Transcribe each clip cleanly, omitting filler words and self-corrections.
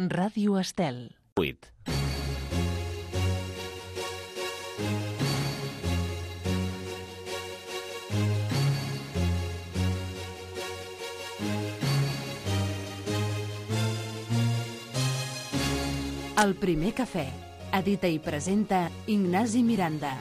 Ràdio Estel. 8. El primer cafè. Edita i presenta Ignasi Miranda.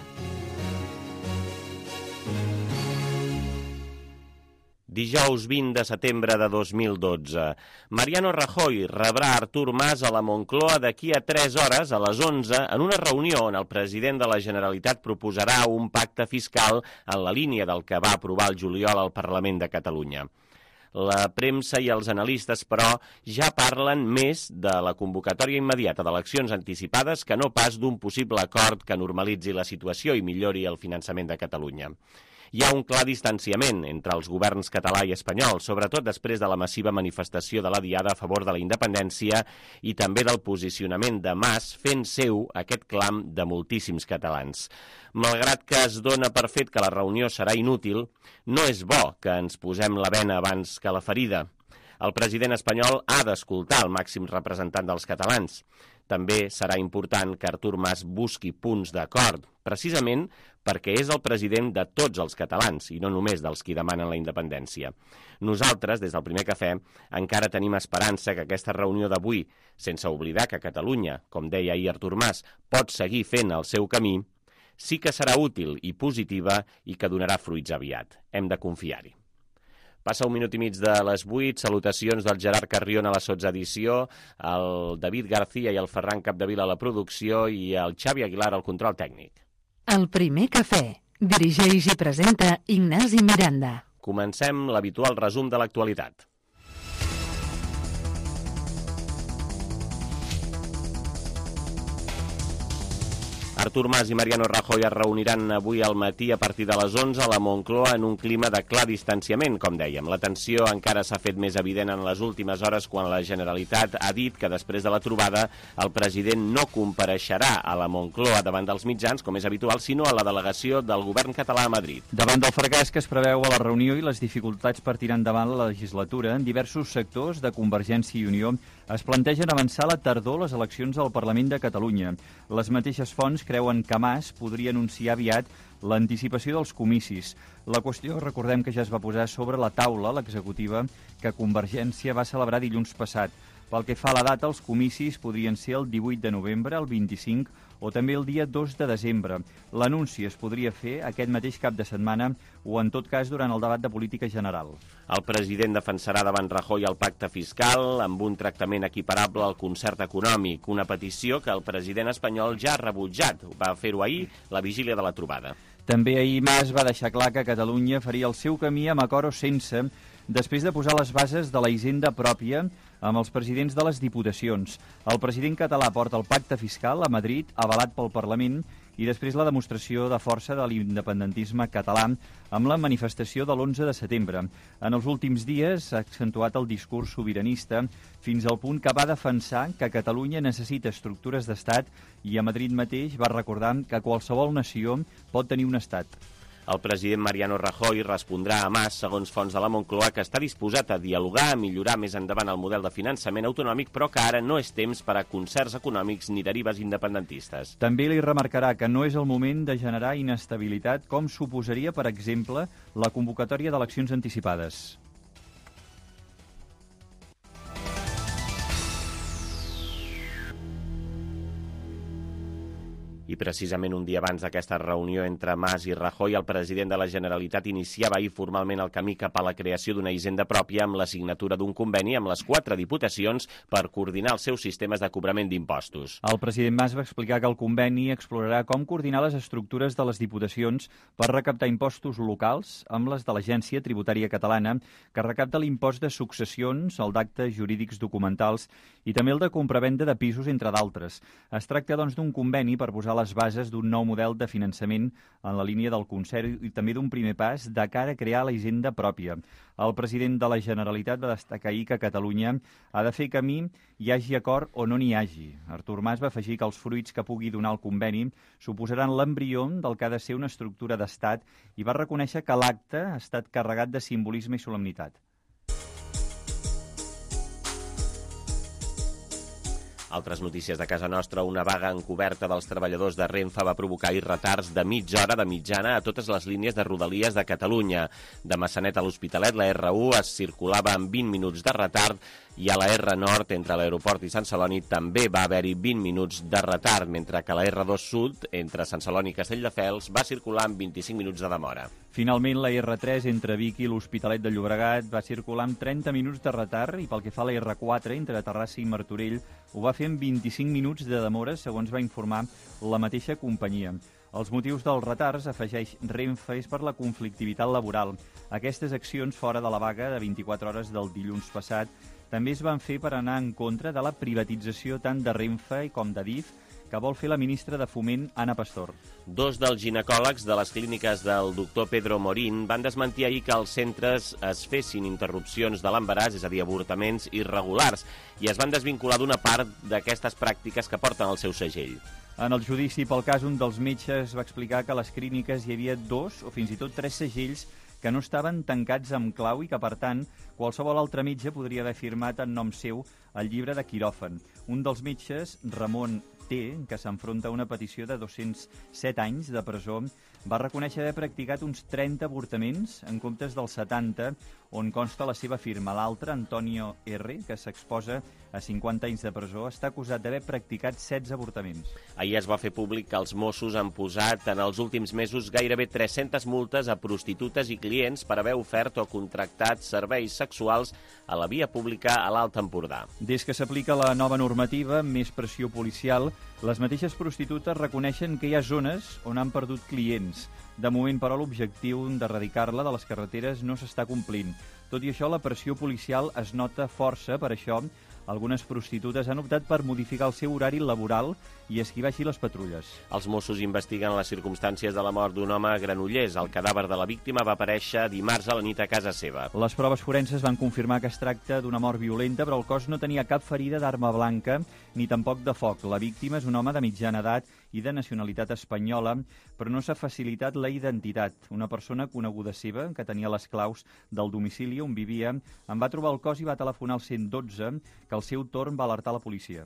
Dijous 20 de setembre de 2012. Mariano Rajoy rebrà Artur Mas a la Moncloa d'aquí a 3 hores, a les 11, en una reunió on el president de la Generalitat proposarà un pacte fiscal en la línia del que va aprovar el juliol al Parlament de Catalunya. La premsa i els analistes, però, ja parlen més de la convocatòria immediata d'eleccions anticipades que no pas d'un possible acord que normalitzi la situació i millori el finançament de Catalunya. Hi ha un clar distanciament entre els governs català i espanyol, sobretot després de la massiva manifestació de la Diada a favor de la independència i també del posicionament de Mas fent seu aquest clam de moltíssims catalans. Malgrat que es dona per fet que la reunió serà inútil, no és bo que ens posem la bena abans que la ferida. El president espanyol ha d'escoltar el màxim representant dels catalans. També serà important que Artur Mas busqui punts d'acord, precisament perquè és el president de tots els catalans i no només dels qui demanen la independència. Nosaltres, des del primer cafè, encara tenim esperança que aquesta reunió d'avui, sense oblidar que Catalunya, com deia ahir Artur Mas, pot seguir fent el seu camí, sí que serà útil i positiva i que donarà fruits aviat. Hem de confiar-hi. Passa 1 minut i mig de les 8, salutacions del Gerard Carrion a la sotsedició, el David García i el Ferran Capdevila a la producció i el Xavi Aguilar al control tècnic. El primer cafè. Dirigeix i presenta Ignasi Miranda. Comencem l'habitual resum de l'actualitat. Artur Mas i Mariano Rajoy es reuniran avui al matí a partir de les 11 a la Moncloa en un clima de clar distanciament, com dèiem. La tensió encara s'ha fet més evident en les últimes hores quan la Generalitat ha dit que després de la trobada el president no compareixerà a la Moncloa davant dels mitjans, com és habitual, sinó a la delegació del govern català a Madrid. Davant del fracàs que es preveu a la reunió i les dificultats per tirar endavant la legislatura, diversos sectors de Convergència i Unió es plantegen avançar a la tardor les eleccions al Parlament de Catalunya. Les mateixes fonts creuen que Mas podria anunciar aviat l'anticipació dels comicis. La qüestió, recordem que ja es va posar sobre la taula l'executiva que Convergència va celebrar dilluns passat. Pel que fa a la data, els comicis podrien ser el 18 de novembre, el 25 o també el dia 2 de desembre. L'anunci es podria fer aquest mateix cap de setmana o, en tot cas, durant el debat de política general. El president defensarà davant Rajoy el pacte fiscal amb un tractament equiparable al concert econòmic, una petició que el president espanyol ja ha rebutjat. Va fer-ho ahir, la vigília de la trobada. També ahir Mas va deixar clar que Catalunya faria el seu camí amb acord o sense, després de posar les bases de la hisenda pròpia amb els presidents de les diputacions. El president català porta el pacte fiscal a Madrid, avalat pel Parlament, i després la demostració de força de l'independentisme català amb la manifestació de l'11 de setembre. En els últims dies s'ha accentuat el discurs sobiranista fins al punt que va defensar que Catalunya necessita estructures d'estat i a Madrid mateix va recordar que qualsevol nació pot tenir un estat. El president Mariano Rajoy respondrà a Mas, segons fonts de la Moncloa, que està disposat a dialogar, a millorar més endavant el model de finançament autonòmic, però que ara no és temps per a concerts econòmics ni derives independentistes. També li remarcarà que no és el moment de generar inestabilitat, com suposaria, per exemple, la convocatòria d'eleccions anticipades. I precisament un dia abans d'aquesta reunió entre Mas i Rajoy, el president de la Generalitat iniciava ahir formalment el camí cap a la creació d'una hisenda pròpia amb la signatura d'un conveni amb les 4 diputacions per coordinar els seus sistemes de cobrament d'impostos. El president Mas va explicar que el conveni explorarà com coordinar les estructures de les diputacions per recaptar impostos locals amb les de l'Agència Tributària Catalana, que recapta l'impost de successions, el d'actes jurídics documentals i també el de compravenda de pisos, entre d'altres. Es tracta, doncs, d'un conveni per posar les bases d'un nou model de finançament en la línia del concert i també d'un primer pas de cara a crear la hisenda pròpia. El president de la Generalitat va destacar ahir que Catalunya ha de fer camí, hi hagi acord o no n'hi hagi. Artur Mas va afegir que els fruits que pugui donar el conveni suposaran l'embrió del que ha de ser una estructura d'estat i va reconèixer que l'acte ha estat carregat de simbolisme i solemnitat. Altres notícies de casa nostra, una vaga encoberta dels treballadors de Renfe va provocar retards de mitja hora de mitjana a totes les línies de Rodalies de Catalunya. De Massanet a l'Hospitalet, la R1 es circulava amb 20 minuts de retard i a la R Nord, entre l'aeroport i Sant Celoni, també va haver-hi 20 minuts de retard, mentre que la R2 Sud, entre Sant Celoni i Castelldefels, va circular amb 25 minuts de demora. Finalment, la R3 entre Vic i l'Hospitalet de Llobregat va circular amb 30 minuts de retard i pel que fa a la R4 entre Terrassa i Martorell ho va fer amb 25 minuts de demora, segons va informar la mateixa companyia. Els motius dels retards, afegeix Renfe, és per la conflictivitat laboral. Aquestes accions fora de la vaga de 24 hores del dilluns passat també es van fer per anar en contra de la privatització tant de Renfe com d'Adif, que vol fer la ministra de Foment, Ana Pastor. Dos dels ginecòlegs de les clíniques del doctor Pedro Morín van desmentir ahir que als centres es fessin interrupcions de l'embaràs, és a dir, avortaments irregulars, i es van desvincular d'una part d'aquestes pràctiques que porten el seu segell. En el judici pel cas, un dels metges va explicar que a les clíniques hi havia 2 o fins i tot 3 segells que no estaven tancats amb clau i que, per tant, qualsevol altre metge podria haver firmat en nom seu el llibre de quiròfan. Un dels metges, Ramon T, que s'enfronta a una petició de 207 anys de presó, va reconèixer haver practicat uns 30 avortaments en comptes dels 70, on consta la seva firma. L'altre, Antonio R., que s'exposa a 50 anys de presó, està acusat d'haver practicat 16 avortaments. Ahir es va fer públic que els Mossos han posat en els últims mesos gairebé 300 multes a prostitutes i clients per haver ofert o contractat serveis sexuals a la via pública a l'Alt Empordà. Des que s'aplica la nova normativa, amb més pressió policial, les mateixes prostitutes reconeixen que hi ha zones on han perdut clients. De moment, però, l'objectiu d'erradicar-la de les carreteres no s'està complint. Tot i això, la pressió policial es nota força. Per això, algunes prostitutes han optat per modificar el seu horari laboral i esquivar així les patrulles. Els Mossos investiguen les circumstàncies de la mort d'un home a Granollers. El cadàver de la víctima va aparèixer dimarts a la nit a casa seva. Les proves forenses van confirmar que es tracta d'una mort violenta, però el cos no tenia cap ferida d'arma blanca ni tampoc de foc. La víctima és un home de mitjana edat i de nacionalitat espanyola, però no s'ha facilitat la identitat. Una persona coneguda seva, que tenia les claus del domicili on vivia, en va trobar el cos i va telefonar al 112, que al seu torn va alertar la policia.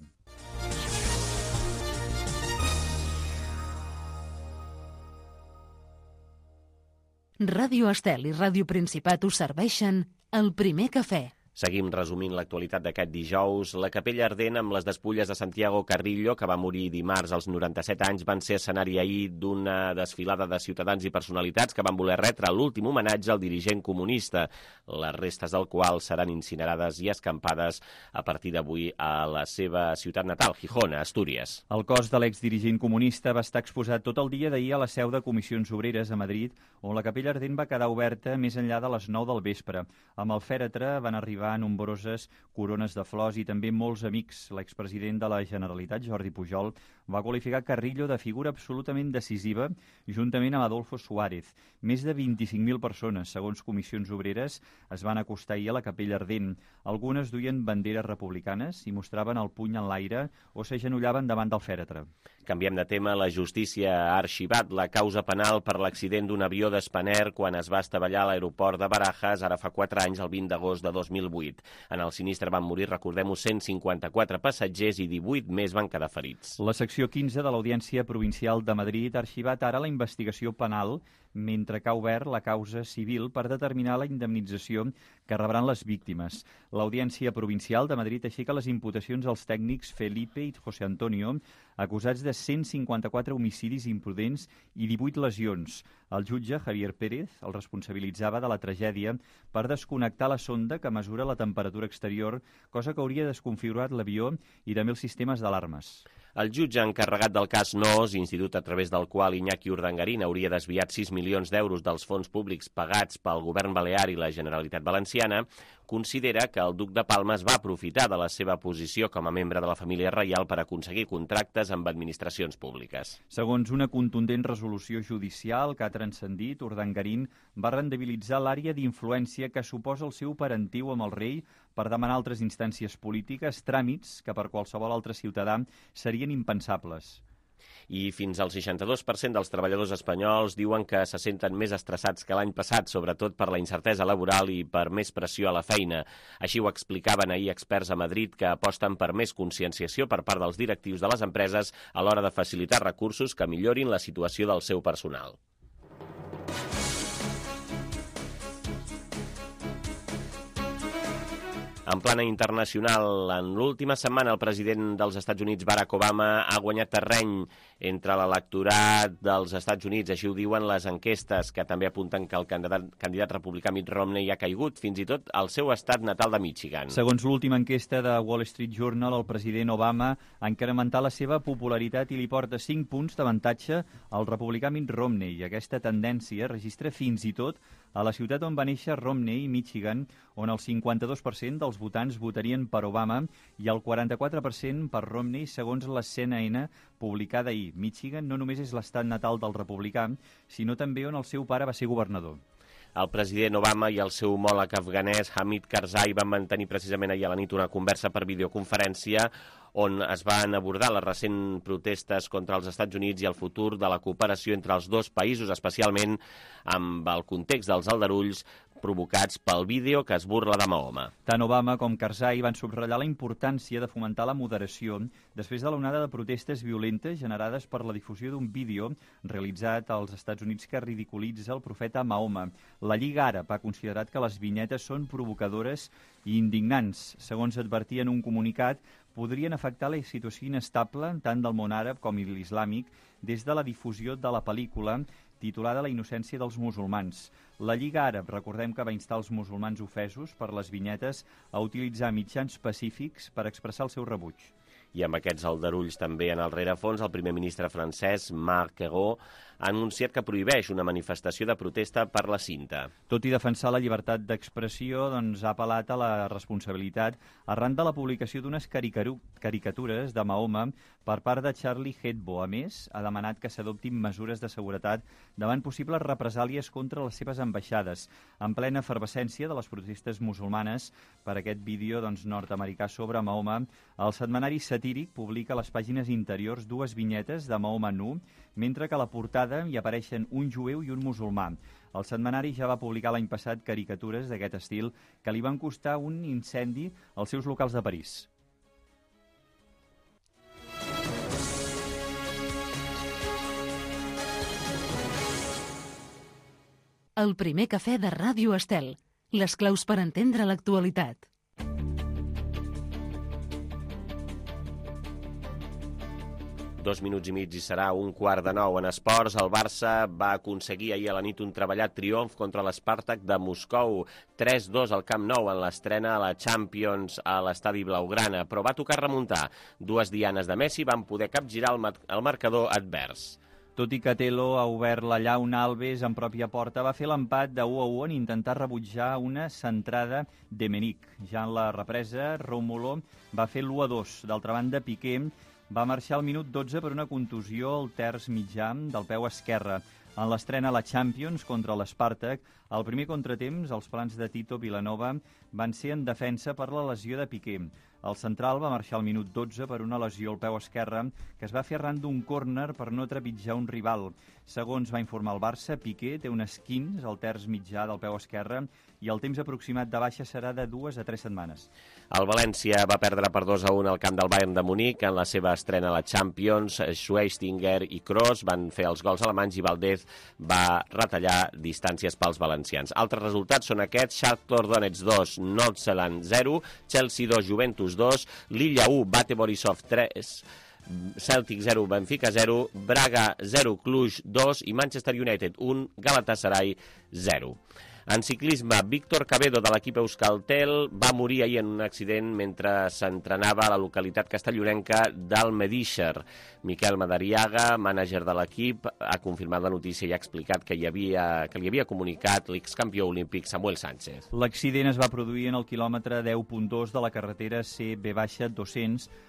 Ràdio Estel i Ràdio Principat us serveixen el primer cafè. Seguim resumint l'actualitat d'aquest dijous. La Capella Ardent, amb les despulles de Santiago Carrillo, que va morir dimarts als 97 anys, van ser escenari ahir d'una desfilada de ciutadans i personalitats que van voler retre l'últim homenatge al dirigent comunista, les restes del qual seran incinerades i escampades a partir d'avui a la seva ciutat natal, Gijón, a Astúries. El cos de l'exdirigent comunista va estar exposat tot el dia d'ahir a la seu de Comissions Obreres a Madrid, on la Capella Ardent va quedar oberta més enllà de les 9 del vespre. Amb el fèretre van arribar nombroses corones de flors i també molts amics. L'expresident de la Generalitat, Jordi Pujol, va qualificar Carrillo de figura absolutament decisiva juntament amb Adolfo Suárez. Més de 25.000 persones, segons Comissions Obreres, es van acostar ahir a la Capella Ardent. Algunes duien banderes republicanes i mostraven el puny en l'aire o s'agenollaven davant del fèretre. Canviem de tema. La justícia ha arxivat la causa penal per l'accident d'un avió d'Spanair quan es va estavellar a l'aeroport de Barajas, ara fa 4 anys, el 20 d'agost de 2008. En el sinistre van morir, recordem-ho, 154 passatgers i 18 més van quedar ferits. La secció 15 de l'Audiència Provincial de Madrid ha arxivat ara la investigació penal, mentre que ha obert la causa civil per determinar la indemnització que rebran les víctimes. L'Audiència Provincial de Madrid aixeca les imputacions als tècnics Felipe i José Antonio, acusats de 154 homicidis imprudents i 18 lesions. El jutge Javier Pérez el responsabilitzava de la tragèdia per desconnectar la sonda que mesura la temperatura exterior, cosa que hauria desconfigurat l'avió i també els sistemes d'alarmes. El jutge encarregat del cas NOS, institut a través del qual Iñaki Urdangarín hauria desviat 6 milions d'euros dels fons públics pagats pel govern balear i la Generalitat Valenciana, considera que el duc de Palma es va aprofitar de la seva posició com a membre de la família reial per aconseguir contractes amb administracions públiques. Segons una contundent resolució judicial que ha transcendit, Urdangarín va rendibilitzar l'àrea d'influència que suposa el seu parentiu amb el rei per demanar altres instàncies polítiques, tràmits que per qualsevol altre ciutadà serien impensables. I fins al 62% dels treballadors espanyols diuen que se senten més estressats que l'any passat, sobretot per la incertesa laboral i per més pressió a la feina. Així ho explicaven ahir experts a Madrid, que aposten per més conscienciació per part dels directius de les empreses a l'hora de facilitar recursos que millorin la situació del seu personal. En plana internacional, en l'última setmana el president dels Estats Units, Barack Obama, ha guanyat terreny entre l'electorat dels Estats Units. Així ho diuen les enquestes, que també apunten que el candidat republicà Mitt Romney ha caigut fins i tot al seu estat natal de Michigan. Segons l'última enquesta de Wall Street Journal, el president Obama ha incrementat la seva popularitat i li porta 5 punts d'avantatge al republicà Mitt Romney. I aquesta tendència registra fins i tot a la ciutat on va néixer Romney, Michigan, on el 52% dels votants votarien per Obama i el 44% per Romney, segons la CNN publicada ahir. Michigan no només és l'estat natal del republicà, sinó també on el seu pare va ser governador. El president Obama i el seu homòleg afganès Hamid Karzai van mantenir precisament ahir a la nit una conversa per videoconferència on es van abordar les recents protestes contra els Estats Units i el futur de la cooperació entre els dos països, especialment amb el context dels aldarulls provocats pel vídeo que es burla de Mahoma. Tant Obama com Karzai van subratllar la importància de fomentar la moderació després de l'onada de protestes violentes generades per la difusió d'un vídeo realitzat als Estats Units que ridiculitza el profeta Mahoma. La Lliga Àrab ha considerat que les vinyetes són provocadores i indignants. Segons advertia en un comunicat, podrien afectar la situació inestable tant del món àrab com l'islàmic des de la difusió de la pel·lícula titulada La innocència dels musulmans. La Lliga Àrab, recordem que va instar els musulmans ofesos per les vinyetes a utilitzar mitjans pacífics per expressar el seu rebuig. I amb aquests aldarulls també en el rerefons, el primer ministre francès, Marc Ayrault, ha anunciat que prohibeix una manifestació de protesta per la cinta. Tot i defensar la llibertat d'expressió, ha apel·lat a la responsabilitat arran de la publicació d'unes caricatures de Mahoma per part de Charlie Hebdo. A més, ha demanat que s'adoptin mesures de seguretat davant possibles represàlies contra les seves ambaixades. En plena efervescència de les protestes musulmanes per aquest vídeo nord-americà sobre Mahoma, el setmanari satíric publica a les pàgines interiors 2 vinyetes de Mahoma nu, mentre que a la portada hi apareixen un jueu i un musulmà. El setmanari ja va publicar l'any passat caricatures d'aquest estil que li van costar un incendi als seus locals de París. El primer cafè de Ràdio Estel. Les claus per entendre l'actualitat. Dos minuts i mig i serà 8:45 en esports. El Barça va aconseguir ahir a la nit un treballat triomf contra l'Spartak de Moscou. 3-2 al Camp Nou en l'estrena a la Champions a l'estadi Blaugrana, però va tocar remuntar. 2 dianes de Messi van poder capgirar el marcador advers. Tot i que Telo ha obert la llauna, Alves en pròpia porta va fer l'empat de 1-1 en intentar rebutjar una centrada d'Emeric. Ja en la represa, Rómulo va fer l'1-2. D'altra banda, Piqué va marxar al minut 12 per una contusió al terç mitjà del peu esquerre. En l'estrena a la Champions contra l'Spartak, al primer contratemps, els plans de Tito Vilanova van ser en defensa per la lesió de Piqué. El central va marxar al minut 12 per una lesió al peu esquerre que es va fer arran d'un córner per no trepitjar un rival. Segons va informar el Barça, Piqué té un esquins al terç mitjà del peu esquerre i el temps aproximat de baixa serà de 2 a 3 setmanes. El València va perdre per 2-1 al camp del Bayern de Munic en la seva estrena a la Champions. Schweinsteiger i Kroos van fer els gols alemanys i Valdez va retallar distàncies pels valencians. Altres resultats són aquests: Shakhtar Donetsk 2, Nordsjælland 0, Chelsea 2, Juventus 2, Lilla 1, Bate Borisov 3, Celtic 0, Benfica 0, Braga 0, Cluj 2 i Manchester United 1, Galatasaray 0. En ciclisme, Víctor Cabedo, de l'equip Euskaltel, va morir ahir en un accident mentre s'entrenava a la localitat castellonenca d'Almedíxer. Miquel Madariaga, mànager de l'equip, ha confirmat la notícia i ha explicat que li havia comunicat l'excampió olímpic Samuel Sánchez. L'accident es va produir en el quilòmetre 10.2 de la carretera CB-200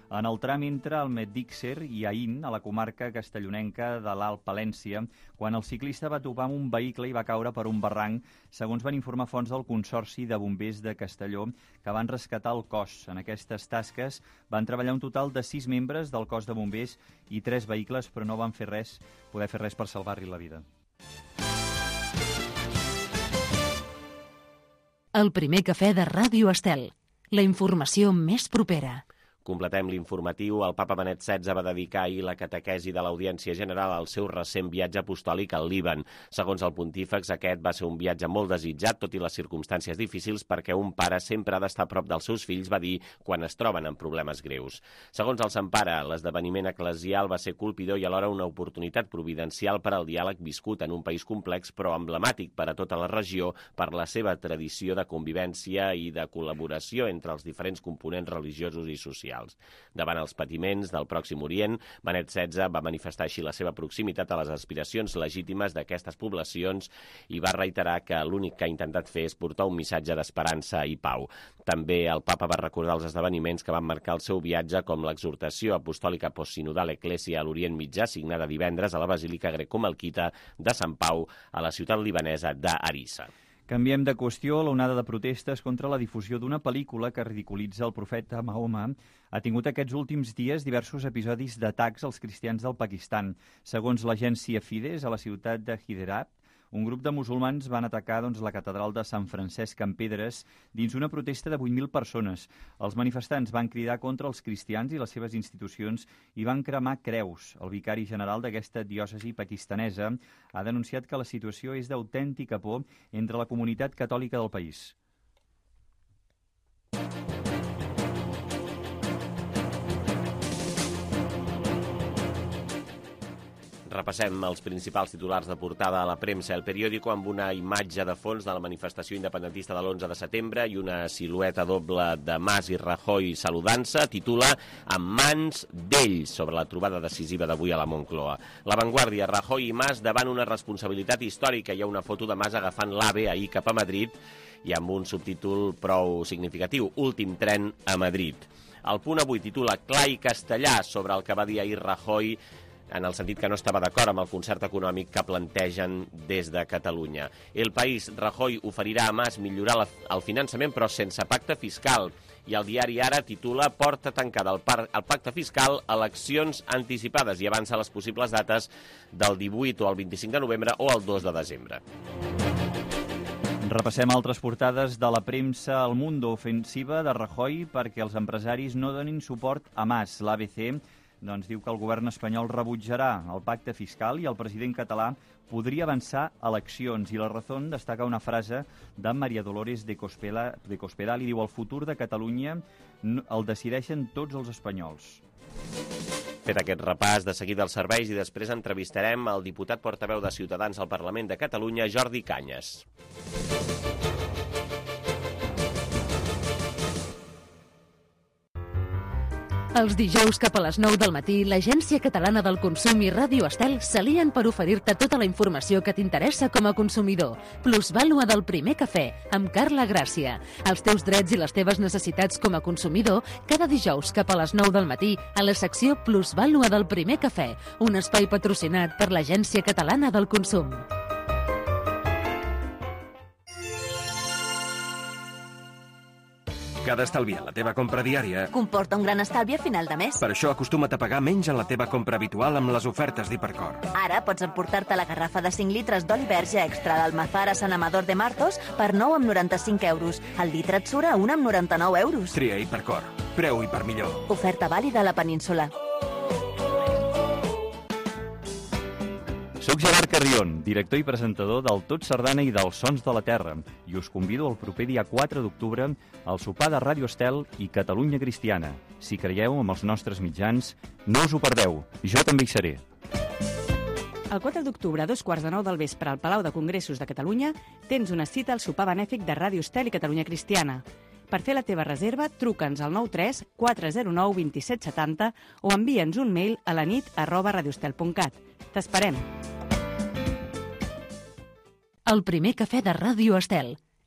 en el tram entre Almedíxer i Aín, a la comarca castellonenca de l'Alt Palència, quan el ciclista va topar amb un vehicle i va caure per un barranc, segons van informar fonts del Consorci de Bombers de Castelló, que van rescatar el cos. En aquestes tasques van treballar un total de 6 membres del cos de bombers i 3 vehicles, però no van poder fer res per salvar-li la vida. El primer cafè de Ràdio Estel. La informació més propera. Completem l'informatiu. El papa Benet XVI va dedicar ahir la catequesi de l'Audiència General al seu recent viatge apostòlic al Líban. Segons el pontífex, aquest va ser un viatge molt desitjat, tot i les circumstàncies difícils, perquè un pare sempre ha d'estar a prop dels seus fills, va dir, quan es troben en problemes greus. Segons el Sant Pare, l'esdeveniment eclesial va ser colpidor i alhora una oportunitat providencial per al diàleg viscut en un país complex, però emblemàtic per a tota la regió per la seva tradició de convivència i de col·laboració entre els diferents components religiosos i socials. Davant els patiments del Pròxim Orient, Benet XVI va manifestar així la seva proximitat a les aspiracions legítimes d'aquestes poblacions i va reiterar que l'únic que ha intentat fer és portar un missatge d'esperança i pau. També el papa va recordar els esdeveniments que van marcar el seu viatge, com l'exhortació apostòlica postsinodal Eclèsia a l'Orient Mitjà, signada divendres a la Basílica Grecomelquita de Sant Pau, a la ciutat libanesa d'Arissa. Canviem de qüestió. L'onada de protestes contra la difusió d'una pel·lícula que ridiculitza el profeta Mahoma ha tingut aquests últims dies diversos episodis d'atacs als cristians del Pakistan. Segons l'agència Fides, a la ciutat de Hyderabad, un grup de musulmans van atacar la catedral de Sant Francesc en Pedres dins una protesta de 8.000 persones. Els manifestants van cridar contra els cristians i les seves institucions i van cremar creus. El vicari general d'aquesta diòcesi pakistanesa ha denunciat que la situació és d'autèntica por entre la comunitat catòlica del país. Repassem els principals titulars de portada a la premsa. El periòdico amb una imatge de fons de la manifestació independentista de l'11 de setembre i una silueta doble de Mas i Rajoy saludant-se, titula "En mans d'ells" sobre la trobada decisiva d'avui a la Moncloa. La Vanguardia, Rajoy i Mas davant una responsabilitat històrica. Hi ha una foto de Mas agafant l'AVE ahir cap a Madrid i amb un subtítol prou significatiu: "Últim tren a Madrid". El Punt Avui titula "Clar i castellà" sobre el que va dir ahir Rajoy, en el sentit que no estava d'acord amb el concert econòmic que plantegen des de Catalunya. El País, Rajoy oferirà a Mas millorar el finançament però sense pacte fiscal. I el diari Ara titula "Porta tancada al pacte fiscal, eleccions anticipades", i avança les possibles dates del 18 o el 25 de novembre o el 2 de desembre. Repassem altres portades de la premsa. El Mundo, ofensiva de Rajoy perquè els empresaris no donin suport a Mas. L'ABC diu que el govern espanyol rebutjarà el pacte fiscal i el president català podria avançar eleccions. I La Razón destaca una frase de María Dolores de Cospedal i diu: "El futur de Catalunya el decideixen tots els espanyols". Fet aquest repàs, de seguida els serveis i després entrevistarem el diputat portaveu de Ciutadans al Parlament de Catalunya, Jordi Cañas. Els dijous cap a les 9 del matí, l'Agència Catalana del Consum i Ràdio Estel s'alien per oferir-te tota la informació que t'interessa com a consumidor. Plusvàlua del primer cafè, amb Carla Gràcia. Els teus drets i les teves necessitats com a consumidor, cada dijous cap a les 9 del matí, a la secció Plusvàlua del primer cafè, un espai patrocinat per l'Agència Catalana del Consum. Cada estalvi en la teva compra diària comporta un gran estalvi a final de mes. Per això acostuma't a pagar menys en la teva compra habitual amb les ofertes d'Hipercor. Ara pots emportar-te la garrafa de 5 litres d'oli verge extra d'Almazara San Amador de Martos per 9,95 €. El litre et surt a 1,99 €. Tria Hipercor. Preu Hiper millor. Oferta vàlida a la península. Soc Gerard Carrion, director i presentador del Tot Sardana i dels Sons de la Terra, i us convido el proper dia 4 d'octubre al sopar de Ràdio Estel i Catalunya Cristiana. Si creieu amb els nostres mitjans, no us ho perdeu. Jo també hi seré. El 4 d'octubre a 2:15 del vespre al Palau de Congressos de Catalunya tens una cita al sopar benèfic de Ràdio Estel i Catalunya Cristiana. Per fer la teva reserva, truca'ns al 93 409 2770 o envia'ns un mail a lanit@radioestel.cat. T'esperem. El primer cafè de Ràdio Estel,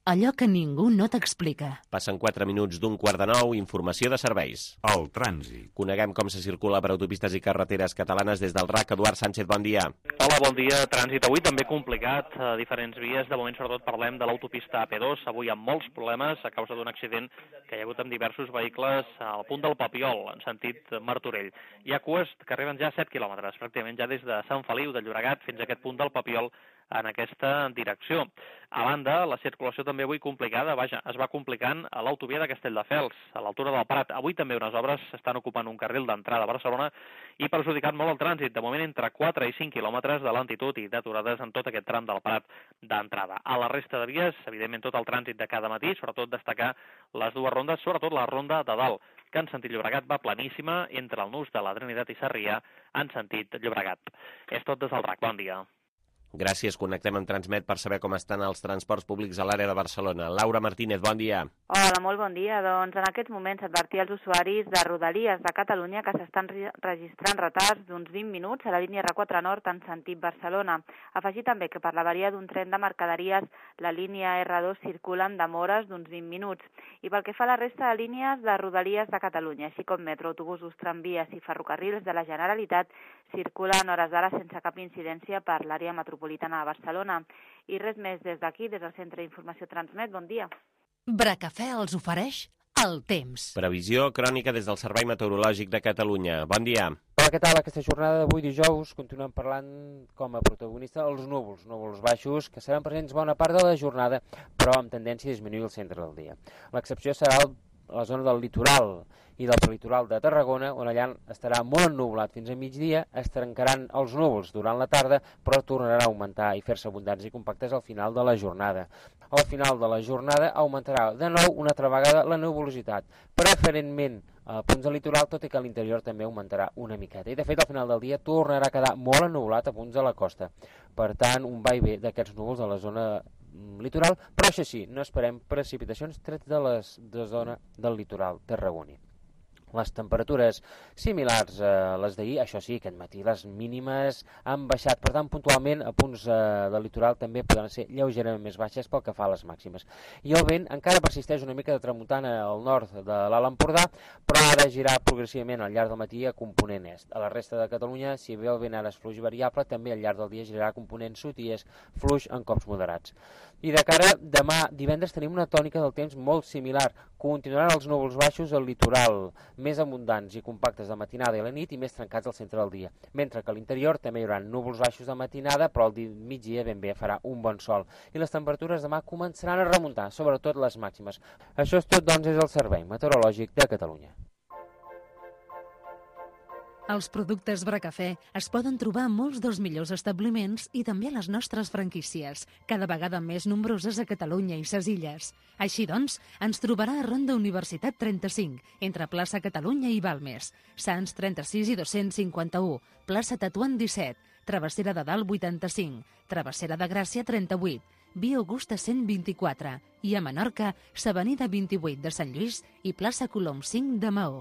allò que ningú no t'explica. Passen 4 minuts d'un 8:45, informació de serveis. El trànsit. Coneguem com se circula per autopistes i carreteres catalanes des del RAC. Eduard Sánchez, bon dia. Hola, bon dia. Trànsit avui també complicat a diferents vies. De moment, sobretot, parlem de l'autopista AP2, avui amb molts problemes a causa d'un accident que hi ha hagut amb diversos vehicles al punt del Papiol, en sentit Martorell. Hi ha cues que arriben ja a 7 quilòmetres, pràcticament ja des de Sant Feliu de Llobregat fins a aquest punt del Papiol en aquesta direcció. A banda, la circulació també avui complicada, es va complicant a l'autovia de Castelldefels, a l'altura del Prat. Avui també unes obres estan ocupant un carril d'entrada a Barcelona i perjudicant molt el trànsit, de moment entre 4 i 5 quilòmetres de lentitud i d'aturades en tot aquest tram del Prat d'entrada. A la resta de vies, evidentment tot el trànsit de cada matí, sobretot destacar les dues rondes, sobretot la ronda de dalt, que en sentit Llobregat va planíssima entre el nus de la Trinitat i Sarrià en sentit Llobregat. És tot des del RAC. Bon dia. Gràcies. Connectem amb Transmet per saber com estan els transports públics a l'àrea de Barcelona. Laura Martínez, bon dia. Hola, molt bon dia. Doncs en aquests moments advertir als usuaris de Rodalies de Catalunya que s'estan registrant retards d'uns 20 minuts a la línia R4 Nord en sentit Barcelona. Afegir també que per la varia d'un tren de mercaderies la línia R2 circula amb demores d'uns 20 minuts. I pel que fa a la resta de línies de Rodalies de Catalunya, així com metro, autobusos, tramvies i ferrocarrils de la Generalitat, circulen hores d'ara sense cap incidència per l'àrea metropolitana de Barcelona. I res més des d'aquí, des del Centre d'Informació Transmet. Bon dia. Bracafè els ofereix el temps. Previsió crònica des del Servei Meteorològic de Catalunya. Bon dia. Hola, què tal? Aquesta jornada d'avui dijous continuem parlant com a protagonista els núvols baixos que seran presents bona part de la jornada, però amb tendència a disminuir el centre del dia. L'excepció serà la zona del litoral i del prelitoral de Tarragona, on allà estarà molt ennublat fins a migdia, es trencaran els núvols durant la tarda, però tornaran a augmentar i fer-se abundants i compactes al final de la jornada. Al final de la jornada augmentarà de nou una altra vegada la nuvolositat, preferentment a punts del litoral, tot i que a l'interior també augmentarà una miqueta. I de fet, al final del dia tornarà a quedar molt ennublat a punts de la costa. Per tant, un va i ve d'aquests núvols a la zona litoral, però això sí, no esperem precipitacions trets de la zona del litoral tarragoní. Les temperatures similars a les d'ahir, això sí, aquest matí les mínimes han baixat, per tant, puntualment a punts del litoral també poden ser lleugerament més baixes pel que fa a les màximes. I el vent encara persisteix una mica de tramuntana al nord de l'Alt Empordà, però ha de girar progressivament al llarg del matí a component est. A la resta de Catalunya, si bé el vent ara és fluix variable, també al llarg del dia girarà a component sud i és fluix en cops moderats. I de cara demà divendres tenim una tònica del temps molt similar. Continuaran els núvols baixos al litoral, més abundants i compactes de matinada i a la nit i més trencats al centre del dia. Mentre que a l'interior també hi haurà núvols baixos de matinada, però al migdia ben bé farà un bon sol. I les temperatures demà començaran a remuntar, sobretot les màximes. Això és tot, doncs, és el Servei Meteorològic de Catalunya. Els productes Bracafè es poden trobar a molts dels millors establiments i també a les nostres franquícies, cada vegada més nombroses a Catalunya i ses illes. Així doncs, ens trobarà a Ronda Universitat 35, entre plaça Catalunya i Balmes, Sants 36 i 251, plaça Tatuant 17, Travessera de Dalt 85, Travessera de Gràcia 38, Via Augusta 124 i a Menorca, s'Avenida 28 de Sant Lluís i plaça Colom 5 de Maó.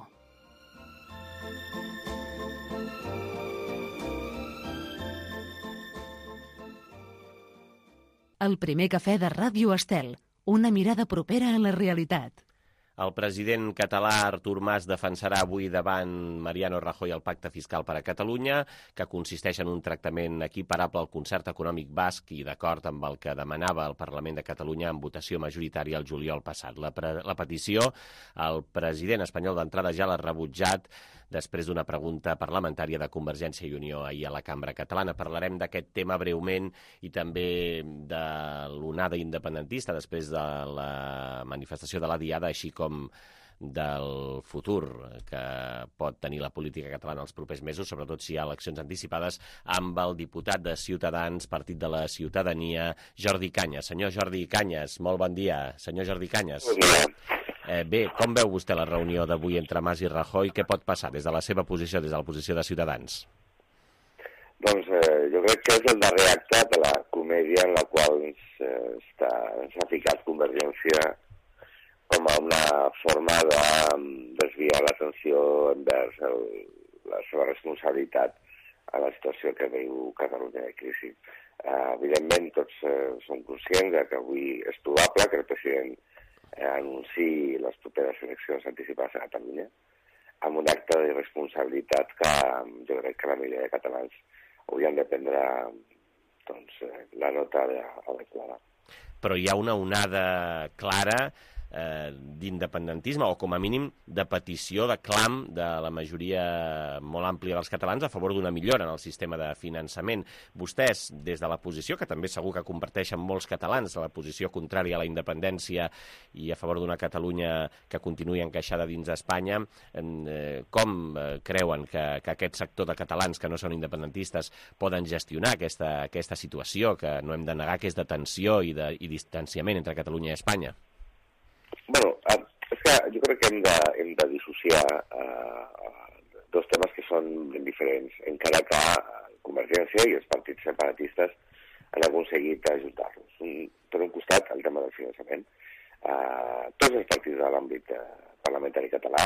El primer cafè de Ràdio Estel, una mirada propera a la realitat. El president català Artur Mas defensarà avui davant Mariano Rajoy el pacte fiscal per a Catalunya, que consisteix en un tractament equiparable al concert econòmic basc i d'acord amb el que demanava el Parlament de Catalunya en votació majoritària el juliol passat. La petició, el president espanyol d'entrada ja l'ha rebutjat després d'una pregunta parlamentària de Convergència i Unió ahir a la Cambra Catalana. Parlarem d'aquest tema breument i també de l'onada independentista després de la manifestació de la Diada, així com del futur que pot tenir la política catalana els propers mesos, sobretot si hi ha eleccions anticipades, amb el diputat de Ciutadans, Partit de la Ciutadania, Jordi Cañas. Senyor Jordi Cañas, molt bon dia. Senyor Jordi Cañas. Bon dia. Bé, com veu vostè la reunió d'avui entre Mas i Rajoy? Què pot passar des de la seva posició, des de la posició de Ciutadans? Doncs jo crec que és el darrer acte de la comèdia en la qual ens ha ficat Convergència com a una forma de desviar l'atenció envers la seva responsabilitat a la situació que viu Catalunya de crisi. Evidentment, tots som conscients que avui és probable que el president anunciï les properes eleccions anticipades a Catalunya amb un acte d'irresponsabilitat que jo crec que la majoria de catalans haurien de prendre la nota adequada. Però hi ha una onada clara d'independentisme, o com a mínim de petició, de clam de la majoria molt àmplia dels catalans a favor d'una millora en el sistema de finançament. Vostès, des de la posició, que també segur que comparteixen molts catalans, la posició contrària a la independència i a favor d'una Catalunya que continuï encaixada dins d'Espanya, com creuen que aquest sector de catalans que no són independentistes poden gestionar aquesta situació que no hem de negar, que és de tensió i distanciament entre Catalunya i Espanya? Bueno, és que jo crec que hem de dissociar dos temes que són ben diferents, encara que Convergència i els partits separatistes han aconseguit ajudar-los. Per un costat, el tema del finançament. Tots els partits de l'àmbit parlamentari català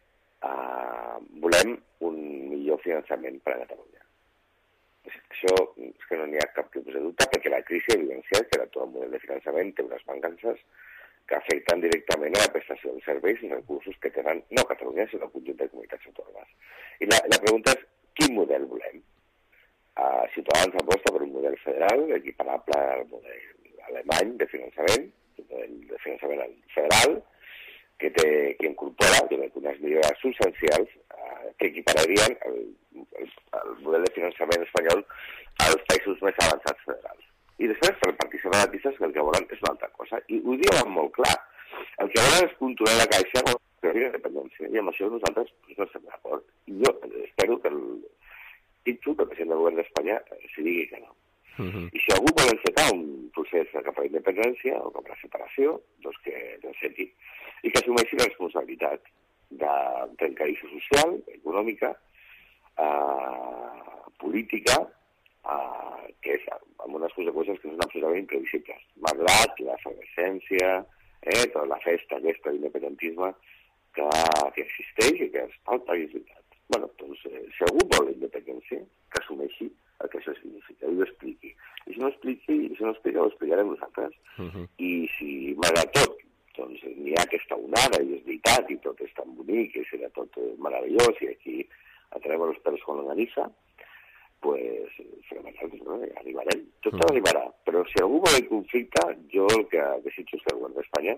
volem un millor finançament per a Catalunya. Això és que no n'hi ha cap tipus de dubte, perquè la crisi ha evidenciat que l'actual model de finançament té unes mancances que afecten directament a la prestació dels serveis i recursos que tenen no Catalunya, sinó el conjunt de comunitats autònomes. I la pregunta és, quin model volem? Ciutadans aposta per un model federal, equiparable al model alemany de finançament, un model de finançament federal, que incorpora unes millores substancials que equipararien el model de finançament espanyol als països més avançats federals. I després, per partits separatistes, que el que volen és una altra cosa. I ho diuen molt clar. El que volen és controlar la Caixa amb la independència. I amb això nosaltres no estem d'acord. I jo espero que el president del govern d'Espanya s'hi digui que no. I si algú vol encetar un procés cap a la independència o cap a la separació, doncs que l'enceti. I que assumeixi la responsabilitat de trencadissa social, econòmica, política, que és amb unes conseqüències que són absolutament imprevisibles. Malgrat l'efervescència, tota la festa aquesta d'independentisme que existeix i que està al país veritat. Bé, doncs, si algú vol la independència, que assumeixi el que això significa i ho expliqui. I si no explica, ho explicarem nosaltres. I si, malgrat tot, doncs n'hi ha aquesta onada i és veritat i tot és tan bonic i serà tot meravellós i aquí atrem els pelos con longaniza, pues arribarem. Tot arribarà. Però si algú vol el conflicte, jo el que desitjo és que el govern d'Espanya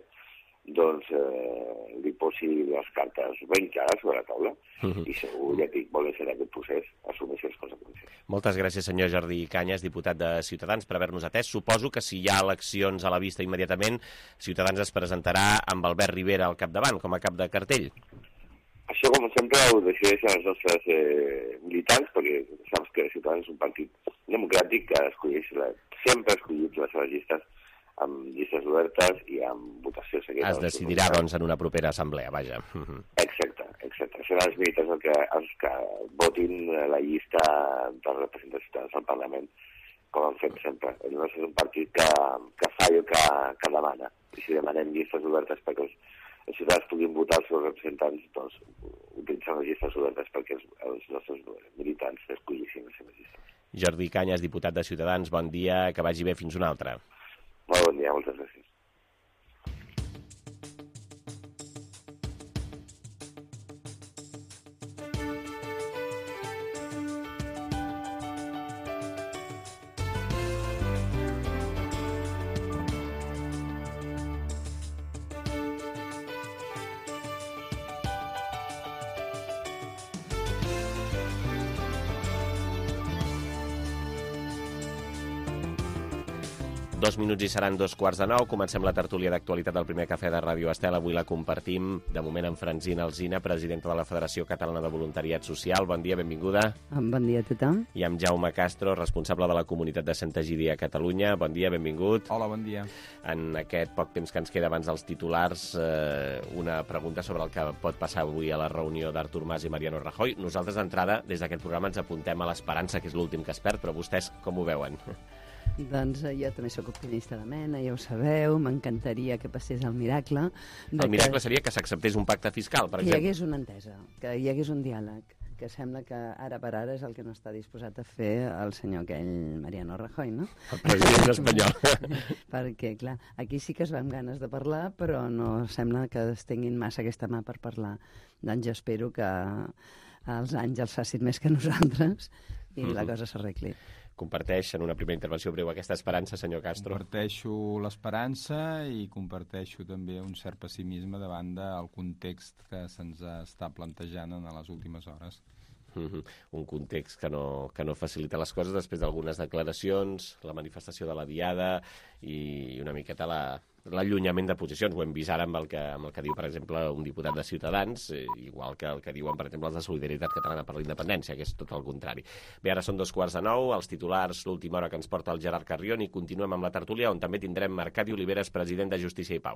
li posi les cartes ben clares sobre la taula i segur, ja dic, volen ser aquest procés, assumeixi les conseqüències. Moltes gràcies, senyor Jordi Cañas, diputat de Ciutadans, per haver-nos atès. Suposo que si hi ha eleccions a la vista immediatament, Ciutadans es presentarà amb Albert Rivera al capdavant, com a cap de cartell. Això, com sempre, ho decideixen els nostres militants, perquè saps que Ciutadans és un partit democràtic que sempre ha escollit les seves llistes amb llistes obertes i amb votació seguida. Es decidirà, doncs, en una propera assemblea, vaja. Exacte. Seran els militants els que votin la llista dels representants ciutadans al Parlament, com han fet sempre. No és un partit que fa allò que demana. I si demanem llistes obertes perquè els ciutadans puguin votar els seus representants, doncs utilitzen les llistes obertes perquè els nostres militants escollissin les seves llistes. Jordi Cañas, diputat de Ciutadans, bon dia, que vagi bé, fins una altra. Molt bon dia, moltes gràcies. Dos minuts i seran 2:15. Comencem la tertúlia d'actualitat del primer cafè de Ràdio Estel. Avui la compartim, de moment, amb Francina Alsina, presidenta de la Federació Catalana de Voluntariat Social. Bon dia, benvinguda. Bon dia a tothom. I amb Jaume Castro, responsable de la comunitat de Sant Egidi a Catalunya. Bon dia, benvingut. Hola, bon dia. En aquest poc temps que ens queda abans dels titulars, una pregunta sobre el que pot passar avui a la reunió d'Artur Mas i Mariano Rajoy. Nosaltres, d'entrada, des d'aquest programa ens apuntem a l'esperança, que és l'últim que es perd, però vostès com ho veuen? Doncs jo també sóc optimista de mena, ja ho sabeu, m'encantaria que passés el miracle. El miracle seria que s'acceptés un pacte fiscal, per exemple. Que hi hagués una entesa, que hi hagués un diàleg, que sembla que ara per ara és el que no està disposat a fer el senyor aquell Mariano Rajoy, no? El president espanyol. Perquè, clar, aquí sí que es va amb ganes de parlar, però no sembla que es tinguin massa aquesta mà per parlar. Doncs jo espero que els àngels facin més que nosaltres i la cosa s'arregli. Comparteix en una primera intervenció breu aquesta esperança, senyor Castro? Comparteixo l'esperança i comparteixo també un cert pessimisme davant del context que se'ns està plantejant en les últimes hores. Un context que no facilita les coses després d'algunes declaracions, la manifestació de la Diada i una miqueta l'allunyament de posicions. Ho hem vist ara amb el que diu, per exemple, un diputat de Ciutadans, igual que el que diuen, per exemple, els de Solidaritat Catalana per la Independència, que és tot el contrari. Bé, ara són 8:45, els titulars, l'última hora que ens porta el Gerard Carrion, i continuem amb la tertúlia, on també tindrem Arcadi Oliveres, president de Justícia i Pau.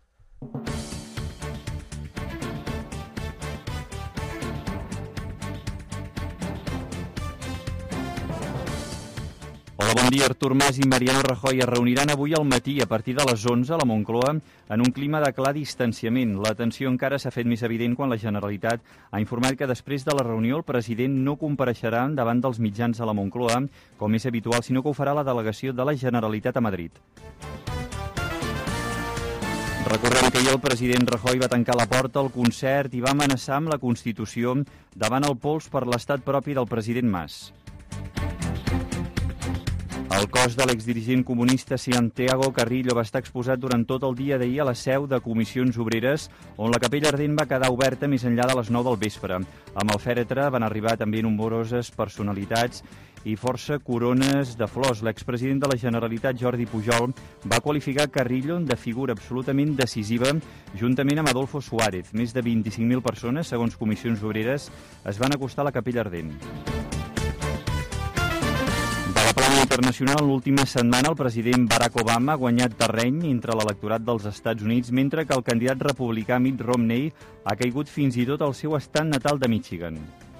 Hola, bon dia. Artur Mas i Mariano Rajoy es reuniran avui al matí a partir de les 11 a la Moncloa en un clima de clar distanciament. La tensió encara s'ha fet més evident quan la Generalitat ha informat que després de la reunió el president no compareixerà davant dels mitjans a la Moncloa, com és habitual, sinó que ho farà la delegació de la Generalitat a Madrid. Recordem que ahir el president Rajoy va tancar la porta al concert i va amenaçar amb la Constitució davant el pols per l'estat propi del president Mas. El cos de l'exdirigent comunista Santiago Carrillo va estar exposat durant tot el dia d'ahir a la seu de Comissions Obreres, on la capella ardent va quedar oberta més enllà de les 9 del vespre. Amb el fèretre van arribar també nombroses personalitats i força corones de flors. L'expresident de la Generalitat, Jordi Pujol, va qualificar Carrillo de figura absolutament decisiva juntament amb Adolfo Suárez. Més de 25.000 persones, segons Comissions Obreres, es van acostar a la capella ardent. Internacional, en l'última setmana el president Barack Obama ha guanyat terreny entre l'electorat dels Estats Units, mentre que el candidat republicà Mitt Romney ha caigut fins i tot al seu estat natal de Michigan.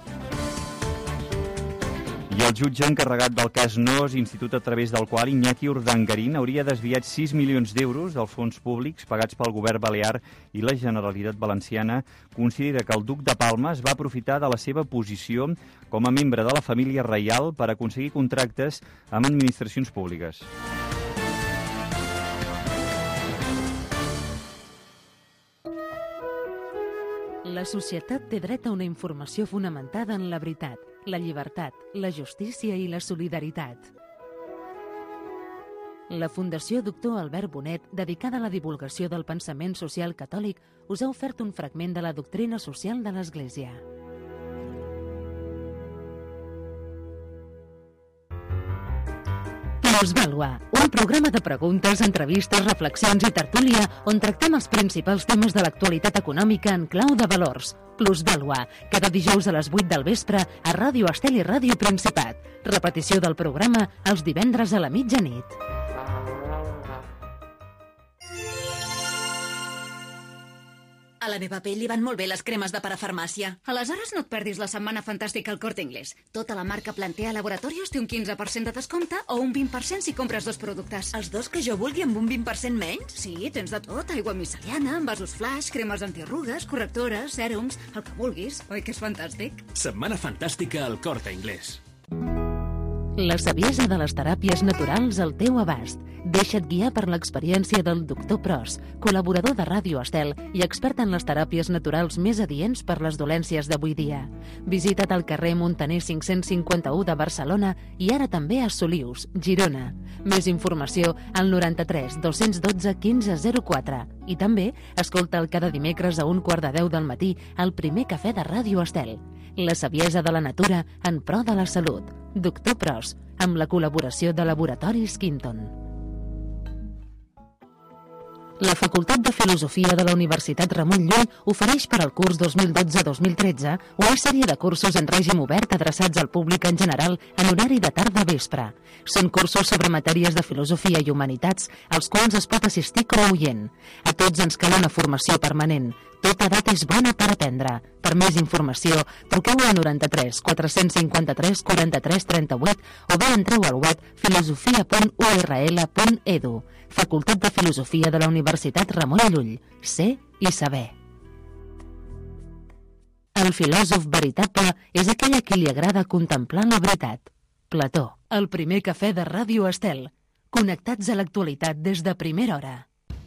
I el jutge encarregat del cas NOS, institut a través del qual Iñaki Urdangarín hauria desviat 6 milions d'euros dels fons públics pagats pel govern balear i la Generalitat Valenciana, considera que el duc de Palma es va aprofitar de la seva posició com a membre de la família reial per aconseguir contractes amb administracions públiques. La societat té dret a una informació fonamentada en la veritat, la llibertat, la justícia i la solidaritat. La Fundació Doctor Albert Bonet, dedicada a la divulgació del pensament social catòlic, us ha ofert un fragment de la doctrina social de l'Església. Plusvàlua, un programa de preguntes, entrevistes, reflexions i tertúlia on tractem els principals temes de l'actualitat econòmica en clau de valors. Plusvàlua, cada dijous a les 8 del vespre a Ràdio Estel i Ràdio Principat. Repetició del programa els divendres a la mitjanit. A la meva pell li van molt bé les cremes de parafarmàcia. Aleshores no et perdis la setmana fantàstica al Corte Inglés. Tota la marca Plantea Laboratorios té un 15% de descompte o un 20% si compres dos productes. Els dos que jo vulgui amb un 20% menys? Sí, tens de tot. Aigua miceliana, envasos flash, cremes antiarrugues, correctores, sèrums, el que vulguis. Oi que és fantàstic? Setmana fantàstica al Corte Inglés. La saviesa de les teràpies naturals al teu abast. Deixa't guiar per l'experiència del Dr. Pros, col·laborador de Ràdio Estel i expert en les teràpies naturals més adients per les dolències d'avui dia. Visita't al carrer Montaner 551 de Barcelona i ara també a Solius, Girona. Més informació al 93 212 1504. I també escolta'l cada dimecres a 9:15 del matí al primer cafè de Ràdio Estel. La saviesa de la natura en pro de la salut. Dr. Pros, amb la col·laboració de Laboratoris Quinton. La Facultat de Filosofia de la Universitat Ramon Llull ofereix per al curs 2012-2013 una sèrie de cursos en règim obert adreçats al públic en general en horari de tarda-vespre. Són cursos sobre matèries de filosofia i humanitats, als quals es pot assistir com a oient. A tots ens cal una formació permanent. Tota edat és bona per aprendre. Per més informació, truqueu al 93 453 43 38 o bé entreu al web filosofia.url.edu. Facultat de Filosofia de la Universitat Ramon Llull. Ser i saber. El filòsof veritable és aquell a qui li agrada contemplar la veritat. Plató, el primer cafè de Ràdio Estel. Connectats a l'actualitat des de primera hora.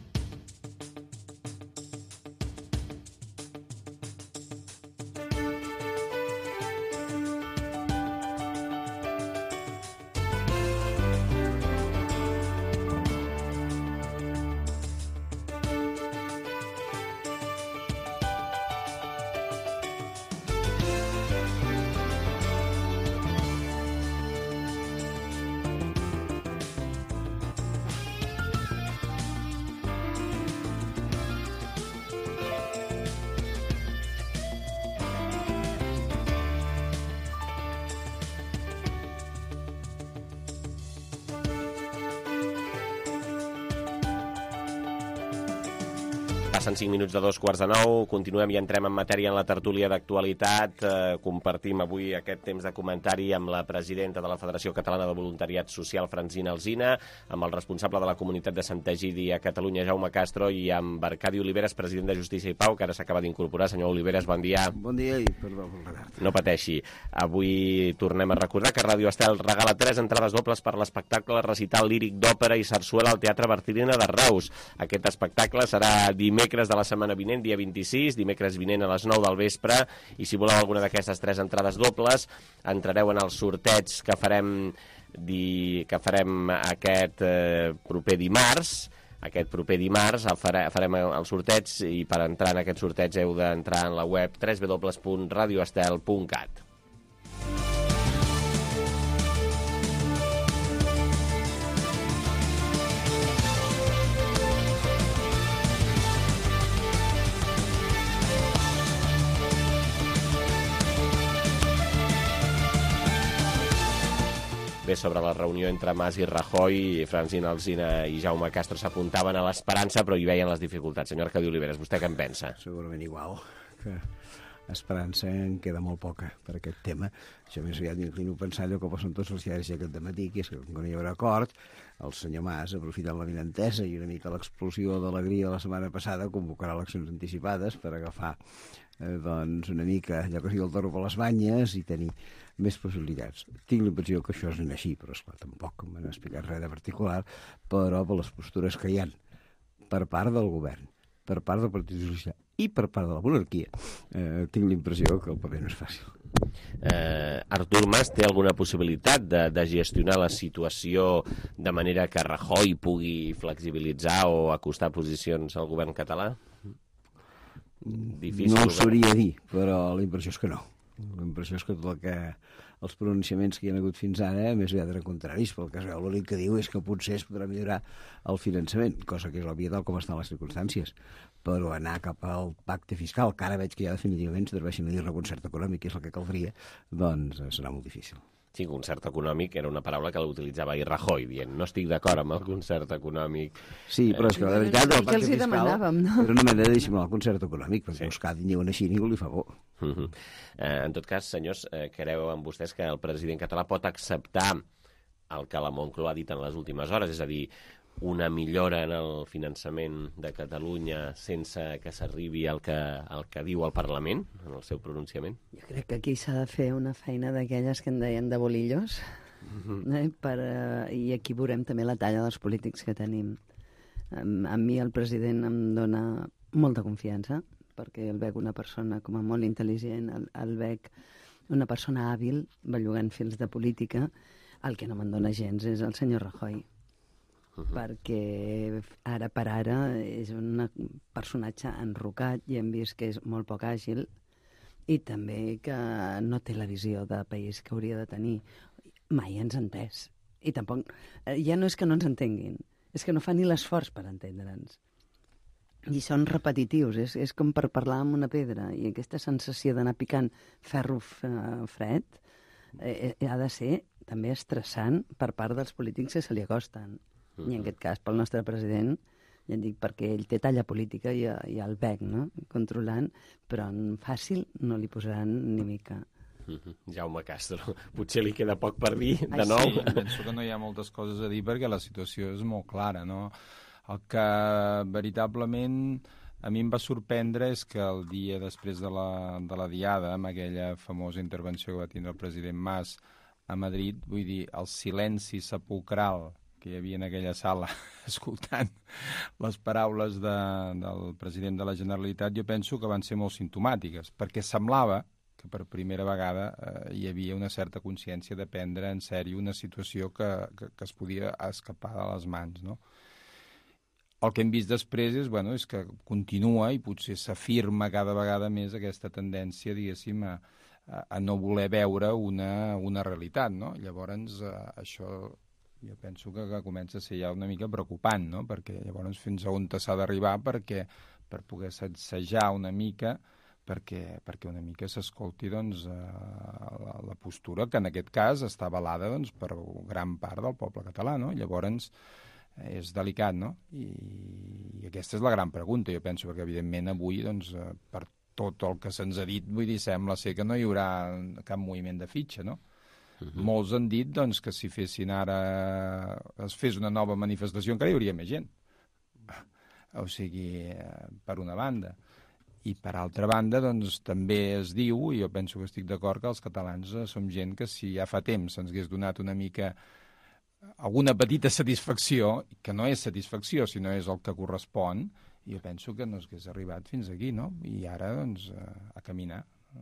Passen 5 minuts de 2:45, continuem i entrem en matèria en la tertúlia d'actualitat. Compartim avui aquest temps de comentari amb la presidenta de la Federació Catalana de Voluntariat Social, Francina Alsina, amb el responsable de la comunitat de Sant Egidi a Catalunya, Jaume Castro, i amb Arcadi Oliveres, president de Justícia i Pau, que ara s'acaba d'incorporar. Senyor Oliveres, bon dia. Bon dia i perdó pel retard. No pateixi. Avui tornem a recordar que Ràdio Estel regala 3 entrades dobles per l'espectacle recital líric d'òpera i sarsuela al Teatre Barcelona de Reus. Aquest espectacle serà dimecres de la setmana vinent, dia 26, dimecres vinent a les 9 del vespre, i si voleu alguna d'aquestes 3 entrades dobles, entrareu en el sorteig que farem aquest proper dimarts. Aquest proper dimarts farem el sorteig, i per entrar en aquest sorteig heu d'entrar en la web www.radioestel.cat. Bé, sobre la reunió entre Mas i Rajoy, Francina Alsina i Jaume Castro s'apuntaven a l'esperança, però hi veien les dificultats. Senyor Arcadi Oliveres, vostè què en pensa? Segurament igual, que esperança en queda molt poca per aquest tema. Jo més aviat m'inclino a pensar allò que posen tots els diaris aquest dematí, que és que quan no hi haurà acord, el senyor Mas, aprofitant la vinentesa i una mica l'explosió d'alegria la setmana passada, convocarà eleccions anticipades per agafar doncs una mica allò que sigui el toro per les banyes i tenir més possibilitats. Tinc l'impressió que això és ben així, però esclar, tampoc m'han explicat res de particular, però per les postures que hi ha per part del govern, per part del Partit Socialista i per part de la monarquia, tinc l'impressió que el paper no és fàcil. Artur Mas té alguna possibilitat de gestionar la situació de manera que Rajoy pugui flexibilitzar o acostar posicions al govern català? Difícil, no ho sabria dir, però la impressió és que no. La impressió és que tot el que els pronunciaments que hi ha hagut fins ara més aviat eren contraris, pel que es veu l'únic que diu és que potser es podrà millorar el finançament, cosa que és òbvia tal com estan les circumstàncies, però anar cap al pacte fiscal, que ara veig que ja definitivament s'atreveixen a dir-ne concert econòmic, que és el que caldria, doncs serà molt difícil. Sí, concert econòmic era una paraula que l'utilitzava ahir Rajoy, dient no estic d'acord amb el concert econòmic. Sí, però és que la veritat el pacte fiscal demanàvem, no? era una manera de dissimular el concert econòmic, perquè buscar diuen així ningú li fa por. En tot cas, senyors, creuen vostès que el president català pot acceptar el que la Moncloa ha dit en les últimes hores, és a dir, una millora en el finançament de Catalunya sense que s'arribi al que diu el Parlament, en el seu pronunciament? Jo crec que aquí s'ha de fer una feina d'aquelles que en deien de bolillos, i aquí veurem també la talla dels polítics que tenim. A mi el president em dona molta confiança, perquè el veig una persona com a molt intel·ligent, el veig una persona hàbil, bellugant fils de política. El que no me'n dona gens és el senyor Rajoy, perquè ara per ara és un personatge enrocat i hem vist que és molt poc àgil i també que no té la visió de país que hauria de tenir. Mai ens ha entès. I tampoc, ja no és que no ens entenguin, és que no fa ni l'esforç per entendre'ns. I són repetitius, és com per parlar amb una pedra, i aquesta sensació d'anar picant ferro fred ha de ser també estressant per part dels polítics que se li acosten. I en aquest cas, pel nostre president, ja et dic, perquè ell té talla política i el veig, no?, controlant, però fàcil no li posaran ni mica. Jaume Castro, potser li queda poc per dir, de nou. Sí, penso que no hi ha moltes coses a dir perquè la situació és molt clara, no? El que veritablement a mi em va sorprendre és que el dia després de la diada, amb aquella famosa intervenció que va tindre el president Mas a Madrid, vull dir, el silenci sepulcral que hi havia en aquella sala escoltant les paraules del president de la Generalitat, jo penso que van ser molt simptomàtiques, perquè semblava que per primera vegada hi havia una certa consciència de prendre en sèrio una situació que es podia escapar de les mans, no? El que hem vist després és que continua i potser s'afirma cada vegada més aquesta tendència, diguéssim, a no voler veure una realitat, no? Llavors, això jo penso que comença a ser ja una mica preocupant, no? Perquè llavors fins a on s'ha d'arribar per poder sacsejar una mica, perquè una mica s'escolti la postura que en aquest cas està avalada per gran part del poble català, no? Llavors és delicat, no? I aquesta és la gran pregunta. Jo penso que evidentment avui, per tot el que se'ns ha dit, vull dir, sembla ser que no hi haurà cap moviment de fitxa, no? Molts han dit que si fessin ara, es fes una nova manifestació encara hi hauria més gent. O sigui, per una banda. I per altra banda, també es diu, i jo penso que estic d'acord, que els catalans som gent que si ja fa temps se'ns hagués donat una mica alguna petita satisfacció, que no és satisfacció, sinó és el que correspon, jo penso que no s'hagués arribat fins aquí, no? I ara, a caminar.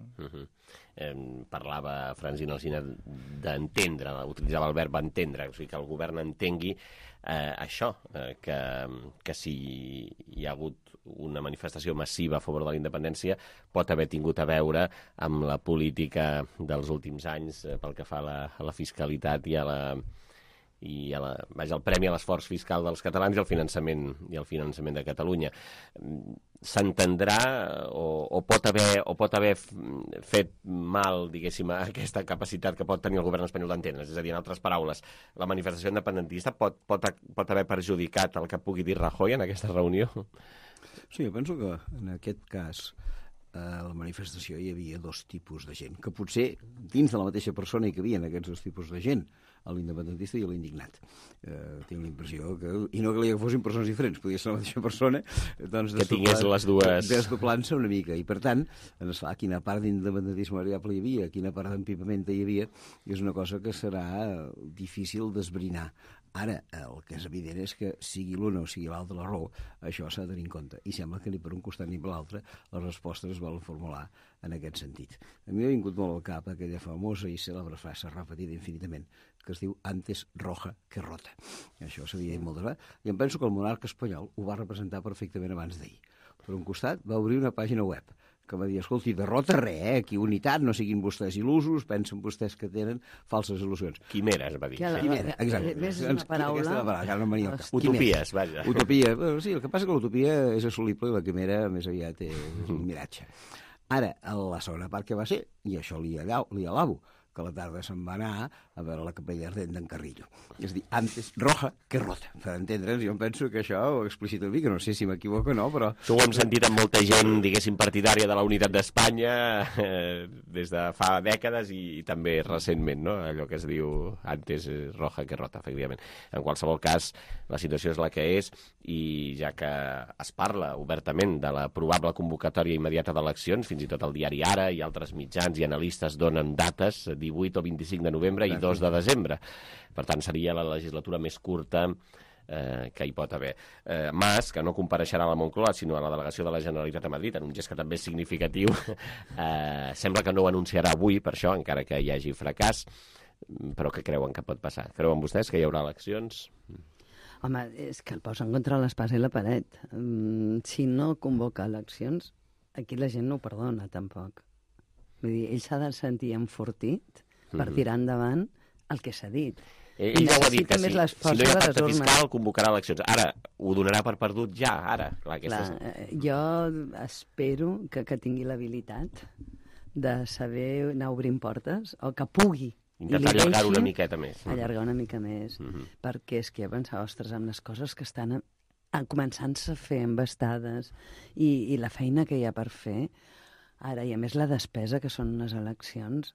Parlava Francina Alsina d'entendre, utilitzava el verb entendre, o sigui que el govern entengui això, que si hi ha hagut una manifestació massiva a favor de la independència pot haver tingut a veure amb la política dels últims anys pel que fa a la fiscalitat i el premi a l'esforç fiscal dels catalans i el finançament de Catalunya. S'entendrà o pot haver fet mal, diguéssim, aquesta capacitat que pot tenir el govern espanyol d'entendre? És a dir, en altres paraules, la manifestació independentista pot haver perjudicat el que pugui dir Rajoy en aquesta reunió? Sí, jo penso que en aquest cas a la manifestació hi havia dos tipus de gent, que potser dins de la mateixa persona hi cabien aquests dos tipus de gent, l'independentista i l'indignat. Tinc la impressió que, i no que fossin persones diferents, podia ser la mateixa persona, que tingués les dues... desdoblant-se una mica, i per tant, quina part d'independentisme variable hi havia, quina part d'empipament hi havia, és una cosa que serà difícil d'esbrinar. Ara, el que és evident és que sigui l'una o sigui l'altra la raó, això s'ha de tenir en compte. I sembla que ni per un costat ni per l'altre les respostes es volen formular en aquest sentit. A mi m'ha vingut molt al cap aquella famosa i cèlebre frase repetida infinitament, que es diu antes roja que rota. Això s'havia dit moltes vegades. I em penso que el monarca espanyol ho va representar perfectament abans d'ahir. Per un costat va obrir una pàgina web que va dir, escolti, derrota res, aquí unitat, no siguin vostès il·lusos, pensen vostès que tenen falses il·lusions. Quimera, es va dir. Quimera, exacte. Més és una paraula... Utopies, vaja. Utopia. Sí, el que passa que l'utopia és assolible i la quimera més aviat és un miratge. Ara, la segona part que va ser, i això li alabo, que a la tarda se'n va anar a veure la capella ardent d'en Carrillo. És a dir, antes roja que rota. Per entendre'ns, jo em penso que això ho explicita una mica, no sé si m'equivoco o no, però... Això ho hem sentit amb molta gent, diguéssim, partidària de la unitat d'Espanya des de fa dècades i també recentment, no? Allò que es diu antes roja que rota, efectivament. En qualsevol cas, la situació és la que és i ja que es parla obertament de la probable convocatòria immediata d'eleccions, fins i tot el diari Ara i altres mitjans i analistes donen dates, 18 o 25 de novembre i 2 de desembre. Per tant, seria la legislatura més curta que hi pot haver. Mas, que no compareixerà a la Moncloa, sinó a la delegació de la Generalitat a Madrid, en un gest que també és significatiu, sembla que no ho anunciarà avui, per això, encara que hi hagi fracàs, però què creuen que pot passar? Creuen vostès que hi haurà eleccions? Home, és que el posen contra l'espasa i la paret. Si no convoca eleccions, aquí la gent no ho perdona, tampoc. Vull dir, ell s'ha de sentir enfortit per tirar endavant el que s'ha dit. Ell ja ho ha dit, que si no hi ha pacte fiscal convocarà eleccions. Ara, ho donarà per perdut ja, ara. Jo espero que tingui l'habilitat de saber anar obrint portes, o que pugui. Intentar allargar una miqueta més. Allargar una mica més, perquè és que jo pensava, ostres, amb les coses que estan començant-se a fer embastades i la feina que hi ha per fer, ara, i a més la despesa que són unes eleccions,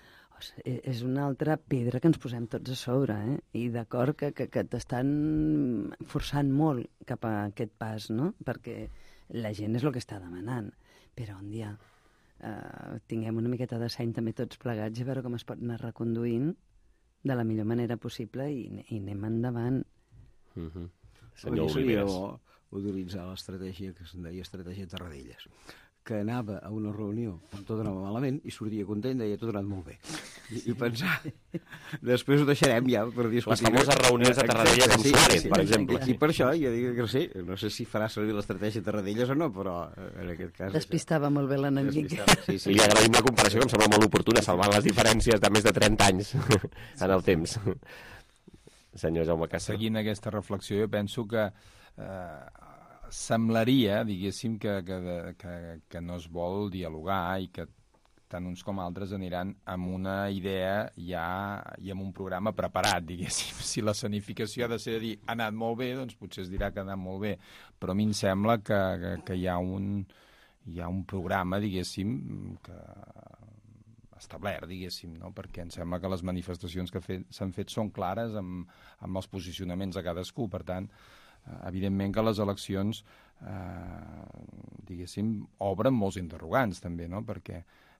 és una altra pedra que ens posem tots a sobre, i d'acord que t'estan forçant molt cap a aquest pas, no? Perquè la gent és el que està demanant. Però un dia tinguem una miqueta de seny també tots plegats a veure com es pot anar reconduint de la millor manera possible i anem endavant. Senyor Oliveres. Utilitzar l'estratègia que se'n deia estratègia Tarradellas, que anava a una reunió on tot anava malament i sortia content, deia tot ha anat molt bé. I pensar, després ho deixarem ja per discutir. Les famoses reunions de Tarradellas amb Suárez, per exemple. I per això jo dic que sí, no sé si farà servir l'estratègia Tarradellas o no, però en aquest cas... Despistava molt bé l'enemic. Sí, li agraïm la comparació, que em sembla molt oportuna, salvant les diferències de més de 30 anys en el temps. Senyor Jaume Castro. Seguint aquesta reflexió, jo penso que semblaria, diguéssim, que no es vol dialogar i que tant uns com altres aniran amb una idea ja i amb un programa preparat, diguéssim. Si la escenificació ha de ser de dir ha anat molt bé, doncs potser es dirà que ha anat molt bé. Però a mi em sembla que hi ha un programa, diguéssim, que establert, diguéssim, no? Perquè em sembla que les manifestacions que s'han fet són clares amb els posicionaments de cadascú. Per tant, evidentment que les eleccions, diguéssim, obren molts interrogants, també, no? Perquè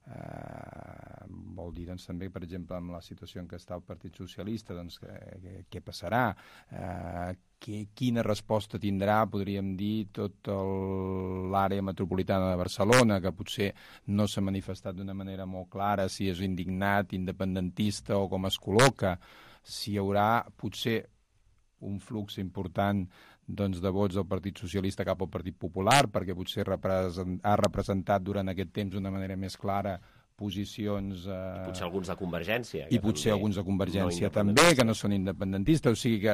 vol dir, doncs, també, per exemple, amb la situació en què està el Partit Socialista, doncs, què passarà? Quina resposta tindrà, podríem dir, tot l'àrea metropolitana de Barcelona, que potser no s'ha manifestat d'una manera molt clara si és indignat, independentista o com es col·loca, si hi haurà potser un flux important doncs, de vots del Partit Socialista cap al Partit Popular, perquè potser ha representat durant aquest temps d'una manera més clara posicions... I potser alguns de Convergència. I potser alguns de Convergència també, que no són independentistes. O sigui que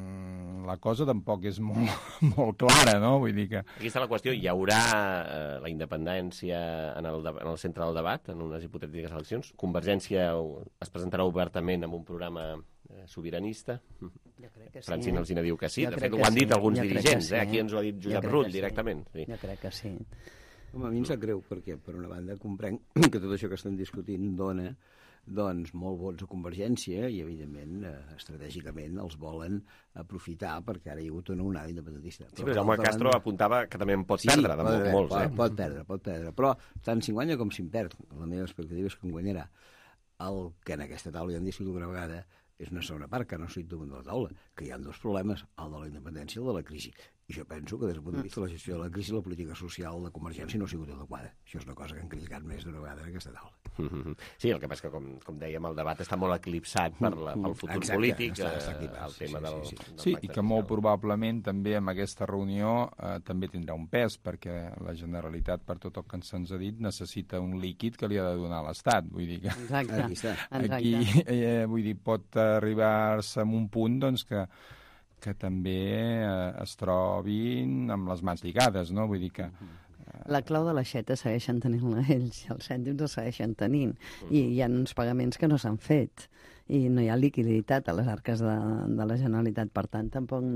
la cosa tampoc és molt clara, no? Vull dir que... Aquí està la qüestió. Hi haurà la independència en el centre del debat, en unes hipotètiques eleccions? Convergència es presentarà obertament amb un programa sobiranista? Jo crec que sí. Francina Alsina diu que sí. De fet, ho han dit alguns dirigents. Aquí ens ho ha dit Josep Rull directament. Jo crec que sí. Home, a mi em sap greu, perquè per una banda comprenc que tot això que estem discutint dona doncs, molt vots a Convergència i, evidentment, estratègicament els volen aprofitar perquè ara hi ha hagut una onada independentista. Sí, però Jaume Castro apuntava que també en pot perdre, de molts. Pot perdre, però tant si guanya com si en perd. La meva expectativa és que en guanyarà. El que en aquesta taula ja han discutit una vegada és una segona part, que no estic damunt de la taula, que hi ha dos problemes, el de la independència i el de la crisi. I jo penso que des del punt de vista de la gestió de la crisi la política social de Convergència no ha sigut adequada. Això és una cosa que han criticat més d'una vegada en aquesta taula. Sí, el que passa que, com dèiem, el debat està molt eclipsat pel futur polític, el tema del Sí, i que molt probablement també en aquesta reunió també tindrà un pes, perquè la Generalitat, per tot el que se'ns ha dit, necessita un líquid que li ha de donar l'Estat. Vull dir que aquí vull dir, pot arribar-se a un punt doncs, que també es trobin amb les mans lligades, no? Vull dir que... La clau de l'aixeta segueixen tenint-la ells, i els cèntims els segueixen tenint, i hi ha uns pagaments que no s'han fet, i no hi ha liquiditat a les arques de la Generalitat, per tant, tampoc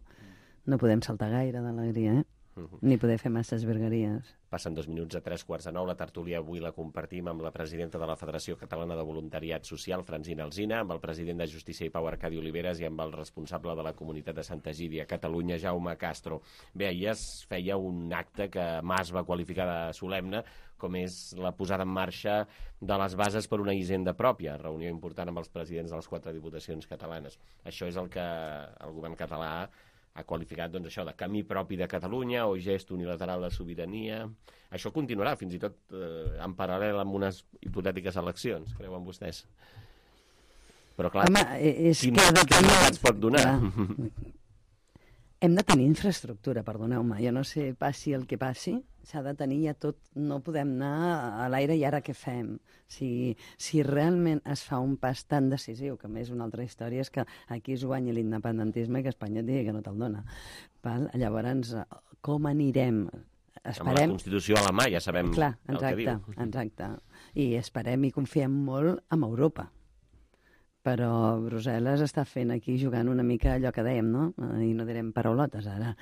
no podem saltar gaire d'alegria, ni poder fer masses virgueries. Passen 2 minuts a 3:45. La tertúlia avui la compartim amb la presidenta de la Federació Catalana de Voluntariat Social, Francina Alsina, amb el president de Justícia i Pau, Arcadi Oliveres, i amb el responsable de la comunitat de Santa Egídia, Catalunya, Jaume Castro. Bé, ahir es feia un acte que Mas va qualificar de solemne, com és la posada en marxa de les bases per una hisenda pròpia, reunió important amb els presidents de les 4 diputacions catalanes. Això és el que el govern català ha qualificat, doncs, això de camí propi de Catalunya o gest unilateral de sobirania. Això continuarà fins i tot en paral·lel amb unes hipotètiques eleccions, creuen vostès? Però clar, quins resultats pot donar? Hem de tenir infraestructura, perdoneu-me. Jo no sé, passi el que passi, s'ha de tenir ja tot. No podem anar a l'aire i ara què fem? Si realment es fa un pas tan decisiu, que a més una altra història és que aquí es guanya l'independentisme i que Espanya et digui que no te'l dona. Llavors, com anirem? Amb la Constitució a la mà ja sabem el que diu. Exacte. I esperem i confiem molt en Europa. Però Brussel·les està fent aquí jugant una mica allò que dèiem, no? I no direm paraulotes, ara.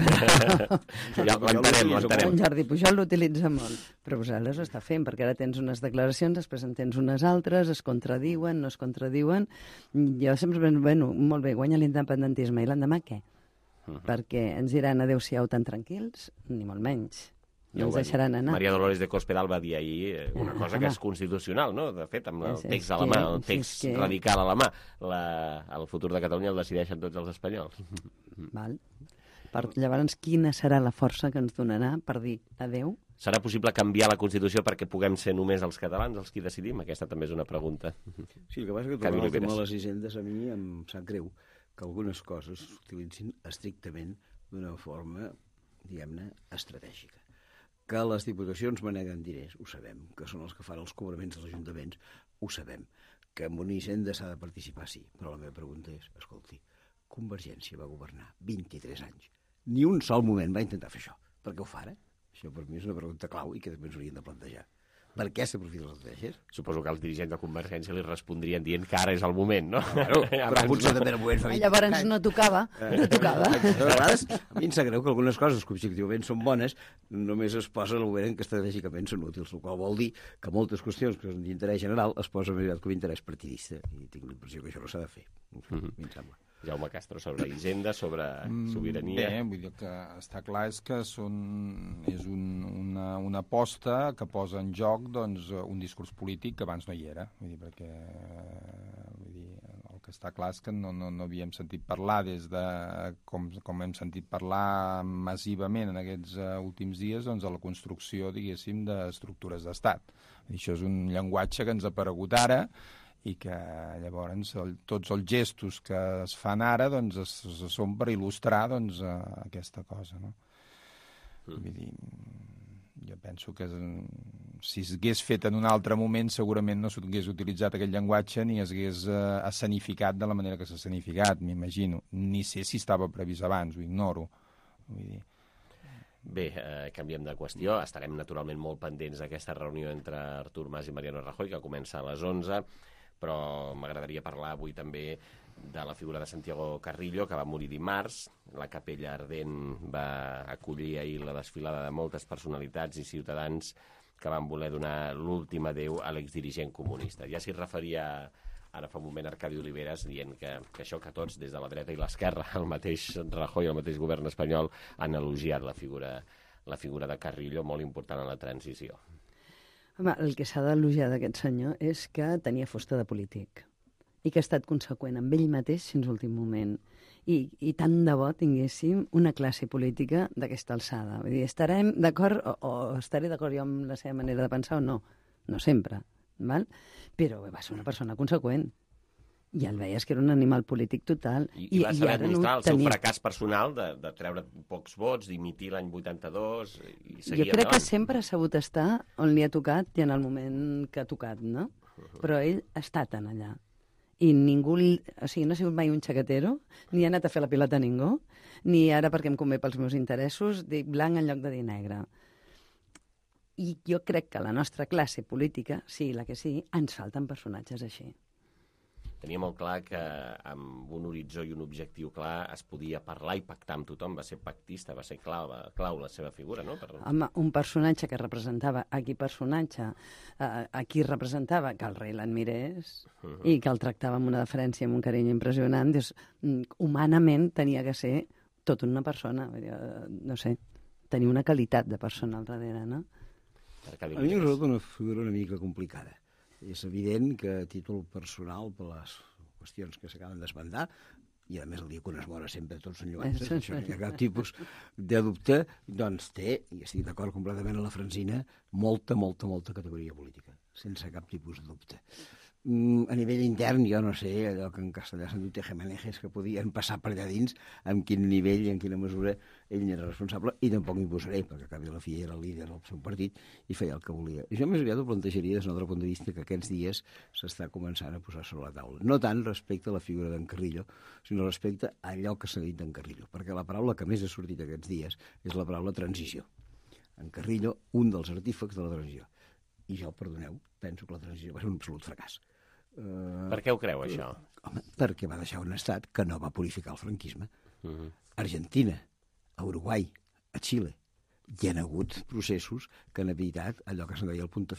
L'entenem. Jordi Pujol l'utilitza molt. Però Brussel·les ho està fent, perquè ara tens unes declaracions, després en tens unes altres, es contradiuen, no es contradiuen. Jo sempre penso, bueno, molt bé, guanya l'independentisme, i l'endemà què? perquè ens diran adeu-siau tan tranquils, ni molt menys. No ens deixaran anar. Maria Dolores de Cospedal va dir ahir una cosa que és constitucional, no? De fet, amb el text a la mà, el text radical a la mà. El futur de Catalunya el decideixen tots els espanyols. Val. Llavors, quina serà la força que ens donarà per dir adeu? Serà possible canviar la Constitució perquè puguem ser només els catalans els qui decidim? Aquesta també és una pregunta. Sí, el que passa és que tornant al tema de les hisendes, a mi em sap greu que algunes coses s'utilitzin estrictament d'una forma, diguem-ne, estratègica. Que les diputacions maneguen diners, ho sabem. Que són els que fan els cobraments dels ajuntaments, ho sabem. Que en una hisenda s'ha de participar, sí. Però la meva pregunta és, escolti, Convergència va governar 23 anys. Ni un sol moment va intentar fer això. Per què ho fa ara? Això per mi és una pregunta clau i que també ens hauríem de plantejar. Per què s'aprofiten les estratègies? Suposo que els dirigents de Convergència li respondrien dient que ara és el moment, no? Però potser també era el moment fa 20 anys. Llavors no tocava. No tocava. A vegades, a mi em sap greu que algunes coses que objectivament són bones només es posen al moment en què estratègicament són útils, el qual vol dir que moltes qüestions que són d'interès general es posen més aviat com a interès partidista. I tinc la impressió que això no s'ha de fer. A mi em sembla. Jaume Castro, sobre Hisenda, sobre sobirania... Bé, vull dir que està clar és que és una aposta que posa en joc doncs, un discurs polític que abans no hi era. Vull dir, perquè el que està clar és que no havíem sentit parlar des de, com hem sentit parlar massivament en aquests últims dies, doncs, de la construcció, diguéssim, d'estructures d'estat. Això és un llenguatge que ens ha aparegut ara, i que llavors tots els gestos que es fan ara doncs, són per il·lustrar doncs, aquesta cosa. No? Vull dir, jo penso que si s'hagués fet en un altre moment segurament no s'hagués utilitzat aquest llenguatge ni s'hagués escenificat de la manera que s'ha escenificat, m'imagino. Ni sé si estava previst abans, ho ignoro. Vull dir... Bé, canviem de qüestió. Estarem naturalment molt pendents d'aquesta reunió entre Artur Mas i Mariano Rajoy, que comença a les 11, però m'agradaria parlar avui també de la figura de Santiago Carrillo, que va morir dimarts. La Capella Ardent va acollir ahir la desfilada de moltes personalitats i ciutadans que van voler donar l'últim adeu a l'exdirigent comunista. Ja s'hi referia ara fa un moment Arcadi Oliveres dient que això que tots, des de la dreta i l'esquerra, el mateix Rajoy i el mateix govern espanyol, han elogiat la figura de Carrillo, molt important en la transició. Home, el que s'ha d'elogiar d'aquest senyor és que tenia fusta de polític i que ha estat conseqüent amb ell mateix fins l'últim moment. I tant de bo tinguéssim una classe política d'aquesta alçada. Vull dir, estarem d'acord o estaré d'acord jo amb la seva manera de pensar o no. No sempre, val? Però va ser una persona conseqüent. I el veies que era un animal polític total. I va saber administrar el seu fracàs personal de treure pocs vots, d'imitir l'any 82 i seguir endavant. Jo crec que sempre ha sabut estar on li ha tocat i en el moment que ha tocat, no? Però ell ha estat en allà. I ningú... O sigui, no ha sigut mai un xaquetero, ni ha anat a fer la pilota a ningú, ni ara perquè em convé pels meus interessos, dic blanc en lloc de dir negre. I jo crec que la nostra classe política, sí, la que sí, ens falten personatges així. Tenia molt clar que amb un horitzó i un objectiu clar es podia parlar i pactar amb tothom. Va ser pactista, va ser clau la seva figura, no? Home, un personatge que representava a qui representava que el rei l'admirés i que el tractava amb una deferència, amb un carinyo impressionant. Dius, humanament tenia que ser tota una persona, no sé, tenia una qualitat de persona al darrere, no? A mi em resulta una figura una mica complicada. És evident que a títol personal, per les qüestions que s'acaben d'esmentar, i a més el dia que un es mora sempre tots són lloances, això no hi ha cap tipus de dubte, doncs té, i estic d'acord completament amb la Francina, molta categoria política, sense cap tipus de dubte. A nivell intern, jo no sé, allò que en castellà se'n diu tejemanejes, que podien passar per allà dins, amb quin nivell i en quina mesura ell n'era responsable, i tampoc m'hi posaré, perquè a cap i a la fi era el líder del seu partit i feia el que volia. I jo més aviat ho plantejaria des d'un altre punt de vista que aquests dies s'està començant a posar sobre la taula. No tant respecte a la figura d'en Carrillo, sinó respecte a allò que s'ha dit d'en Carrillo, perquè la paraula que més ha sortit aquests dies és la paraula transició. En Carrillo, un dels artífecs de la transició. I jo, perdoneu, penso que la transició va ser un absolut fracàs. Per què ho creu, això? Home, perquè va deixar un estat que no va purificar el franquisme. Argentina, a Uruguai, a Xile, hi ha hagut processos que han evitat allò que se'n deia el punto final.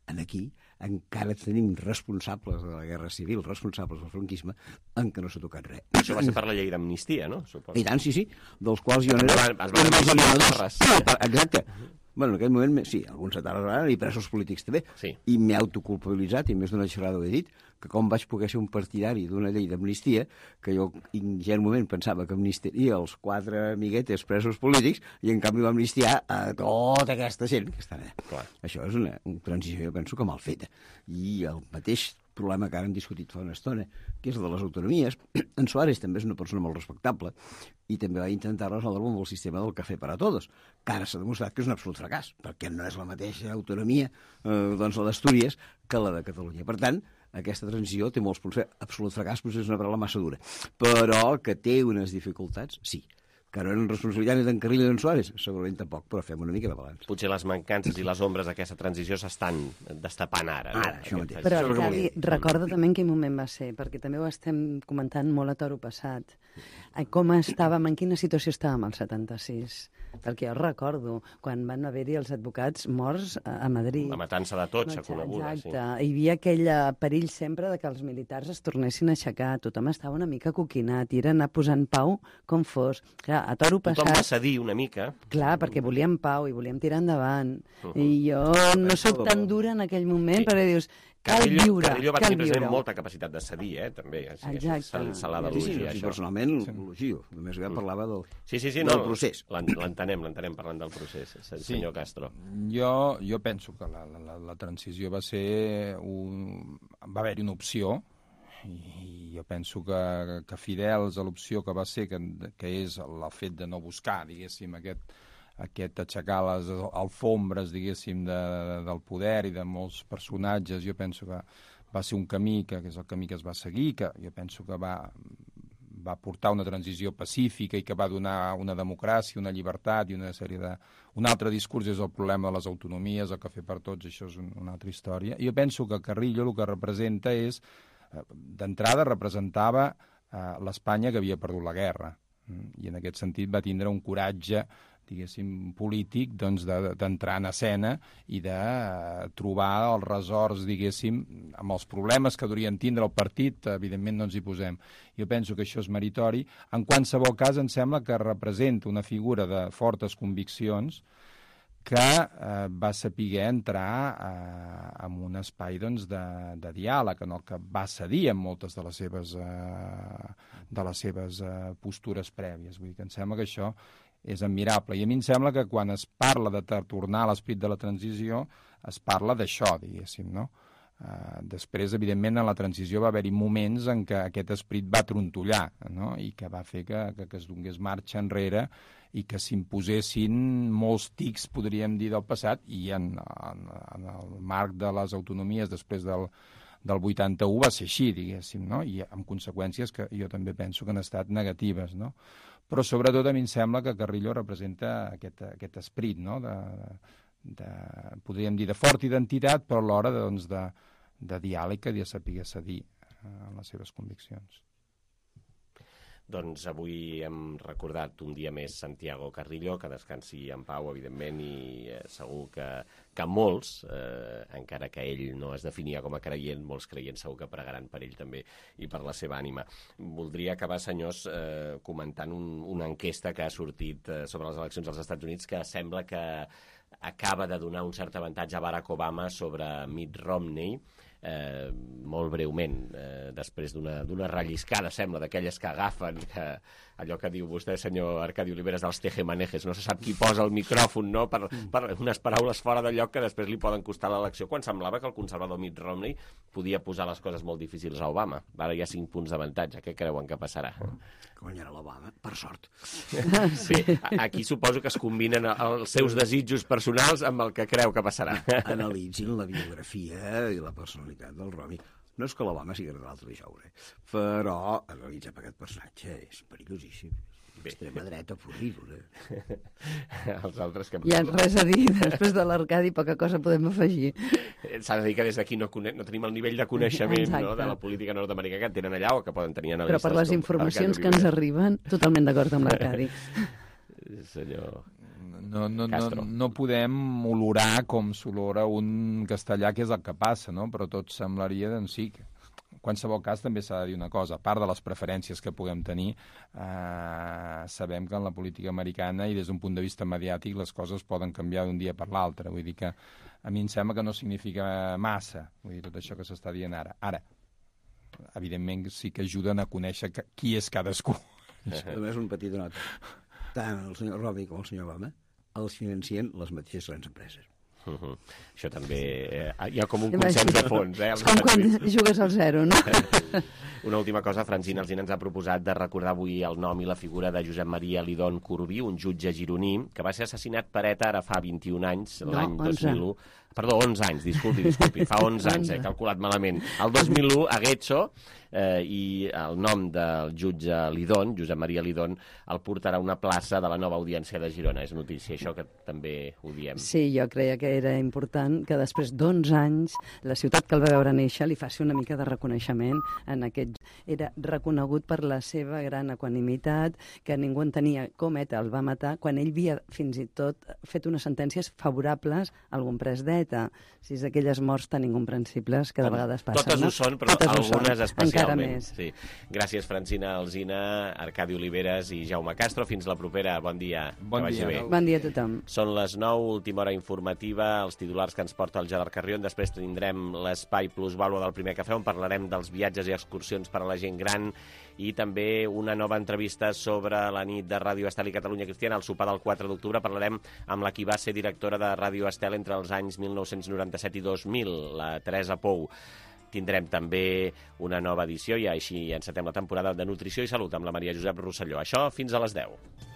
aquí encara tenim responsables de la Guerra Civil, responsables del franquisme, en què no s'ha tocat res. Això va ser per la llei d'amnistia, no? Suposo. I tant, sí, dels quals jo no era... Es van amnistiar. Exacte. Bueno, en aquell moment, sí, alguns etarres van, i presos polítics també. Sí. I m'he autoculpabilitzat, i més d'una xerrada ho he dit, que com vaig poder ser un partidari d'una llei d'amnistia, que jo ingenuament pensava que amnistiaria els 4 amiguetes presos polítics, i en canvi va amnistiar a tota aquesta gent que està allà. Clar. Això és una transició, jo penso, que mal feta. I el mateix problema que ara hem discutit fa una estona, que és el de les autonomies. En Suárez també és una persona molt respectable i també va intentar resoldre amb el sistema del cafè per a tots, que ara s'ha demostrat que és un absolut fracàs, perquè no és la mateixa autonomia la d'Astúries que la de Catalunya. Per tant, aquesta transició té molts punts. Absolut fracàs potser és una paraula massa dura, però que té unes dificultats, sí. Que no eren responsabilitat ni d'en Carrillo ni d'en Suárez, segurament tampoc, però fem una mica de balanç. Potser les mancances i les ombres d'aquesta transició s'estan destapant ara. No? Ara, això mateix. Però, Arcadi, recorda també en quin moment va ser, perquè també ho estem comentant molt a toro passat. Com estàvem, en quina situació estàvem al 76? Perquè jo recordo quan van haver-hi els advocats morts a Madrid. La matança de Totxa, coneguda. Exacte. Sí. Hi havia aquell perill sempre de que els militars es tornessin a aixecar. Tothom estava una mica coquinat i era anar posant pau com fos. Clar, a toro passat... Tothom va cedir una mica. Clar, perquè volíem pau i volíem tirar endavant. I jo no sóc tan dura en aquell moment, perquè dius... Cal viure, Carrillo va tenir present molta capacitat de cedir, també. Exacte. Se l'ha d'elogiar, això. Personalment, l'elogio. Només que parlava del procés. L'entenem parlant del procés, senyor Castro. Jo penso que la transició va ser... Va haver-hi una opció, i jo penso que fidels a l'opció que va ser, que és el fet de no buscar, diguéssim, aquest aixecar les alfombres, diguéssim, del poder i de molts personatges, jo penso que va ser un camí que és el camí que es va seguir, que jo penso que va portar una transició pacífica i que va donar una democràcia, una llibertat i una sèrie de... Un altre discurs és el problema de les autonomies, el cafè per tots, això és una altra història. I jo penso que Carrillo el que representa és, d'entrada representava l'Espanya que havia perdut la guerra, i en aquest sentit va tindre un coratge, diguéssim, polític, doncs, d'entrar en escena i de trobar els ressorts, diguéssim, amb els problemes que durien tindre el partit, evidentment no ens hi posem. Jo penso que això és meritori. En qualsevol cas, em sembla que representa una figura de fortes conviccions que va saber entrar en un espai doncs, de diàleg, en el que va cedir en moltes de les seves postures prèvies. Vull dir que em sembla que això és admirable. I a mi em sembla que quan es parla de tornar a l'esperit de la transició, es parla d'això, diguéssim, no? Després, evidentment, en la transició va haver-hi moments en què aquest esperit va trontollar, no? I que va fer que es donés marxa enrere i que s'imposessin molts tics, podríem dir, del passat, i en el marc de les autonomies després del 81 va ser així, diguéssim, no? I amb conseqüències que jo també penso que han estat negatives, no? Però sobretot a mi em sembla que Carrillo representa aquest esperit, no? Podríem dir, de forta identitat, però alhora de diàleg i de saber cedir en les seves conviccions. Doncs avui hem recordat un dia més Santiago Carrillo, que descansi en pau, evidentment, i segur que molts, encara que ell no es definia com a creient, molts creients segur que pregaran per ell també i per la seva ànima. Voldria acabar, senyors, comentant una enquesta que ha sortit sobre les eleccions als Estats Units que sembla que acaba de donar un cert avantatge a Barack Obama sobre Mitt Romney, molt breument, després d'una relliscada, sembla, d'aquelles que agafen, allò que diu vostè, senyor Arcadi Oliveres, dels tejemanejes, no se sap qui posa el micròfon, no?, per unes paraules fora de lloc que després li poden costar l'elecció, quan semblava que el conservador Mitt Romney podia posar les coses molt difícils a Obama. Ara hi ha 5 punts d'avantatge. Què creuen que passarà? Guanyarà l'Obama, per sort. Sí, aquí suposo que es combinen els seus desitjos personals amb el que creu que passarà. Analitzin la biografia i la personalitat del Romney. No és que l'Obama sigui de l'altre dijous, però analitzem aquest personatge, és perillosíssim. Extrema dreta, horrible. Els altres que... Hi ha res a dir, després de l'Arcadi poca cosa podem afegir. S'ha de dir que des d'aquí no tenim el nivell de coneixement, no, de la política nord-americana que tenen allà o que poden tenir analistes. Però per les informacions que ens arriben, totalment d'acord amb l'Arcadi. Senyor... Castro. No podem olorar com s'olora un castellà, que és el que passa, no? Però tot semblaria, doncs sí, que en qualsevol cas també s'ha de dir una cosa. A part de les preferències que puguem tenir, sabem que en la política americana i des d'un punt de vista mediàtic les coses poden canviar d'un dia per l'altre. Vull dir que a mi em sembla que no significa massa, vull dir, tot això que s'està dient ara. Ara, evidentment sí que ajuden a conèixer qui és cadascú. Només un petit nota. Tant el senyor Robi com el senyor Obama els financien les mateixes grans empreses. Això també... hi ha com un consens de fons. És com quan jugues al zero, no? Una última cosa, Francina Alsina ens ha proposat de recordar avui el nom i la figura de Josep Maria Lidón Corbí, un jutge gironí, que va ser assassinat per ETA ara fa 21 anys, l'any 2001. Perdó, 11 anys, disculpi, fa 11 anys, he calculat malament. El 2001, a Getxo, i el nom del jutge Lidón, Josep Maria Lidón, el portarà a una plaça de la nova audiència de Girona. És notícia, això que també ho diem. Sí, jo creia que era important que després d'11 anys la ciutat que el va veure néixer li faci una mica de reconeixement en aquest... Era reconegut per la seva gran equanimitat, que ningú entenia com ETA el va matar, quan ell havia fins i tot fet unes sentències favorables a algun pres d'ETA. Si és d'aquelles morts tan incomprensibles que de vegades passen. Totes ho són, però algunes especialment. Encara més. Sí. Gràcies, Francina Alsina, Arcadi Oliveres i Jaume Castro. Fins la propera. Bon dia. Bon dia. Bé. Bon dia a tothom. Són les 9, última hora informativa, els titulars que ens porta el Gerard Carrion. Després tindrem l'espai plusvàlua del Primer Cafè, on parlarem dels viatges i excursions per a la gent gran, i també una nova entrevista sobre la nit de Ràdio Estel i Catalunya Cristiana, al sopar del 4 d'octubre. Parlarem amb la qui va ser directora de Ràdio Estel entre els anys 1997 i 2000, la Teresa Pou. Tindrem també una nova edició i així encetem la temporada de Nutrició i Salut amb la Maria Josep Rosselló. Això fins a les 10.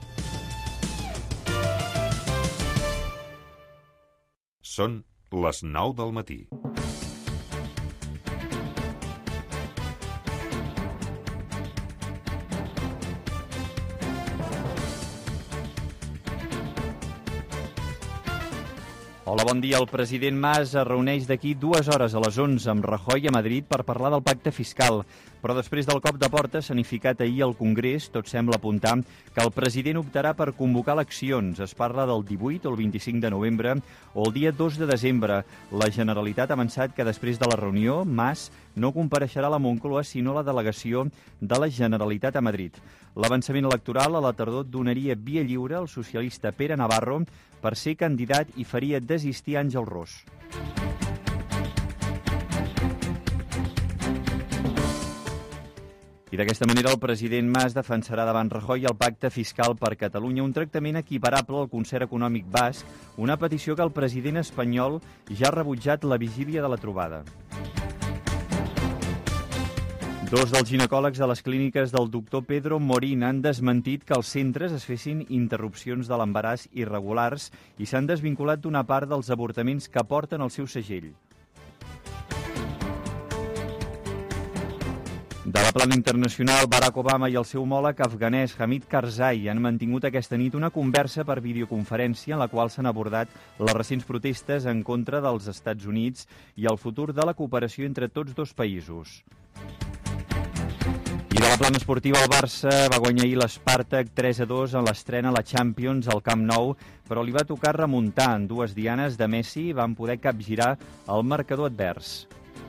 Són les 9 del matí. Hola, bon dia. El president Mas es reuneix d'aquí 2 hores a les 11 amb Rajoy a Madrid per parlar del pacte fiscal. Però després del cop de porta sanificat ahir al Congrés, tot sembla apuntar que el president optarà per convocar eleccions. Es parla del 18 o el 25 de novembre o el dia 2 de desembre. La Generalitat ha avançat que després de la reunió, Mas no compareixerà a la Moncloa sinó a la delegació de la Generalitat a Madrid. L'avançament electoral a la tardor donaria via lliure al socialista Pere Navarro per ser candidat i faria desistir Àngel Ros. I d'aquesta manera el president Mas defensarà davant Rajoy el pacte fiscal per Catalunya, un tractament equiparable al concert econòmic basc, una petició que el president espanyol ja ha rebutjat la vigília de la trobada. 2 dels ginecòlegs de les clíniques del doctor Pedro Morín han desmentit que els centres es fessin interrupcions de l'embaràs irregulars i s'han desvinculat d'una part dels avortaments que porten el seu segell. De la plana internacional, Barack Obama i el seu homòleg afganès Hamid Karzai han mantingut aquesta nit una conversa per videoconferència en la qual s'han abordat les recents protestes en contra dels Estats Units i el futur de la cooperació entre tots dos països. I de la plana esportiva, el Barça va guanyar ahir l'Spartak 3-2 en l'estrena a la Champions al Camp Nou, però li va tocar remuntar en 2 dianes de Messi i van poder capgirar el marcador advers.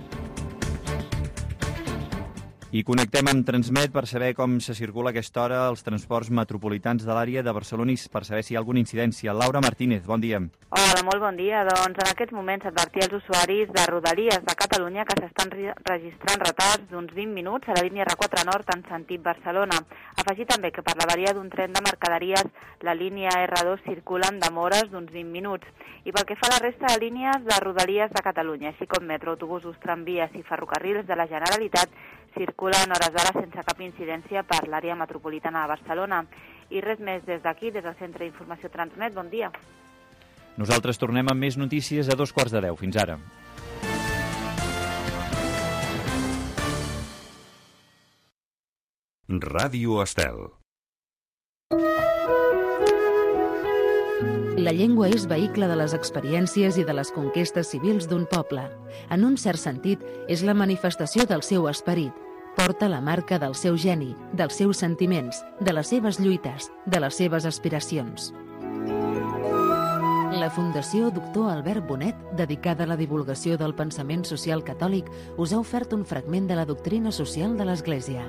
I connectem amb Transmet per saber com se circula a aquesta hora els transports metropolitans de l'àrea de Barcelona i per saber si hi ha alguna incidència. Laura Martínez, bon dia. Hola, molt bon dia. Doncs en aquests moments advertir els usuaris de Rodalies de Catalunya que s'estan registrant retards d'uns 20 minuts a la línia R4 Nord en sentit Barcelona. Afegir també que per l'avaria d'un tren de mercaderies la línia R2 circula amb demores d'uns 20 minuts. I pel que fa a la resta de línies de Rodalies de Catalunya, així com metro, autobusos, tramvies i ferrocarrils de la Generalitat, circulen hores d'ara sense cap incidència per l'àrea metropolitana de Barcelona. I res més des d'aquí, des del Centre d'Informació Transmet. Bon dia. Nosaltres tornem amb més notícies a 9:45. Fins ara. Ràdio Estel. La llengua és vehicle de les experiències i de les conquestes civils d'un poble. En un cert sentit, és la manifestació del seu esperit. Porta la marca del seu geni, dels seus sentiments, de les seves lluites, de les seves aspiracions. La Fundació Doctor Albert Bonet, dedicada a la divulgació del pensament social catòlic, us ha ofert un fragment de la doctrina social de l'Església.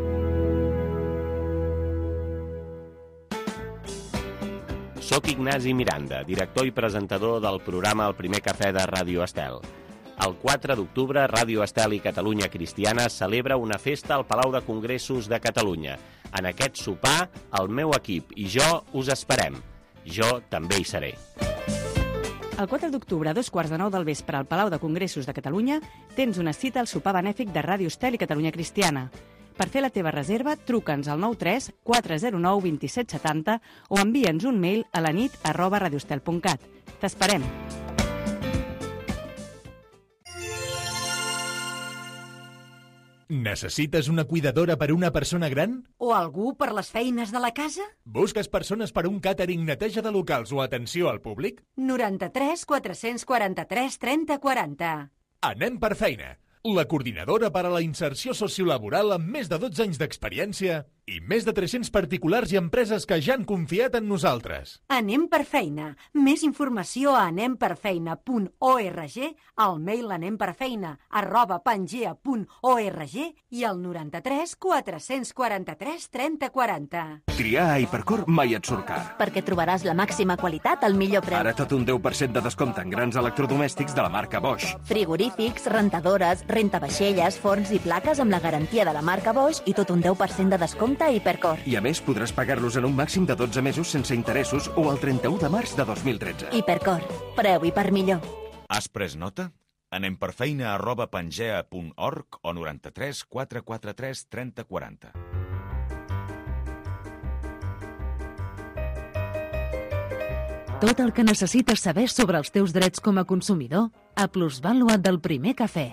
Soc Ignasi Miranda, director i presentador del programa El Primer Cafè de Ràdio Estel. El 4 d'octubre, Ràdio Estel i Catalunya Cristiana celebra una festa al Palau de Congressos de Catalunya. En aquest sopar, el meu equip i jo us esperem. Jo també hi seré. El 4 d'octubre a 2:15 del vespre al Palau de Congressos de Catalunya tens una cita al sopar benèfic de Ràdio Estel i Catalunya Cristiana. Per fer la teva reserva, truca'ns al 93 409 2770 o envia'ns un mail a lanit@radioestel.cat. T'esperem! Necessites una cuidadora per una persona gran? O algú per les feines de la casa? Busques persones per un càtering, neteja de locals o atenció al públic? 93 443 30 40. Anem per feina. La coordinadora per a la inserció sociolaboral amb més de 12 anys d'experiència i més de 300 particulars i empreses que ja han confiat en nosaltres. Anem per feina. Més informació a anemperfeina.org, al mail anemperfeina@pangea.org i al 93 443 30 40. Triar a Hipercor mai et surt car. Perquè trobaràs la màxima qualitat al millor preu. Ara tot un 10% de descompte en grans electrodomèstics de la marca Bosch. Frigorífics, rentadores, rentavaixelles, forns i plaques amb la garantia de la marca Bosch i tot un 10% de descompte a Hipercor. I a més podràs pagar-los en un màxim de 12 mesos sense interessos o el 31 de març de 2013. Hipercor. Preu i per millor. Has pres nota? Anem per feina@pangea.org o 93 443 30 40. Tot el que necessites saber sobre els teus drets com a consumidor a Plusvàlua del Primer Cafè.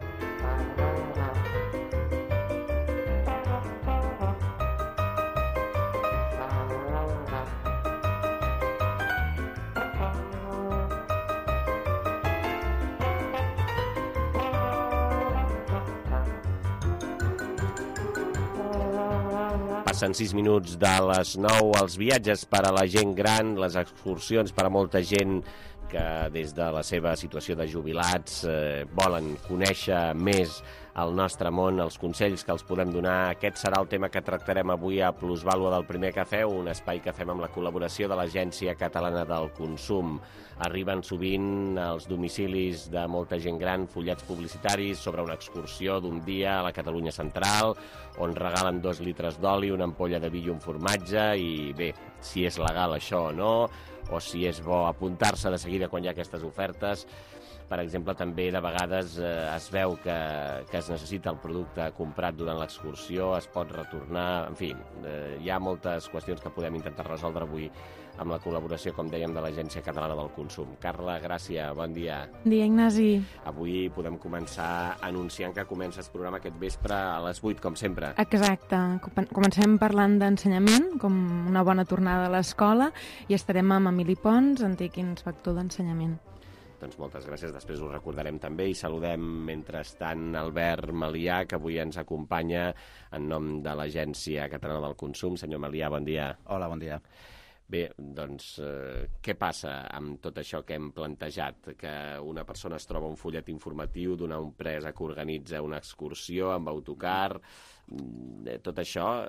Passen 6 minuts de les 9, els viatges per a la gent gran, les excursions per a molta gent que des de la seva situació de jubilats volen conèixer més el nostre món, els consells que els podem donar. Aquest serà el tema que tractarem avui a Plusvàlua del Primer Cafè, un espai que fem amb la col·laboració de l'Agència Catalana del Consum. Arriben sovint als domicilis de molta gent gran fullets publicitaris sobre una excursió d'un dia a la Catalunya Central, on regalen 2 litres d'oli, una ampolla de vi i un formatge, i bé, si és legal això o no, o si és bo apuntar-se de seguida quan hi ha aquestes ofertes. Per exemple, també de vegades es veu que es necessita el producte comprat durant l'excursió, es pot retornar, en fi, hi ha moltes qüestions que podem intentar resoldre avui amb la col·laboració, com dèiem, de l'Agència Catalana del Consum. Carla Gràcia, bon dia. Bon dia, Ignasi. Avui podem començar anunciant que comença el programa aquest vespre a les 8, com sempre. Exacte. Comencem parlant d'ensenyament, com una bona tornada a l'escola, i estarem amb Emili Pons, antic inspector d'ensenyament. Doncs moltes gràcies, després ho recordarem també i saludem mentrestant Albert Malià, que avui ens acompanya en nom de l'Agència Catalana del Consum. Senyor Malià, bon dia. Hola, bon dia. Bé, doncs, què passa amb tot això que hem plantejat? Que una persona es troba un fullet informatiu d'una empresa que organitza una excursió amb autocar, tot això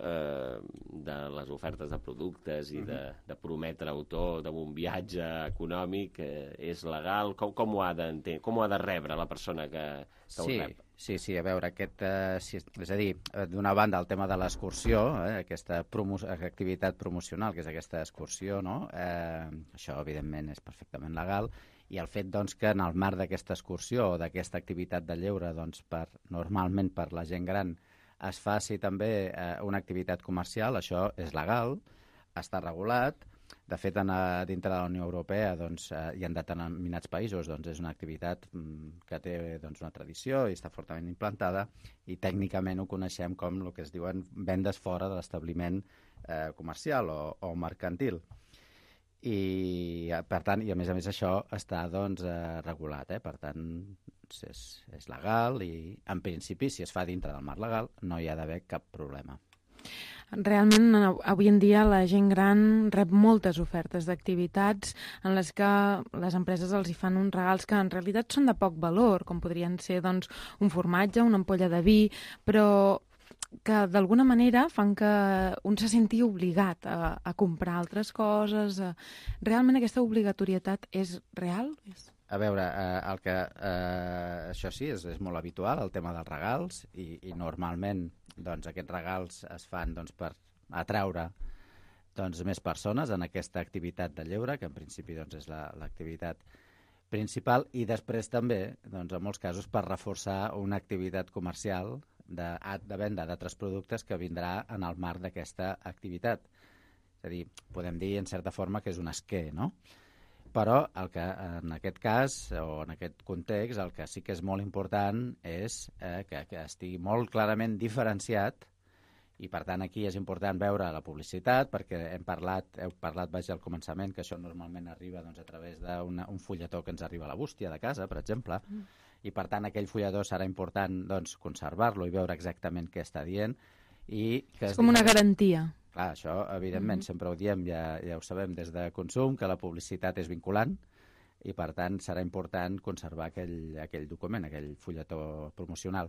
de les ofertes de productes i de prometre autor d'un viatge econòmic és legal? Com ho ha d'entendre? Com ho ha de rebre la persona que ho rep? Sí, a veure, és a dir, d'una banda el tema de l'excursió, aquesta activitat promocional, que és aquesta excursió, no? Això evidentment és perfectament legal, i el fet doncs, que en el marc d'aquesta excursió o d'aquesta activitat de lleure, doncs, normalment per la gent gran, es faci també una activitat comercial, això és legal, està regulat. De fet, dintre de la Unió Europea i en determinats països és una activitat que té una tradició i està fortament implantada, i tècnicament ho coneixem com el que es diuen vendes fora de l'establiment comercial o mercantil. I per tant, i a més això està regulat, per tant és legal, i en principi si es fa dintre del marc legal no hi ha d'haver cap problema. Realment, avui en dia la gent gran rep moltes ofertes d'activitats en les que les empreses els hi fan uns regals que en realitat són de poc valor, com podrien ser doncs, un formatge, una ampolla de vi, però que d'alguna manera fan que un se senti obligat a comprar altres coses. Realment aquesta obligatorietat és real? A veure, això sí, és molt habitual, el tema dels regals, i normalment doncs, aquests regals es fan doncs, per atraure doncs, més persones en aquesta activitat de lleure, que en principi doncs, és l'activitat principal, i després també, doncs, en molts casos, per reforçar una activitat comercial de venda d'altres productes que vindrà en el marc d'aquesta activitat. És a dir, podem dir en certa forma que és un esquer, no? Però el que en aquest cas, o en aquest context, el que sí que és molt important és que estigui molt clarament diferenciat, i per tant aquí és important veure la publicitat, perquè heu parlat vaja al començament, que això normalment arriba doncs, a través d'un fulletó que ens arriba a la bústia de casa, per exemple, i per tant aquell fulletó serà important doncs, conservar-lo i veure exactament què està dient. És com una garantia. Clar, això, evidentment, sempre ho diem, ja ho sabem des de consum, que la publicitat és vinculant i, per tant, serà important conservar aquell document, aquell fulletó promocional.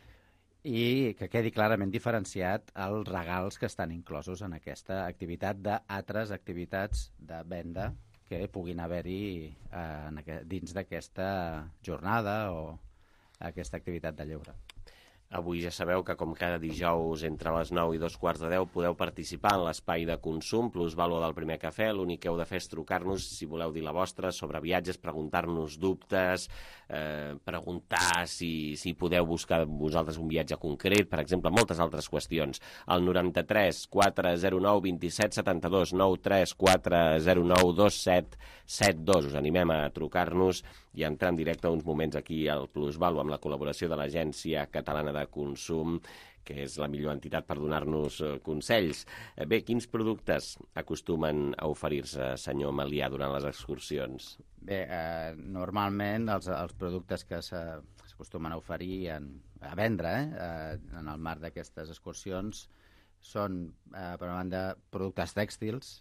I que quedi clarament diferenciat els regals que estan inclosos en aquesta activitat d'altres activitats de venda que puguin haver-hi dins d'aquesta jornada o aquesta activitat de lleure. Avui ja sabeu que, com cada dijous, entre les 9 i 2:15, podeu participar en l'espai de consum Plusvàlua del Primer Cafè. L'únic que heu de fer és trucar-nos, si voleu dir la vostra, sobre viatges, preguntar-nos dubtes, preguntar si podeu buscar vosaltres un viatge concret, per exemple, moltes altres qüestions. Al 93 409 27 72, 93 409 27 72. Us animem a trucar-nos i a entrar en directe uns moments aquí al Plusvàlua amb la col·laboració de l'Agència Catalana de Consum, que és la millor entitat per donar-nos consells. Bé, quins productes acostumen a oferir-se, senyor Melià, durant les excursions? Bé, normalment els productes que s'acostumen a oferir, a vendre, en el marc d'aquestes excursions, són, per una banda, productes tèxtils,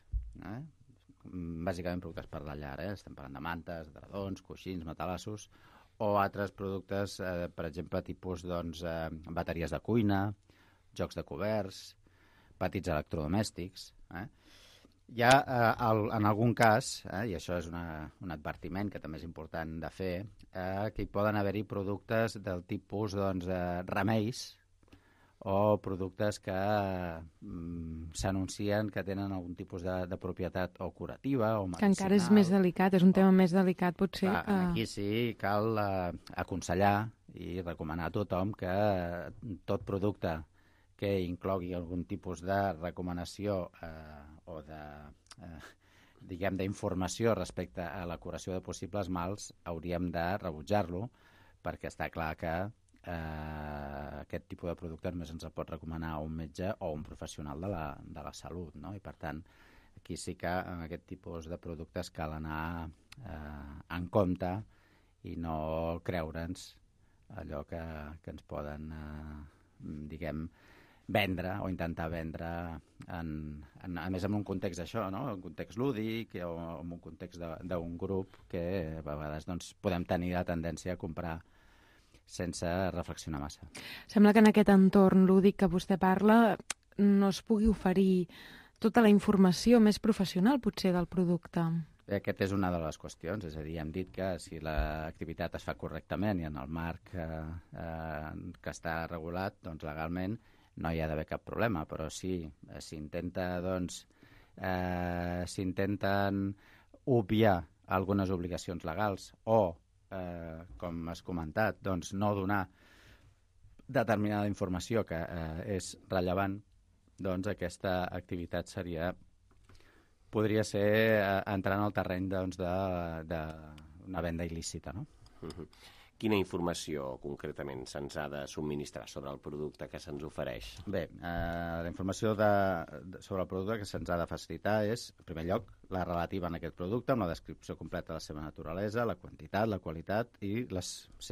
bàsicament productes per la llar, estem parlant de mantes, dredons, coixins, matalassos, o altres productes, per exemple, tipus bateries de cuina, jocs de coberts, petits electrodomèstics. Hi ha, en algun cas, i això és un advertiment que també és important de fer, que hi poden haver-hi productes del tipus remeis o productes que s'anuncien que tenen algun tipus de propietat o curativa o medicinal. Que encara és més delicat, és un tema més delicat, potser. Aquí sí cal aconsellar i recomanar a tothom que tot producte que inclogui algun tipus de recomanació o d'informació respecte a la curació de possibles mals hauríem de rebutjar-lo, perquè està clar que aquest tipus de producte només ens el pot recomanar un metge o un professional de la salut, no? I per tant, aquí sí que en aquest tipus de productes cal anar en compte i no creure'ns allò que ens poden, vendre o intentar vendre, a més en un context d'això, no? Un context lúdic o en un context d'un grup que a vegades podem tenir la tendència a comprar sense reflexionar massa. Sembla que en aquest entorn lúdic que vostè parla no es pugui oferir tota la informació més professional, potser, del producte. Aquesta és una de les qüestions, és a dir, hem dit que si l'activitat es fa correctament i en el marc que està regulat, doncs legalment no hi ha d'haver cap problema, però si s'intenten obviar algunes obligacions legals o com has comentat, doncs no donar determinada informació que és rellevant, doncs aquesta activitat podria ser entrar en el terreny d'una venda il·lícita, no? Quina informació concretament se'ns ha de subministrar sobre el producte que se'ns ofereix? Bé, la informació sobre el producte que se'ns ha de facilitar és, en primer lloc, la relativa en aquest producte, amb la descripció completa de la seva naturalesa, la quantitat, la qualitat i les seves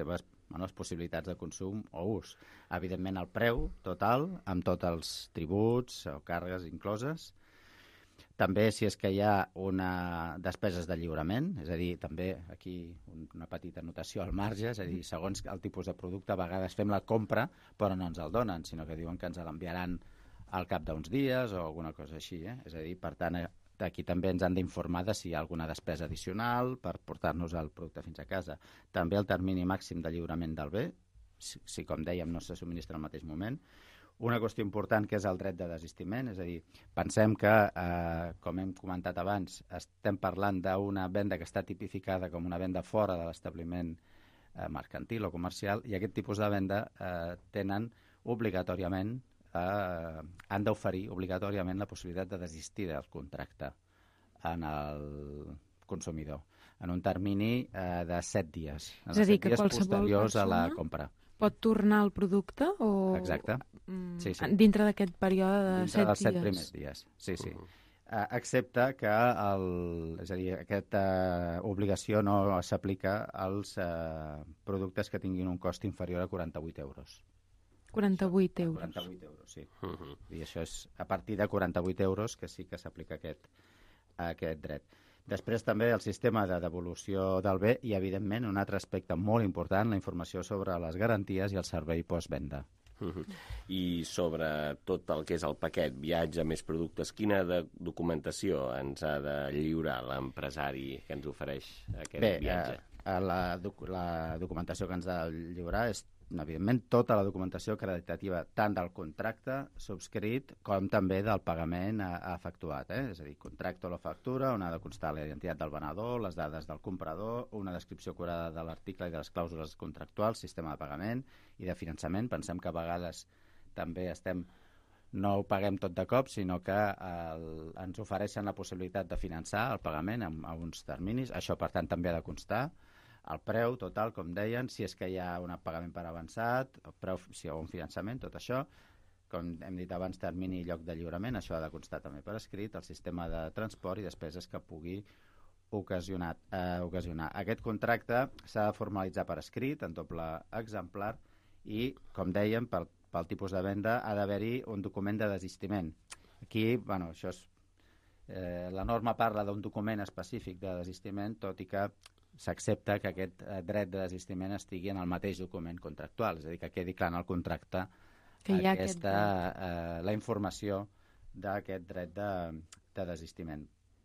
les possibilitats de consum o ús. Evidentment, el preu total, amb tots els tributs o càrregues incloses. També si és que hi ha despeses de lliurament, és a dir, també aquí una petita anotació al marge, és a dir, segons el tipus de producte, a vegades fem la compra però no ens el donen, sinó que diuen que ens l'enviaran al cap d'uns dies o alguna cosa així. És a dir, per tant, aquí també ens han d'informar de si hi ha alguna despesa addicional per portar-nos el producte fins a casa. També el termini màxim de lliurament del bé, si com dèiem no se subministra al mateix moment. Una qüestió important que és el dret de desistiment, és a dir, pensem que, com hem comentat abans, estem parlant d'una venda que està tipificada com una venda fora de l'establiment mercantil o comercial, i aquest tipus de venda tenen obligatòriament, han d'oferir obligatòriament la possibilitat de desistir del contracte en el consumidor, en un termini de 7 dies. És a dir, que qualsevol posteriors a la persona compra. Pot tornar el producte o... Exacte. Sí. Dintre d'aquest període de 7 dies? Dintre dels 7 primers dies, sí. Excepte que és a dir, aquesta obligació no s'aplica als productes que tinguin un cost inferior a 48 euros. 48 euros. 48 euros, sí. I això és a partir de 48 euros que sí que s'aplica aquest dret. Després també el sistema de devolució del bé i, evidentment, un altre aspecte molt important, la informació sobre les garanties i el servei postvenda. I sobre tot el que és el paquet, viatge més productes, quina documentació ens ha de lliurar l'empresari que ens ofereix aquest viatge? La documentació que ens ha de lliurar és, evidentment, tota la documentació acreditativa tant del contracte subscrit com també del pagament efectuat. És a dir, contracte o la factura, on ha de constar la identitat del venedor, les dades del comprador, una descripció acurada de l'article i de les clàusules contractuals, sistema de pagament i de finançament. Pensem que a vegades també no ho paguem tot de cop, sinó que ens ofereixen la possibilitat de finançar el pagament a uns terminis. Això, per tant, també ha de constar. El preu total, com deien, si és que hi ha un pagament per avançat, el preu, si hi ha un finançament, tot això, com hem dit abans, termini i lloc de lliurament, això ha de constar també per escrit, el sistema de transport i despeses que pugui ocasionar. Aquest contracte s'ha de formalitzar per escrit, en doble exemplar, i, com dèiem, pel tipus de venda ha d'haver-hi un document de desistiment. Aquí, això és... La norma parla d'un document específic de desistiment, tot i que s'accepta que aquest dret de desistiment estigui en el mateix document contractual, és a dir, que quedi clar en el contracte la informació d'aquest dret de desistiment.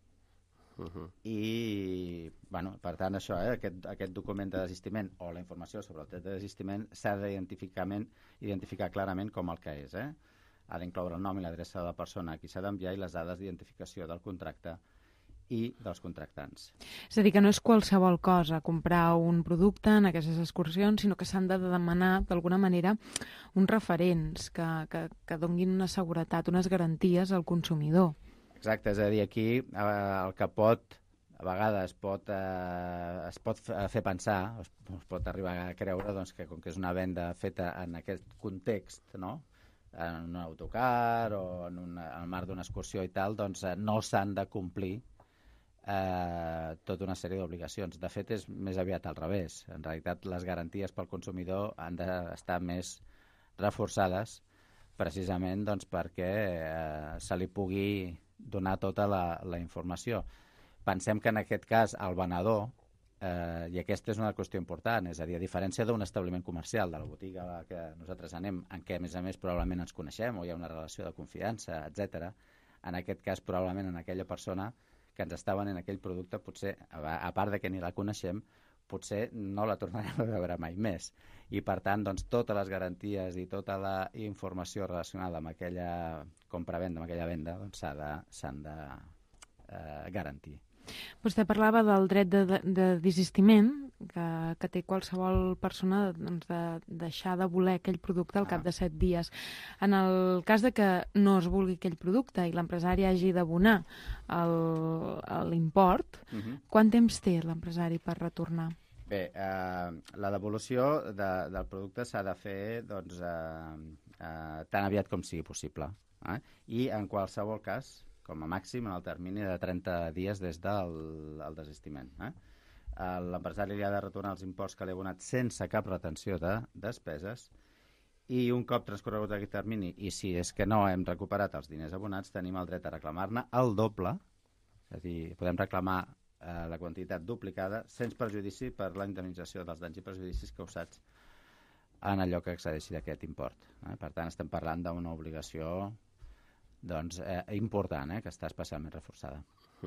I, per tant, això, aquest document de desistiment o la informació sobre el dret de desistiment s'ha d'identificar clarament com el que és. Ha d'incloure el nom i l'adreça de la persona a qui s'ha d'enviar i les dades d'identificació del contracte i dels contractants. És a dir, que no és qualsevol cosa comprar un producte en aquestes excursions, sinó que s'han de demanar, d'alguna manera, uns referents que donguin una seguretat, unes garanties al consumidor. Exacte, és a dir, aquí el que a vegades es pot fer pensar, es pot arribar a creure que com que és una venda feta en aquest context, no?, en un autocar o en el marc d'una excursió i tal, doncs no s'han de complir tota una sèrie d'obligacions. De fet, és més aviat al revés. En realitat, les garanties pel consumidor han d'estar més reforçades precisament perquè se li pugui donar tota la informació. Pensem que en aquest cas el venedor, i aquesta és una qüestió important, és a dir, a diferència d'un establiment comercial, de la botiga a la que nosaltres anem, en què a més probablement ens coneixem o hi ha una relació de confiança, etc., en aquest cas probablement en aquella persona que ens està venent aquell producte, potser, a part de que ni la coneixem, potser no la tornarem a veure mai més. I, per tant, doncs, totes les garanties i tota la informació relacionada amb aquella compra-venda, amb aquella venda, doncs, s'han de garantir. Vostè parlava del dret de desistiment que té qualsevol persona, doncs, de deixar de voler aquell producte al cap de 7 dies. En el cas de que no es vulgui aquell producte i l'empresari hagi d'abonar l'import, quant temps té l'empresari per retornar? Bé, la devolució del producte s'ha de fer tan aviat com sigui possible. I en qualsevol cas, com a màxim, en el termini de 30 dies des del desistiment. l'empresari li ha de retornar els imports que li ha abonat sense cap retenció de despeses, i un cop transcorregut aquest termini, i si és que no hem recuperat els diners abonats, tenim el dret a reclamar-ne el doble, és a dir, podem reclamar la quantitat duplicada sense perjudici per la indemnització dels danys i perjudicis causats en allò que excedeixi d'aquest import. Per tant, estem parlant d'una obligació important, que està especialment reforçada.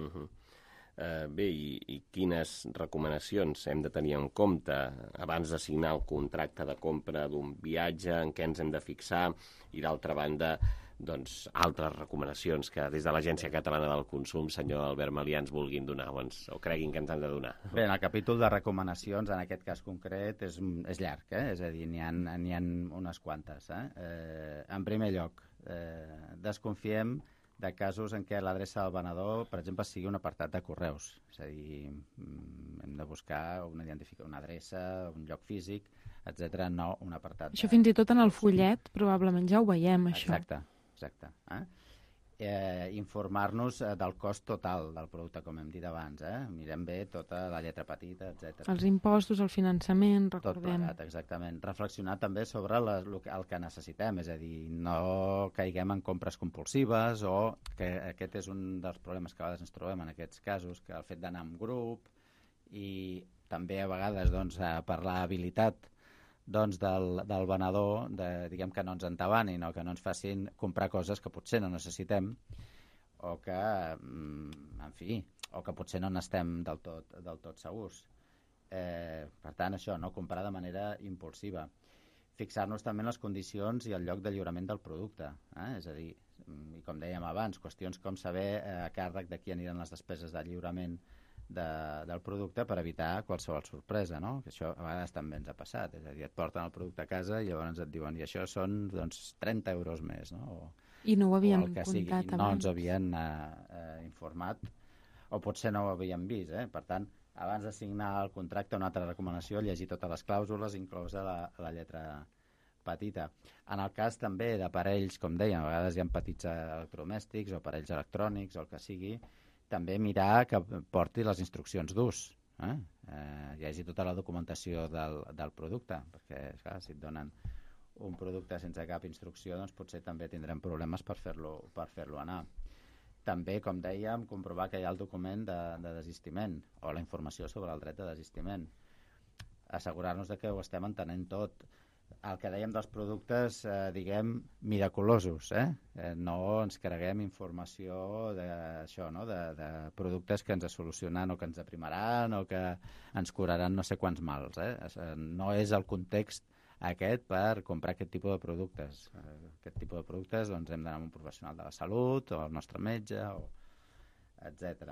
Bé, i quines recomanacions hem de tenir en compte abans de signar el contracte de compra d'un viatge, en què ens hem de fixar, i d'altra banda, doncs, altres recomanacions que des de l'Agència Catalana del Consum, senyor Albert Melià, ens vulguin donar o creguin que ens han de donar? Bé, en el capítol de recomanacions, en aquest cas concret, és llarg, és a dir, n'hi ha unes quantes. En primer lloc, desconfiem de casos en què l'adreça del venedor, per exemple, sigui un apartat de correus. És a dir, hem de buscar una adreça, un lloc físic, etc., no un apartat. Això fins i tot en el fullet probablement ja ho veiem, això. Exacte. Informar-nos del cost total del producte, com hem dit abans. Mirem bé tota la lletra petita, etc. Els impostos, el finançament, recordem. Tot plegat, exactament. Reflexionar també sobre el que necessitem, és a dir, no caiguem en compres compulsives, o que aquest és un dels problemes que a vegades ens trobem en aquests casos, que el fet d'anar en grup i també a vegades per l'habilitat del venedor, diguem que no ens entabanin o que no ens facin comprar coses que potser no necessitem o que, en fi, o que potser no n'estem del tot segurs. Per tant, això, no comprar de manera impulsiva. Fixar-nos també en les condicions i el lloc de lliurament del producte. És a dir, i com dèiem abans, qüestions com saber a càrrec de qui aniran les despeses de lliurament del producte per evitar qualsevol sorpresa, no? Que això a vegades també ens ha passat, és a dir, et porten el producte a casa i llavors et diuen, i això són 30 euros més, no? I no ho havien comptat abans. No ens havien informat, o potser no ho havíem vist, Per tant, abans de signar el contracte, una altra recomanació, llegir totes les clàusules, inclosa la lletra petita. En el cas també d'aparells, com dèiem, a vegades hi ha petits electrodomèstics o aparells electrònics o el que sigui, també mirar que porti les instruccions d'ús, llegir tota la documentació del producte, perquè esclar, si et donen un producte sense cap instrucció, doncs potser també tindrem problemes per fer-lo anar. També, com dèiem, comprovar que hi ha el document de desistiment o la informació sobre el dret de desistiment. Assegurar-nos que ho estem entenent tot. El que dèiem dels productes, diguem, miraculosos, no ens creguem informació d'això, no? De productes que ens solucionaran o que ens aprimaran o que ens curaran no sé quants mals. No és el context aquest per comprar aquest tipus de productes. Aquest tipus de productes doncs, hem d'anar amb un professional de la salut o el nostre metge, etc.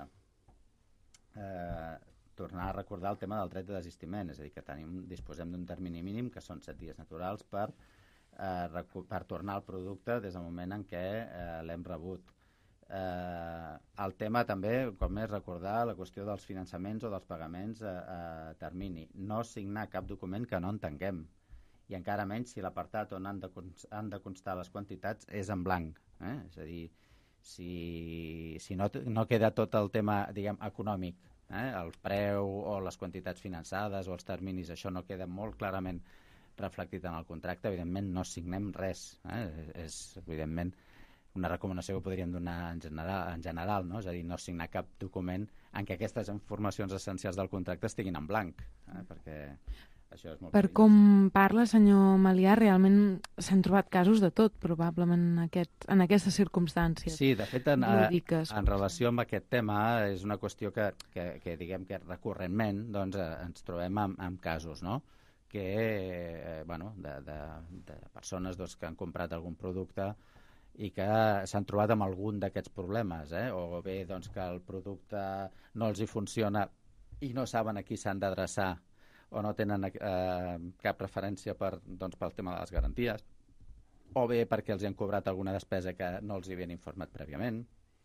Tornar a recordar el tema del dret de desistiment, és a dir, que disposem d'un termini mínim, que són 7 dies naturals, per tornar el producte des del moment en què l'hem rebut. El tema també, com és recordar la qüestió dels finançaments o dels pagaments a termini. No signar cap document que no entenguem, i encara menys si l'apartat on han de constar les quantitats és en blanc. És a dir, si no queda tot el tema, diguem, econòmic, el preu o les quantitats finançades o els terminis, això no queda molt clarament reflectit en el contracte, evidentment no signem res. És evidentment una recomanació que podríem donar en general, no? És a dir, no signar cap document en què aquestes informacions essencials del contracte estiguin en blanc, perquè això és molt per perillós. Com parla, senyor Melià, realment s'han trobat casos de tot, probablement, en aquestes circumstàncies. Sí, de fet, en relació amb aquest tema, és una qüestió que diguem que recurrentment doncs, ens trobem amb casos, no? Que, de persones doncs, que han comprat algun producte i que s'han trobat amb algun d'aquests problemes, o bé doncs, que el producte no els hi funciona i no saben a qui s'han d'adreçar o no tenen cap referència pel tema de les garanties, o bé perquè els han cobrat alguna despesa que no els havien informat prèviament,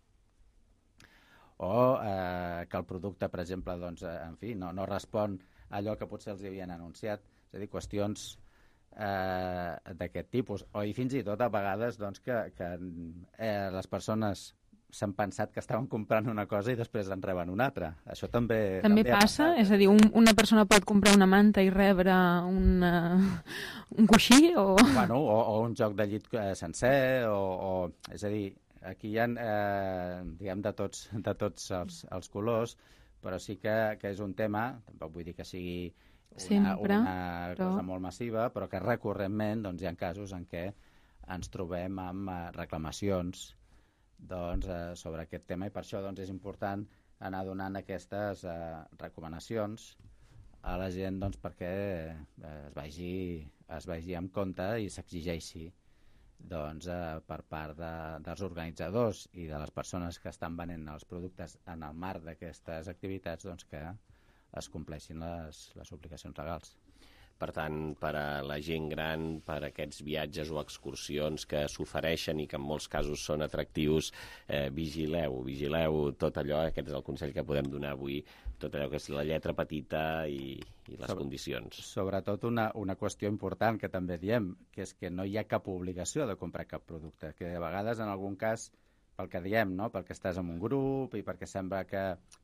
o que el producte, per exemple, no respon a allò que potser els havien anunciat, és a dir, qüestions d'aquest tipus, o i fins i tot a vegades que les persones s'han pensat que estaven comprant una cosa i després en reben una altra. Això també passa? És a dir, una persona pot comprar una manta i rebre un coixí? Bueno, o un joc de llit sencer, és a dir, aquí hi ha, diguem, de tots els colors, però sí que és un tema, tampoc vull dir que sigui una cosa molt massiva, però que recurrentment doncs, hi ha casos en què ens trobem amb reclamacions sobre aquest tema, i per això doncs, és important anar donant aquestes recomanacions a la gent perquè es vagi amb compte i s'exigeixi per part dels organitzadors i de les persones que estan venent els productes en el marc d'aquestes activitats que es compleixin les obligacions legals. Per tant, per a la gent gran, per a aquests viatges o excursions que s'ofereixen i que en molts casos són atractius, vigileu tot allò, aquest és el consell que podem donar avui, tot allò que és la lletra petita i les condicions. Sobretot una qüestió important que també diem, que és que no hi ha cap obligació de comprar cap producte, que a vegades en algun cas, pel que diem, no? Perquè estàs en un grup i perquè sembla que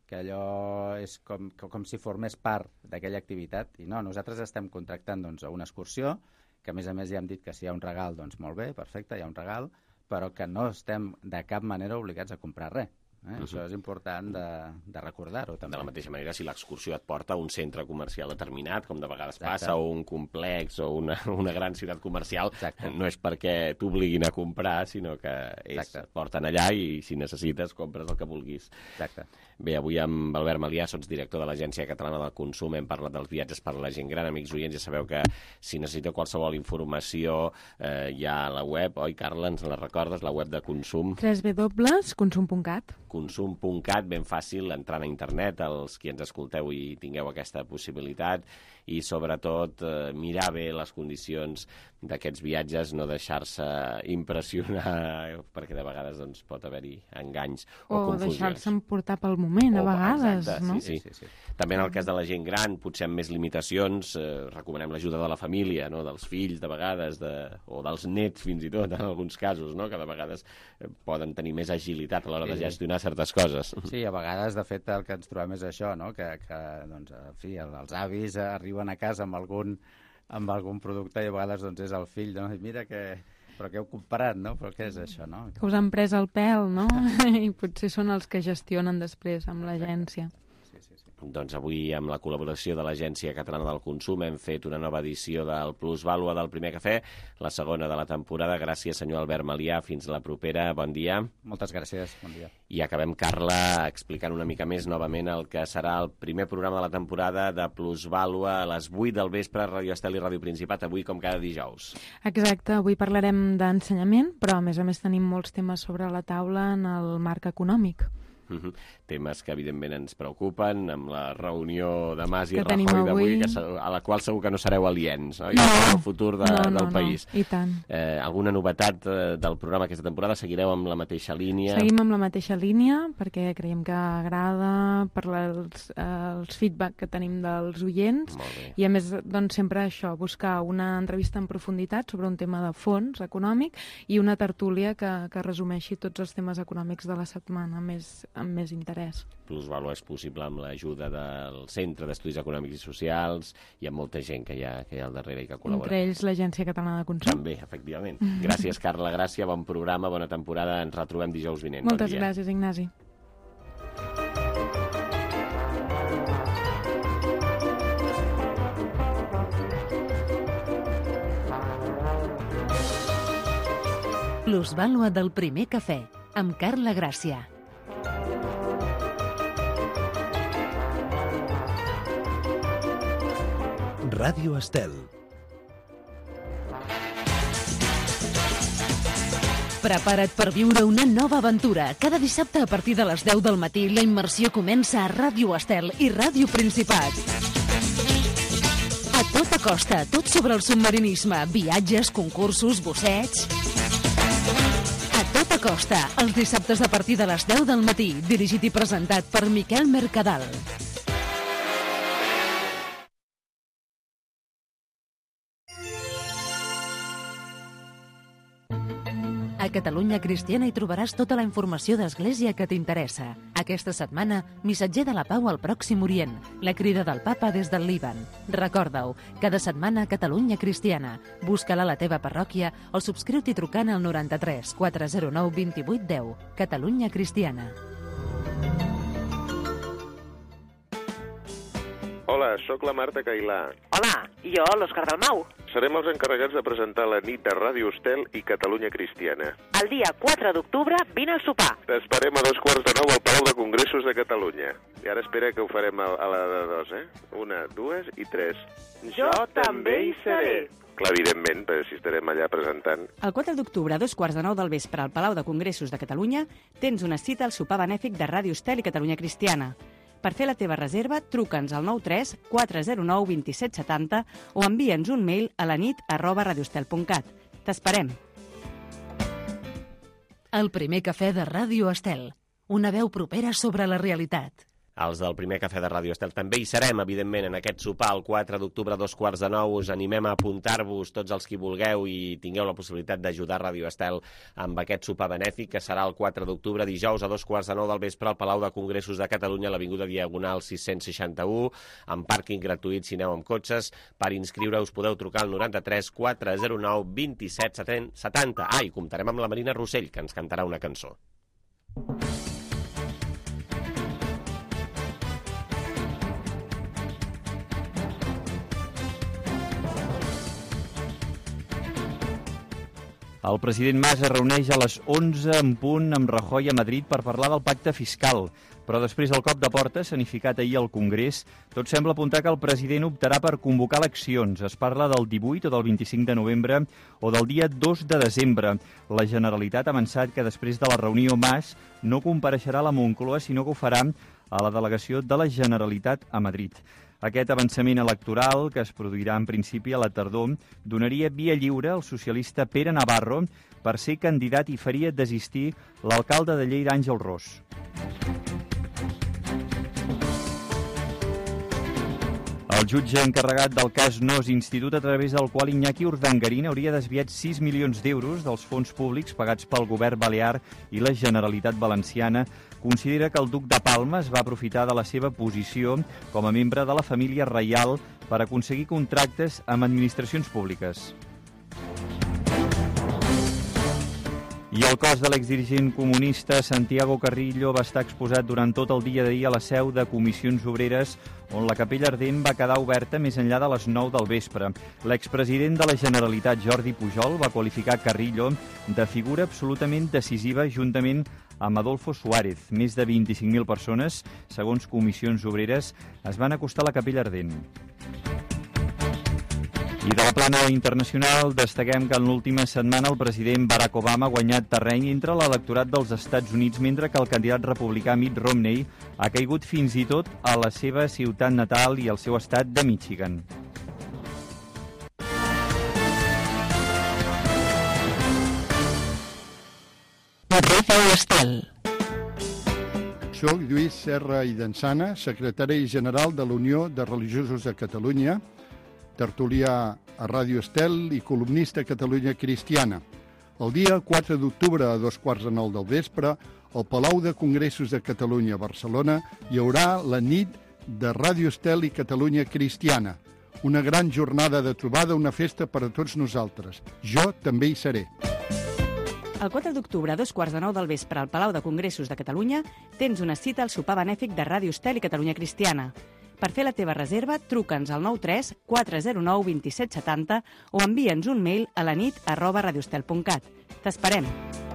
allò és com si formés part d'aquella activitat, i no, nosaltres estem contractant a una excursió, que a més ja hem dit que si hi ha un regal, doncs molt bé, perfecte, hi ha un regal, però que no estem de cap manera obligats a comprar res. Això és important de recordar-ho també. De la mateixa manera, si l'excursió et porta a un centre comercial determinat, com de vegades passa, o un complex o una gran ciutat comercial, no és perquè t'obliguin a comprar, sinó que et porten allà i si necessites compres el que vulguis. Exacte. Bé, avui amb Albert Malià, sotsdirector de l'Agència Catalana del Consum, hem parlat dels viatges per a la gent gran. Amics oients, ja sabeu que si necessiteu qualsevol informació hi ha a la web, oi, Carla, ens la recordes, la web de Consum? www.consum.cat. Consum.cat, ben fàcil, entrant a internet, els qui ens escolteu i tingueu aquesta possibilitat, i sobretot mirar bé les condicions d'aquests viatges, no deixar-se impressionar, perquè de vegades pot haver-hi enganys o confusions. O deixar-se emportar pel moment, a vegades, no? Sí. També en el cas de la gent gran, potser amb més limitacions, recomanem l'ajuda de la família, no? Dels fills, de vegades, o dels nets, fins i tot, en alguns casos, no? Que de vegades poden tenir més agilitat a l'hora de gestionar certes coses. Sí, a vegades, de fet, el que ens trobem és això, no? Que doncs, en fi, els avis arriben a casa amb algun producte i a vegades doncs, és el fill, no? I mira però què heu comparat, no? Però què és això, no? Que us han pres el pèl, no? I potser són els que gestionen després amb l'agència. Doncs avui, amb la col·laboració de l'Agència Catalana del Consum, hem fet una nova edició del Plusvàlua del Primer Cafè, la segona de la temporada. Gràcies, senyor Albert Malià. Fins la propera. Bon dia. Moltes gràcies. Bon dia. I acabem, Carla, explicant una mica més novament el que serà el primer programa de la temporada de Plusvàlua a les 8 del vespre a Ràdio Estel i Ràdio Principat, avui com cada dijous. Exacte. Avui parlarem d'ensenyament, però a més tenim molts temes sobre la taula en el marc econòmic. Temes que evidentment ens preocupen, amb la reunió de Mas i Rajoy d'avui, a la qual segur que no sereu aliens, no? El futur del país. I tant. Alguna novetat del programa aquesta temporada? Seguireu amb la mateixa línia? Seguim amb la mateixa línia, perquè creiem que agrada per els feedback que tenim dels oients, i a més doncs, sempre això, buscar una entrevista en profunditat sobre un tema de fons econòmic i una tertúlia que resumeixi tots els temes econòmics de la setmana amb més interès. Plusvàlua és possible amb l'ajuda del Centre d'Estudis Econòmics i Socials i amb molta gent que hi ha al darrere i que col·labora. Entre ells l'Agència Catalana de Consum. També, efectivament. Gràcies, Carla, gràcies, bon programa, bona temporada. Ens retrobem dijous vinent. Moltes gràcies, Ignasi. Plusvàlua del Primer Cafè, amb Carla Gràcia. Ràdio Estel. Prepara't per viure una nova aventura. Cada dissabte a partir de les 10 del matí la immersió comença a Ràdio Estel i Ràdio Principat. A tota costa, tot sobre el submarinisme, viatges, concursos, bussets... A tota costa, els dissabtes a partir de les 10 del matí, dirigit i presentat per Miquel Mercadal. Catalunya Cristiana hi trobaràs tota la informació d'Església que t'interessa. Aquesta setmana, Missatger de la Pau al Pròxim Orient, la crida del Papa des del Líban. Recorda-ho, cada setmana Catalunya Cristiana. Busca-la a la teva parròquia o subscriu-t'hi trucant al 93 409 28 10. Catalunya Cristiana. Hola, sóc la Marta Cailà. Hola, i jo, l'Òscar Dalmau. Serem els encarregats de presentar la nit de Ràdio Estel i Catalunya Cristiana. El dia 4 d'octubre vine al sopar. T'esperem a 2:15 al Palau de Congressos de Catalunya. I ara espera que ho farem a la de 2, 1, 2 i 3. Jo també hi seré. Clar, evidentment, perquè si estarem allà presentant. El 4 d'octubre a 2:15 del vespre al Palau de Congressos de Catalunya tens una cita al sopar benèfic de Ràdio Estel i Catalunya Cristiana. Per fer la teva reserva, truca'ns al 93 409 27 70 o envia'ns un mail a lanit@radioestel.cat. T'esperem. El primer cafè de Ràdio Estel. Una veu propera sobre la realitat. Els del primer cafè de Ràdio Estel també hi serem, evidentment, en aquest sopar el 4 d'octubre a 2:15. Us animem a apuntar-vos tots els qui vulgueu i tingueu la possibilitat d'ajudar Ràdio Estel amb aquest sopar benèfic, que serà el 4 d'octubre, dijous a 2:15 del vespre al Palau de Congressos de Catalunya, a l'Avinguda Diagonal 661, amb pàrquing gratuït si aneu amb cotxes. Per inscriure-us podeu trucar al 93 409 27 70. I comptarem amb la Marina Rossell, que ens cantarà una cançó. El president Mas es reuneix a les 11 en punt amb Rajoy a Madrid per parlar del pacte fiscal. Però després del cop de porta escenificat ahir al Congrés, tot sembla apuntar que el president optarà per convocar eleccions. Es parla del 18 o del 25 de novembre o del dia 2 de desembre. La Generalitat ha avançat que després de la reunió Mas no compareixerà a la Moncloa, sinó que ho farà a la delegació de la Generalitat a Madrid. Aquest avançament electoral, que es produirà en principi a la tardor, donaria via lliure al socialista Pere Navarro per ser candidat i faria desistir l'alcalde de Lleida, Àngel Ros. El jutge encarregat del cas Nos Institut, a través del qual Iñaki Urdangarín hauria desviat 6 milions d'euros dels fons públics pagats pel govern balear i la Generalitat Valenciana, considera que el duc de Palma es va aprofitar de la seva posició com a membre de la família reial per aconseguir contractes amb administracions públiques. I el cos de l'exdirigent comunista Santiago Carrillo va estar exposat durant tot el dia d'ahir a la seu de Comissions Obreres, on la capella ardent va quedar oberta més enllà de les 9 del vespre. L'expresident de la Generalitat, Jordi Pujol, va qualificar Carrillo de figura absolutament decisiva juntament amb Adolfo Suárez. Més de 25.000 persones, segons Comissions Obreres, es van acostar a la capella ardent. I de la plana internacional destaquem que en l'última setmana el president Barack Obama ha guanyat terreny entre l'electorat dels Estats Units, mentre que el candidat republicà Mitt Romney ha caigut fins i tot a la seva ciutat natal i al seu estat de Michigan. Soc Lluís Serra i Dansana, secretari general de la Unió de Religiosos de Catalunya, tertulià a Ràdio Estel i columnista a Catalunya Cristiana. El dia 4 d'octubre a 2:15 del vespre, al Palau de Congressos de Catalunya a Barcelona, hi haurà la nit de Ràdio Estel i Catalunya Cristiana. Una gran jornada de trobada, una festa per a tots nosaltres. Jo també hi seré. El 4 d'octubre a 2:15 del vespre al Palau de Congressos de Catalunya tens una cita al sopar benèfic de Ràdio Estel i Catalunya Cristiana. Per fer la teva reserva, truca'ns al 93 409 27 70 o envia'ns un mail a lanit@radioestel.cat. T'esperem.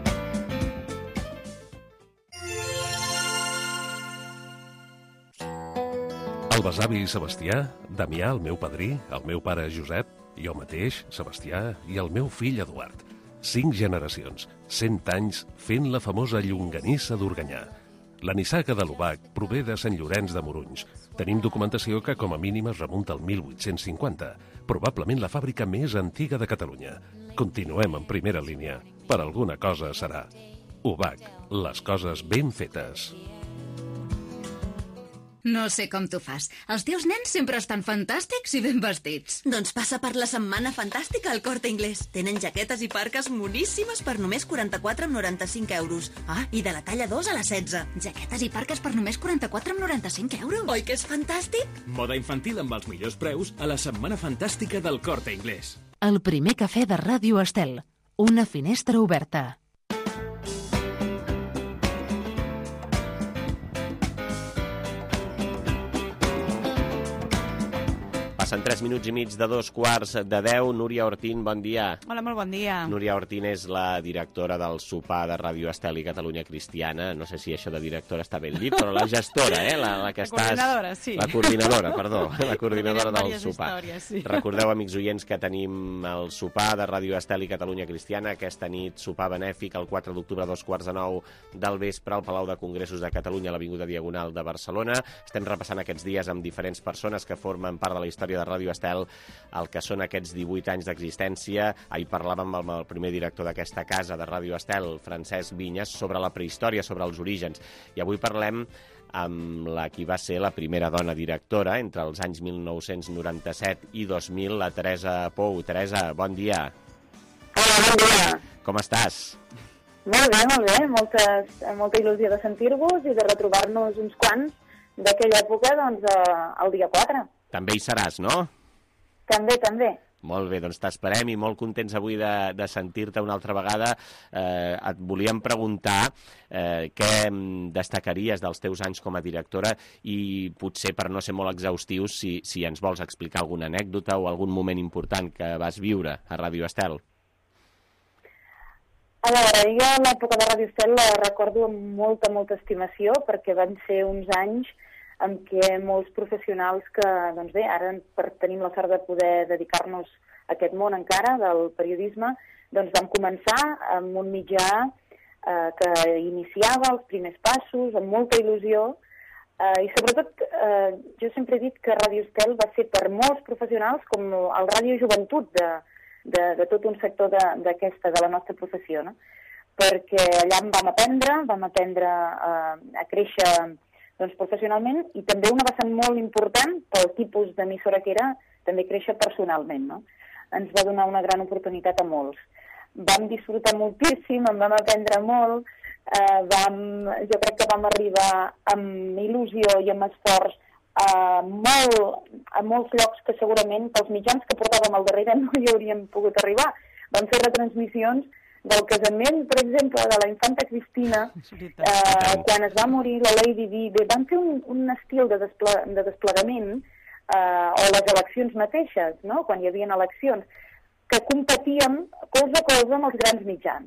El besavi Sebastià, Damià, el meu padrí, el meu pare Josep, jo mateix, Sebastià, i el meu fill Eduard. 5 generacions, 100 anys fent la famosa llonganissa d'Organyà. La nissaga de l'Obac prové de Sant Llorenç de Morunys. Tenim documentació que com a mínim es remunta al 1850, probablement la fàbrica més antiga de Catalunya. Continuem en primera línia. Per alguna cosa serà. Obac, les coses ben fetes. No sé com t'ho fas. Els teus nens sempre estan fantàstics i ben vestits. Doncs passa per la Setmana Fantàstica al Corte Inglés. Tenen jaquetes i parques moníssimes per només 44,95 euros. Ah, i de la talla 2 a la 16. Jaquetes i parques per només 44,95 euros. Oi que és fantàstic? Moda infantil amb els millors preus a la Setmana Fantàstica del Corte Inglés. El primer cafè de Ràdio Estel. Una finestra oberta. Passen 3 minuts i mig de 2:15. Núria Ortín, bon dia. Hola, molt bon dia. Núria Ortín és la directora del sopar de Ràdio Estel i Catalunya Cristiana. No sé si això de directora està ben dit, però la gestora, la que estàs... Coordinadora, sí. La coordinadora, perdó. La coordinadora del sopar. Històries, sí. Recordeu, amics oients, que tenim el sopar de Ràdio Estel i Catalunya Cristiana. Aquesta nit, sopar benèfic, el 4 d'octubre, 8:45 del vespre, al Palau de Congressos de Catalunya, a l'Avinguda Diagonal de Barcelona. Estem repassant aquests dies amb diferents persones que formen part de la història de Ràdio Estel, el que són aquests 18 anys d'existència. Ahir parlàvem amb el primer director d'aquesta casa de Ràdio Estel, Francesc Vinyes, sobre la prehistòria, sobre els orígens. I avui parlem amb la qui va ser la primera dona directora entre els anys 1997 i 2000, la Teresa Pou. Teresa, bon dia. Hola, bon dia. Com estàs? Molt bé. Molta il·lusió de sentir-vos i de retrobar-nos uns quants d'aquella època, doncs, el dia 4. També hi seràs, no? També. Molt bé, doncs t'esperem i molt contents avui de sentir-te una altra vegada. Et volíem preguntar què destacaries dels teus anys com a directora i potser, per no ser molt exhaustius, si ens vols explicar alguna anècdota o algun moment important que vas viure a Ràdio Estel. A veure, jo l'època de Ràdio Estel la recordo amb molta estimació, perquè van ser uns anys en què molts professionals que, doncs bé, ara tenim la sort de poder dedicar-nos a aquest món encara del periodisme, doncs vam començar amb un mitjà que iniciava els primers passos, amb molta il·lusió, i sobretot jo sempre he dit que Ràdio Estel va ser per molts professionals com el ràdio joventut de tot un sector de la nostra professió, no? Perquè allà vam aprendre a créixer doncs, professionalment, i també una vessant molt important pel tipus d'emissora que era, també créixer personalment, no? Ens va donar una gran oportunitat a molts. Vam disfrutar moltíssim, en vam aprendre molt, jo crec que vam arribar amb il·lusió i amb esforç a molts llocs que segurament pels mitjans que portàvem al darrere no hi hauríem pogut arribar. Vam fer retransmissions del casament, per exemple, de la infanta Cristina, quan es va morir la Lady Di. Van fer un estil de desplegament, o les eleccions mateixes, no? Quan hi havia eleccions, que competíem colze a colze amb els grans mitjans.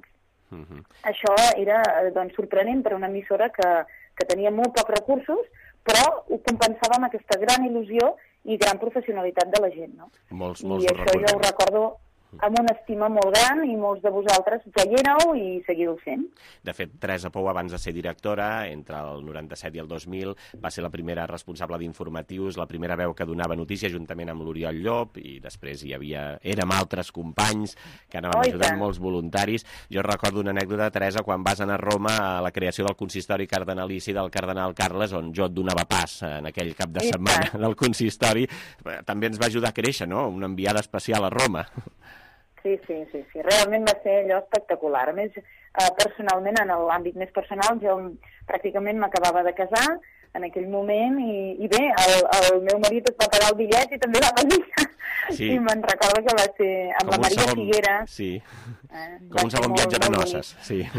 Això era sorprenent per una emissora que tenia molt pocs recursos, però ho compensava amb aquesta gran il·lusió i gran professionalitat de la gent, no? I això jo ho recordo amb una estima molt gran, i molts de vosaltres ja hi éreu i seguiu sent. De fet, Teresa Pou, abans de ser directora, entre el 97 i el 2000, va ser la primera responsable d'informatius, la primera veu que donava notícies juntament amb l'Oriol Llop, i després érem altres companys que anàvem ajudant, molts voluntaris. Jo recordo una anècdota, Teresa, quan vas anar a Roma a la creació del consistori cardenalici del cardenal Carles, on jo et donava pas en aquell cap de setmana del consistori. També ens va ajudar a créixer, no? Una enviada especial a Roma. Sí. Realment va ser allò espectacular. A més, personalment, en l'àmbit més personal, jo pràcticament m'acabava de casar en aquell moment i bé, el meu marit es va pagar el bitllet i també va venir. I me'n recordo que va ser amb la Maria Figueras. Sí, com un segon viatge de noces.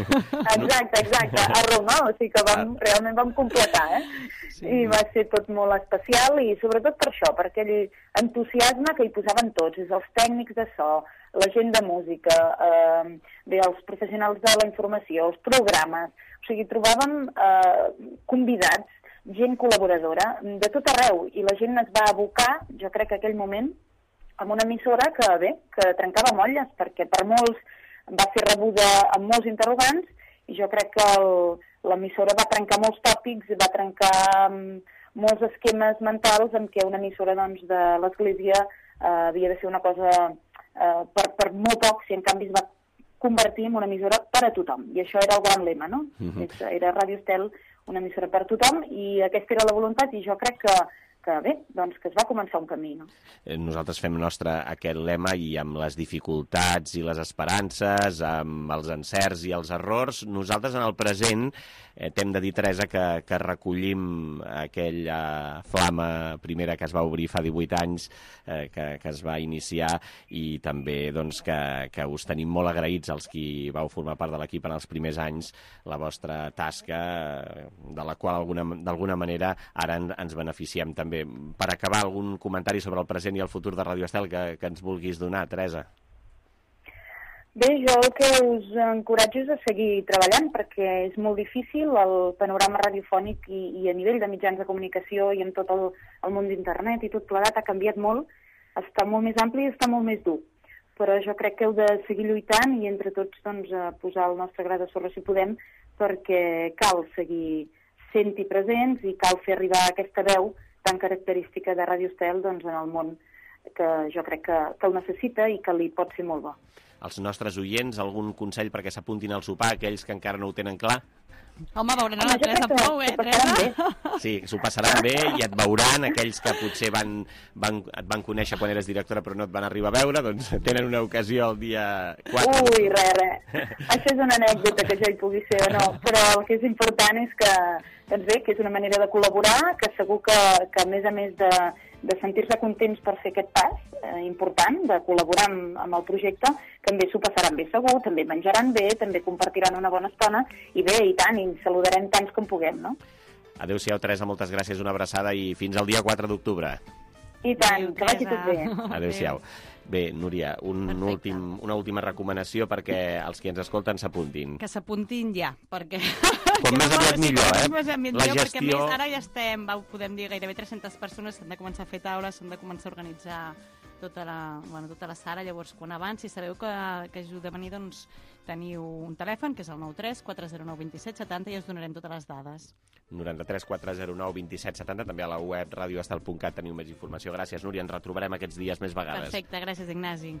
Exacte, a Roma, o sigui que realment vam completar, i va ser tot molt especial, i sobretot per això, per aquell entusiasme que hi posaven tots, els tècnics de so, la gent de música, els professionals de la informació, els programes, o sigui, trobàvem convidats, gent col·laboradora de tot arreu, i la gent es va abocar, jo crec que aquell moment, amb una emissora que trencava molles, perquè per molts va ser rebuda amb molts interrogants, i jo crec que l'emissora va trencar molts tòpics, va trencar molts esquemes mentals en què una emissora de l'Església havia de ser una cosa per molt pocs, i en canvi es va convertir en una emissora per a tothom, i això era el gran lema, no? Era Ràdio Estel, una emissora per tothom, i aquesta era la voluntat, i jo crec que bé, doncs que es va començar un camí, no? Nosaltres fem nostre aquest lema i amb les dificultats i les esperances, amb els encerts i els errors, nosaltres en el present t'hem de dir, Teresa, que recollim aquella flama primera que es va obrir fa 18 anys, que es va iniciar, i també doncs, que us tenim molt agraïts als qui vau formar part de l'equip en els primers anys, la vostra tasca, de la qual d'alguna manera ara ens beneficiem també. Per acabar, algun comentari sobre el present i el futur de Radio Estel que ens vulguis donar, Teresa? Bé, jo el que us encoratjo és a seguir treballant, perquè és molt difícil, el panorama radiofònic i a nivell de mitjans de comunicació i amb tot el món d'internet i tot plegat ha canviat molt, està molt més ampli i està molt més dur. Però jo crec que heu de seguir lluitant i entre tots doncs, posar el nostre gra de sorra si podem, perquè cal seguir sent-hi presents i cal fer arribar aquesta veu tan característica de Radio Estel doncs, en el món, que jo crec que el necessita i que li pot ser molt bo. Els nostres oients, algun consell perquè s'apuntin al sopar, aquells que encara no ho tenen clar? Home, veuran a la Teresa prou, Teresa? Sí, s'ho passaran bé i et veuran, aquells que potser et van conèixer quan eres directora però no et van arribar a veure, doncs tenen una ocasió el dia 4. Ui, res. Això és una anècdota que jo hi pugui ser o no, però el que és important és que, doncs bé, que és una manera de col·laborar, que segur que a més de sentir-se contents per fer aquest pas important, de col·laborar amb el projecte, també s'ho passaran bé segur, també menjaran bé, també compartiran una bona estona, i bé, i tant, i saludarem tants com puguem, no? Adéu-siau, Teresa, moltes gràcies, una abraçada i fins al dia 4 d'octubre. I tant, que vagi tot bé. Adéu-siau. Bé, Núria, una última recomanació perquè els que ens escolten s'apuntin. Que s'apuntin ja, perquè... Com més aviat millor, La gestió... Perquè ara ja estem, podem dir, gairebé 300 persones, s'han de començar a fer taules, s'han de començar a organitzar tota la sala, llavors quan abans, si sabeu que us heu de venir, doncs teniu un telèfon, que és el 93 409 27 70, i us donarem totes les dades. 93 409 27 70, també a la web radioestel.cat teniu més informació. Gràcies, Núria, ens retrobarem aquests dies més vegades. Perfecte, gràcies, Ignasi.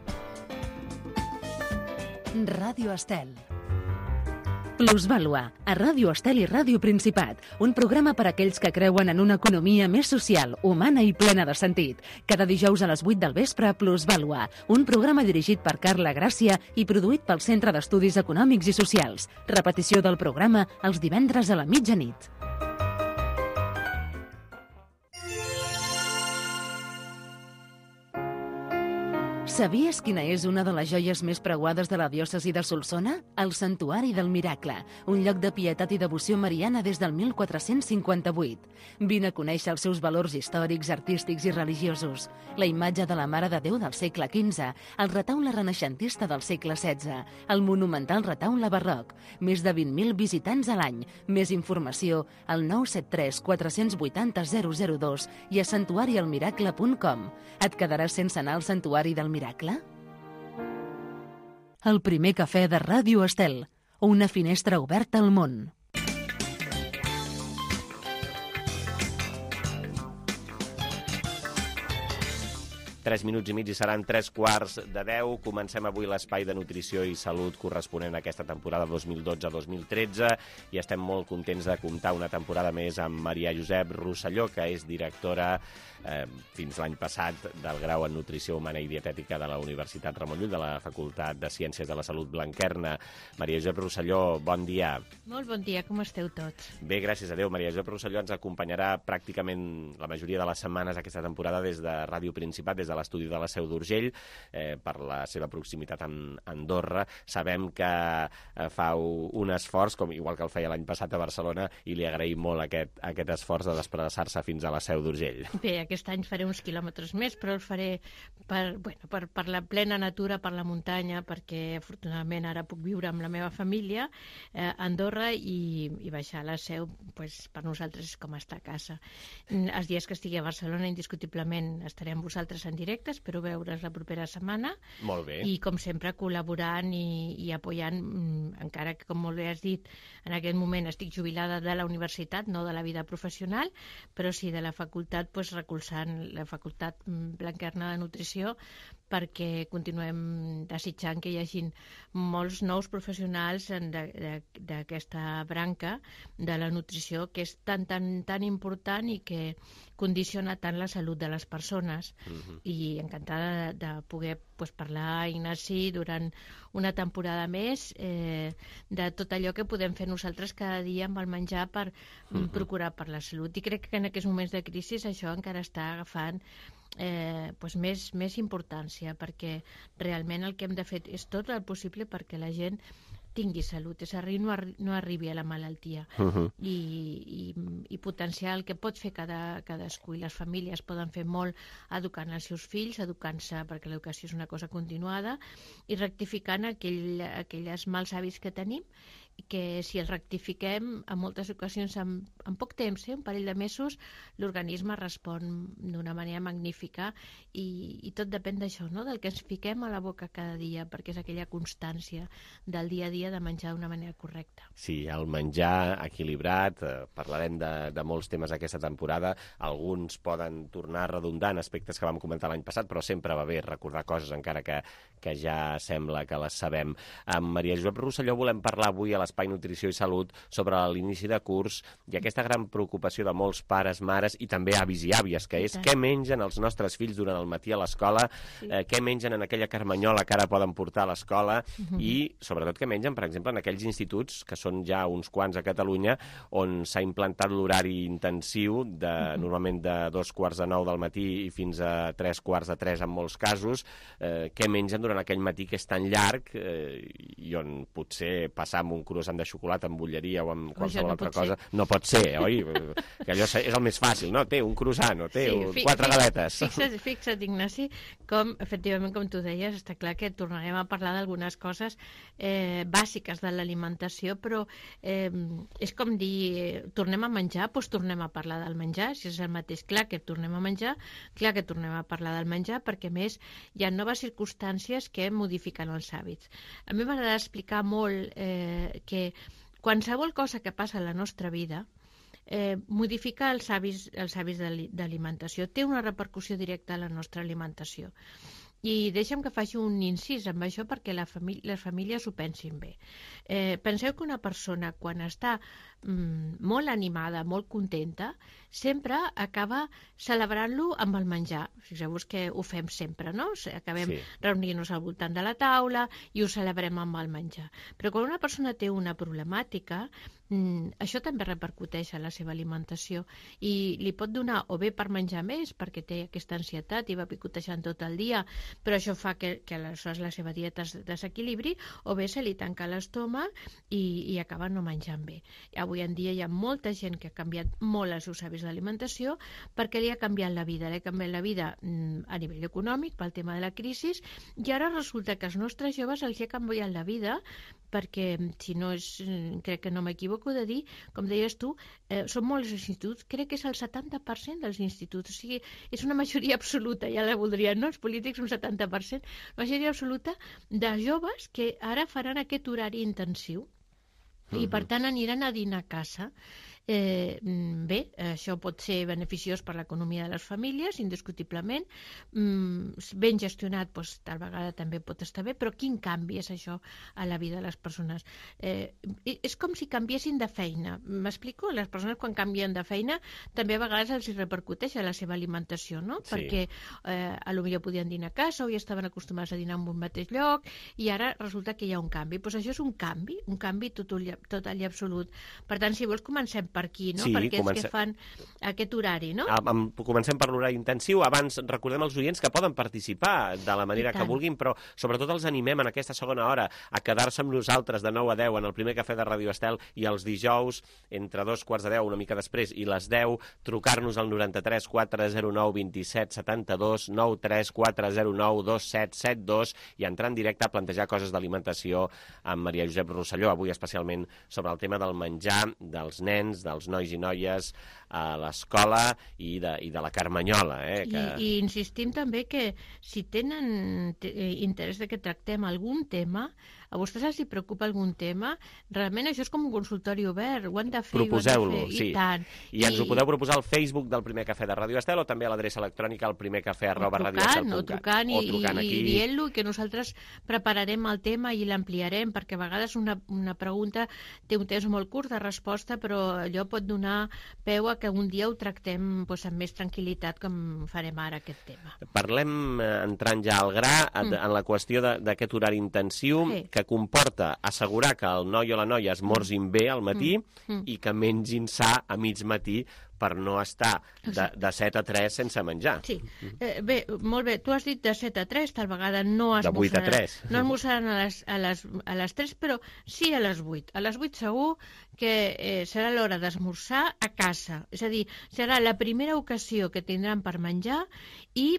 Ràdio Estel. Plusvàlua, a Ràdio Estel i Ràdio Principat, un programa per a aquells que creuen en una economia més social, humana i plena de sentit. Cada dijous a les 8 del vespre, Plusvàlua, un programa dirigit per Carla Gràcia i produït pel Centre d'Estudis Econòmics i Socials. Repetició del programa els divendres a la mitjanit. Sabies quina és una de les joies més preuades de la diòcesi de Solsona? El Santuari del Miracle, un lloc de pietat i devoció mariana des del 1458. Vine a conèixer els seus valors històrics, artístics i religiosos. La imatge de la Mare de Déu del segle XV, el retaule renaixentista del segle XVI, el monumental retaule barroc, més de 20.000 visitants a l'any. Més informació al 973 480 002 i a santuarialmiracle.com. Et quedaràs sense anar al Santuari del Miracle? El primer cafè de Ràdio Estel, una finestra oberta al món. Tres minuts i mig i seran 9:45. Comencem avui l'espai de nutrició i salut corresponent a aquesta temporada 2012-2013 i estem molt contents de comptar una temporada més amb Maria Josep Rosselló, que és directora fins l'any passat del grau en Nutrició Humana i Dietètica de la Universitat Ramon Llull, de la Facultat de Ciències de la Salut Blanquerna. Maria Josep Rosselló, bon dia. Molt bon dia, com esteu tots? Bé, gràcies a Déu. Maria Josep Rosselló ens acompanyarà pràcticament la majoria de les setmanes aquesta temporada des de Ràdio Principat, des de l'estudi de la Seu d'Urgell, per la seva proximitat amb Andorra. Sabem que fau un esforç, igual que el feia l'any passat a Barcelona, i li agraïm molt aquest esforç de desplaçar-se fins a la Seu d'Urgell. Bé, aquest any faré uns quilòmetres més, però el faré per la plena natura, per la muntanya, perquè afortunadament ara puc viure amb la meva família a Andorra i baixar a la Seu, per nosaltres és com estar a casa. Els dies que estigui a Barcelona, indiscutiblement estaré amb vosaltres en directe, espero veure's la propera setmana. Molt bé. I com sempre col·laborant i apoyant, encara que com molt bé has dit, en aquest moment estic jubilada de la universitat, no de la vida professional, però sí de la facultat, recolzant la Facultat Blanquerna de Nutrició perquè continuem desitjant que hi hagin molts nous professionals d'aquesta branca de la nutrició, que és tan important i que condiciona tant la salut de les persones. I encantada de poder parlar, Ignasi, durant una temporada més de tot allò que podem fer nosaltres cada dia amb el menjar per procurar per la salut. I crec que en aquests moments de crisi això encara està agafant més importància, perquè realment el que hem de fer és tot el possible perquè la gent tingui salut, és a dir, no arribi a la malaltia i potenciar el que pot fer cadascú, i les famílies poden fer molt educant els seus fills, educant-se perquè l'educació és una cosa continuada, i rectificant aquells mals hàbits que tenim, que si els rectifiquem en moltes ocasions en poc temps, un parell de mesos, l'organisme respon d'una manera magnífica, i tot depèn d'això, del que ens fiquem a la boca cada dia, perquè és aquella constància del dia a dia de menjar d'una manera correcta. Sí, el menjar equilibrat, parlarem de molts temes aquesta temporada, alguns poden tornar a redundar en aspectes que vam comentar l'any passat, però sempre va bé recordar coses encara que ja sembla que les sabem. Amb Maria Josep Rosselló volem parlar avui a l'Espai Nutrició i Salut sobre l'inici de curs i aquesta gran preocupació de molts pares, mares i també avis i àvies, que és què mengen els nostres fills durant el matí a l'escola, què mengen en aquella carmanyola que ara poden portar a l'escola i, sobretot, què mengen, per exemple, en aquells instituts, que són ja uns quants a Catalunya, on s'ha implantat l'horari intensiu, normalment de 2:45 del matí i fins a 2:45 en molts casos, què mengen durant aquell matí que és tan llarg i on potser passar amb un croissant de xocolata amb bulleria o amb qualsevol altra cosa no pot ser, oi? Que allò és el més fàcil, no? Té un croissant o té 4 galetes. Fixa't, Ignasi, com, efectivament, com tu deies, està clar que tornarem a parlar d'algunes coses bàsiques de l'alimentació, però és com dir, tornem a menjar, doncs tornem a parlar del menjar, si és el mateix, clar que tornem a menjar, clar que tornem a parlar del menjar, perquè, a més, hi ha noves circumstàncies que modifiquen els hàbits. A mi m'agrada explicar molt que qualsevol cosa que passa a la nostra vida modifica els hàbits d'alimentació, té una repercussió directa a la nostra alimentació. I deixa'm que faci un incís amb això perquè les famílies ho pensin bé. Penseu que una persona, quan està molt animada, molt contenta, sempre acaba celebrant-lo amb el menjar. Fixeu-vos que ho fem sempre, no? Acabem reunint-nos al voltant de la taula i ho celebrem amb el menjar. Però quan una persona té una problemàtica, això també repercuteix a la seva alimentació i li pot donar o bé per menjar més perquè té aquesta ansietat i va picotejant tot el dia, però això fa que aleshores la seva dieta es desequilibri, o bé se li tanca l'estómac i acaba no menjant bé. Avui en dia hi ha molta gent que ha canviat molt els seus hàbits d'alimentació perquè li ha canviat la vida. Li ha canviat la vida a nivell econòmic pel tema de la crisi, i ara resulta que als nostres joves els ha canviat la vida perquè, si no és, crec que no m'equivoco de dir, com deies tu, són molts instituts, crec que és el 70% dels instituts, o sigui, és una majoria absoluta, ja la voldrien, no? Els polítics un 70%, majoria absoluta de joves que ara faran aquest horari intensiu i per tant aniran a dinar a casa. Bé, això pot ser beneficiós per l'economia de les famílies, indiscutiblement, ben gestionat, tal vegada també pot estar bé, però quin canvi és això a la vida de les persones? És com si canviessin de feina, m'explico? Les persones quan canvien de feina també a vegades els repercuteix a la seva alimentació, no? Perquè potser podien dinar a casa o ja estaven acostumats a dinar en un mateix lloc i ara resulta que hi ha un canvi. Doncs això és un canvi total i absolut. Per tant, si vols, comencem per aquí, no? Perquè és que fan aquest horari, no? Comencem per l'horari intensiu. Abans recordem als oients que poden participar de la manera que vulguin, però sobretot els animem en aquesta segona hora a quedar-se amb nosaltres de 9 a 10 en el primer cafè de Ràdio Estel, i els dijous, entre 2:45, una mica després, i les 10, trucar-nos al 93 409 27 72, 93 409 27 72 i entrar en directe a plantejar coses d'alimentació amb Maria Josep Rosselló, avui especialment sobre el tema del menjar dels nens, dels nois i noies a l'escola i de la carmanyola. I insistim també que si tenen interès que tractem algun tema, a vostès els hi preocupa algun tema, realment això és com un consultori obert, ho han de fer, proposeu-lo, sí. I tant. I ens ho podeu proposar al Facebook del Primer Cafè de Ràdio Estel o també a l'adreça electrònica al primercafè@radioestel.cat. O trucant i dient-lo, que nosaltres prepararem el tema i l'ampliarem, perquè a vegades una pregunta té un temps molt curt de resposta, però allò pot donar peu a que un dia ho tractem amb més tranquil·litat, com farem ara aquest tema. Parlem, entrant ja al gra, en la qüestió d'aquest horari intensiu, que comporta assegurar que el noi o la noia esmorzin bé al matí i que mengin sa a mig matí per no estar de 7 a 3 sense menjar. Sí. Bé, molt bé. Tu has dit de 7 a 3, tal vegada no esmorzaran. De 8 a 3. No esmorzaran a les 3, però sí a les 8. A les 8 segur que serà l'hora d'esmorzar a casa. És a dir, serà la primera ocasió que tindran per menjar i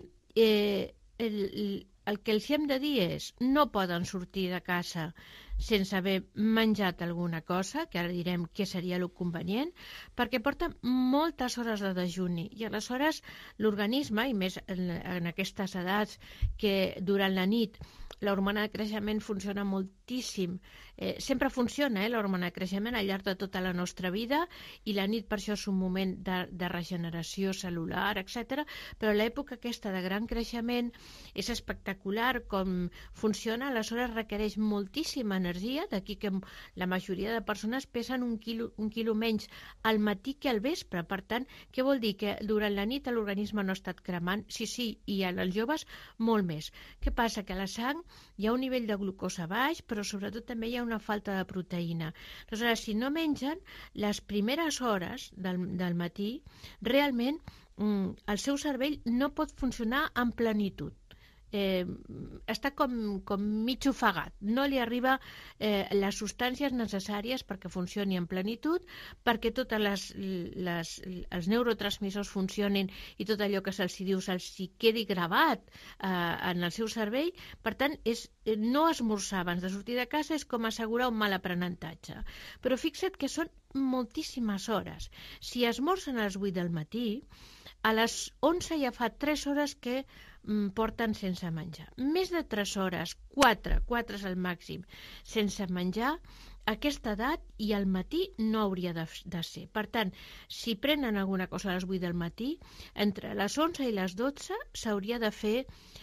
el que els hem de dir és no poden sortir de casa sense haver menjat alguna cosa, que ara direm què seria el convenient, perquè porten moltes hores de dejuni i aleshores l'organisme, i més en aquestes edats que durant la nit l'hormona de creixement funciona moltíssim. Sempre funciona l'hormona de creixement al llarg de tota la nostra vida i la nit per això és un moment de regeneració cel·lular, etc. Però l'època aquesta de gran creixement és espectacular com funciona, aleshores requereix moltíssima energia, d'aquí que la majoria de persones pesen un quilo menys al matí que al vespre. Per tant, què vol dir? Que durant la nit l'organisme no ha estat cremant? Sí, i als joves molt més. Què passa? Que a la sang hi ha un nivell de glucosa baix, però sobretot també hi ha una falta de proteïna. Aleshores, si no mengen, les primeres hores del matí, realment el seu cervell no pot funcionar en plenitud. Està com mig ofegat, no li arriba les substàncies necessàries perquè funcioni en plenitud, perquè tots els neurotransmissors funcionin i tot allò que se'ls diu se'ls quedi gravat en el seu cervell. Per tant, no esmorzar abans de sortir de casa és com assegurar un mal aprenentatge. Però fixa't que són moltíssimes hores. Si esmorzen a les 8 del matí, a les 11 ja fa 3 hores que porten sense menjar. Més de 3 hores, 4 és el màxim, sense menjar, a aquesta edat i al matí no hauria de ser. Per tant, si prenen alguna cosa a les 8 del matí, entre les 11 i les 12 s'hauria de fer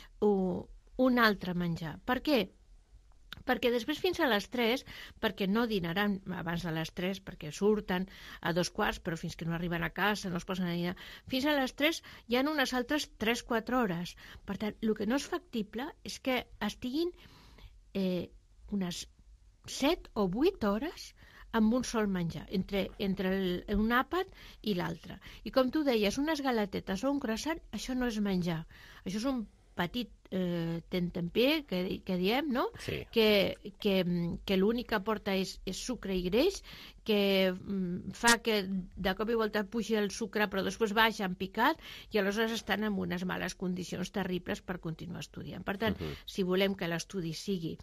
un altre menjar. Per què? Perquè després fins a les 3, perquè no dinaran abans de les 3, perquè surten a 2:15, però fins que no arriben a casa no es posen a dinar, fins a les 3 hi ha unes altres 3-4 hores. Per tant, el que no és factible és que estiguin unes 7 o 8 hores amb un sol menjar, entre un àpat i l'altre. I com tu deies, unes galetetes o un croissant, això no és menjar, això és un petit tentempié, que diem, no? Sí. Que l'únic que aporta és sucre i greix, que fa que de cop i volta pugi el sucre però després baixa en picat i aleshores estan en unes males condicions terribles per continuar estudiant. Per tant, si volem que l'estudi sigui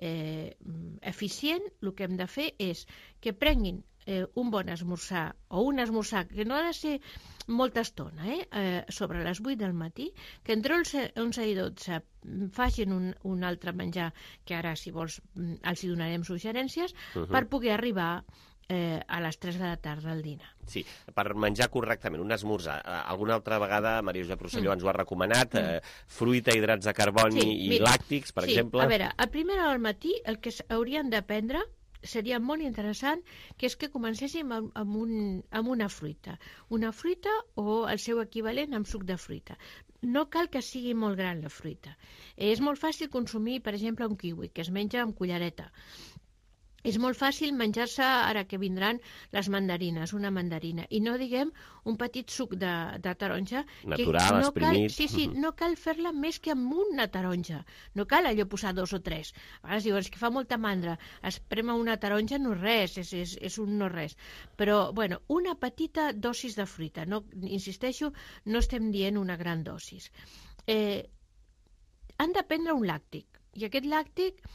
eficient, el que hem de fer és que prenguin un bon esmorzar o un esmorzar que no ha de ser molta estona, sobre les 8 del matí, que entre 11 i 12 facin un altre menjar, que ara, si vols, els hi donarem suggerències, per poder arribar a les 3 de la tarda al dinar. Sí, per menjar correctament, un esmorzar. Alguna altra vegada, Maria Josep Rosselló ens ho ha recomanat, fruita, hidrats de carboni i làctics, per exemple. A veure, a primera hora del matí el que haurien de prendre seria molt interessant que és que comencéssim amb una fruita. Una fruita o el seu equivalent amb suc de fruita. No cal que sigui molt gran la fruita. És molt fàcil consumir, per exemple, un kiwi, que es menja amb cullereta. És molt fàcil menjar-se, ara que vindran, les mandarines, una mandarina. I no diguem un petit suc de taronja. Natural, exprimit. Sí, no cal fer-la més que amb una taronja. No cal allò posar 2 o 3. A vegades diuen que fa molta mandra. Esprema una taronja no és res, és un no res. Però, bueno, una petita dosis de fruita. No, insisteixo, no estem dient una gran dosis. Han de prendre un làctic. I aquest làctic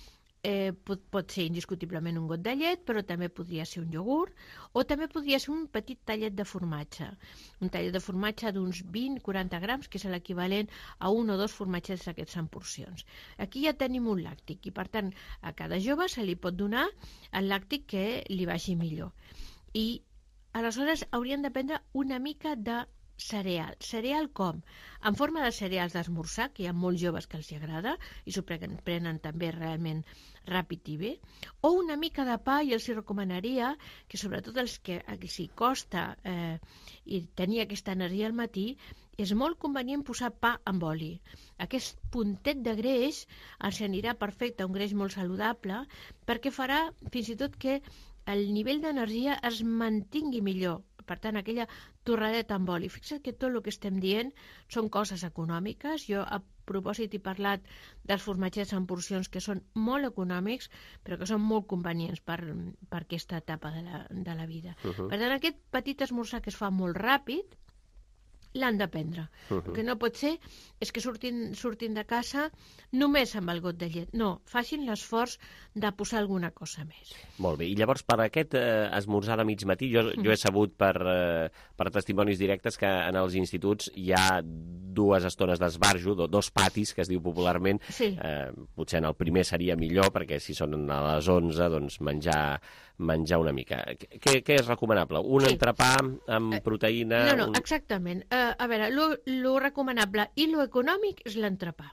pot ser indiscutiblement un got de llet, però també podria ser un iogurt, o també podria ser un petit tallet de formatge. Un tallet de formatge d'uns 20-40 grams, que és l'equivalent a un o dos formatgets d'aquests en porcions. Aquí ja tenim un làctic, i per tant a cada jove se li pot donar el làctic que li vagi millor. I aleshores haurien de prendre una mica de cereal. Cereal com? En forma de cereals d'esmorzar, que hi ha molts joves que els agrada i s'ho prenen també realment ràpid i bé, o una mica de pa, i els recomanaria que sobretot els que els costa i tenir aquesta energia al matí, és molt convenient posar pa amb oli. Aquest puntet de greix ens anirà perfecte, un greix molt saludable, perquè farà fins i tot que el nivell d'energia es mantingui millor. Per tant, aquella torradeta amb oli. Fixa't que tot el que estem dient són coses econòmiques. Jo, a propòsit, he parlat dels formatgets en porcions que són molt econòmics, però que són molt convenients per aquesta etapa de la vida. Per tant, aquest petit esmorzar que es fa molt ràpid, l'han de prendre. El que no pot ser és que surtin de casa només amb el got de llet. No, facin l'esforç de posar alguna cosa més. Molt bé. I llavors, per aquest esmorzar de mig matí, jo he sabut per testimonis directes que en els instituts hi ha dues estones d'esbarjo, dos patis, que es diu popularment. Sí. Potser en el primer seria millor, perquè si són a les 11, doncs menjar una mica. Què és recomanable? Un entrepà amb proteïna? No, exactament. A veure, lo recomanable i lo econòmic és l'entrepà.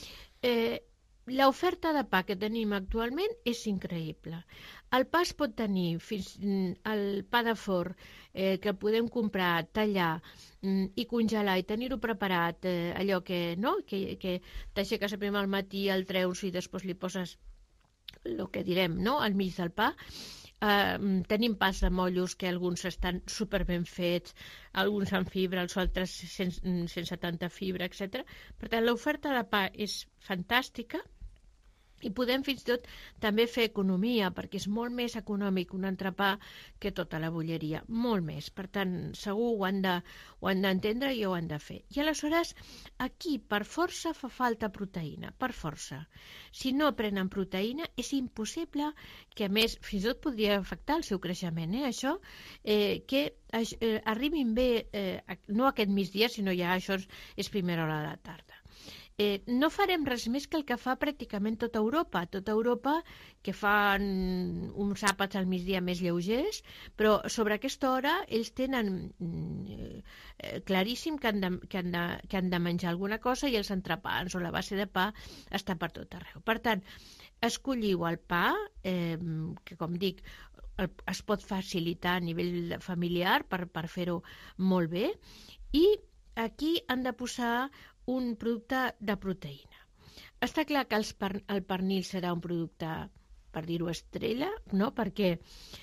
L'oferta de pa que tenim actualment és increïble. El pa es pot tenir fins el pa de forn, que podem comprar, tallar i congelar i tenir-ho preparat, allò que t'aixeques primer al matí, el treus i després li poses el que direm, al mig del pa. Tenim pas de mollos que alguns estan superben fets, alguns amb fibra, els altres sense tanta fibra, etc. Per tant, l'oferta de pa és fantàstica i podem fins i tot també fer economia, perquè és molt més econòmic un entrepà que tota la bolleria, molt més. Per tant, segur ho han d'entendre i ho han de fer. I aleshores, aquí per força fa falta proteïna, per força. Si no prenen proteïna, és impossible que, a més, fins i tot podria afectar el seu creixement, això, que arribin bé, no aquest migdia, sinó ja això és primera hora de la tarda. No farem res més que el que fa pràcticament tota Europa. Tota Europa, que fan uns àpats al migdia més lleugers, però sobre aquesta hora ells tenen claríssim que han de menjar alguna cosa, i els entrepans o la base de pa està per tot arreu. Per tant, escolliu el pa, que com dic, es pot facilitar a nivell familiar per fer-ho molt bé, i aquí han de posar un producte de proteïna. Està clar que el pernil serà un producte, per dir-ho estrella, no? Perquè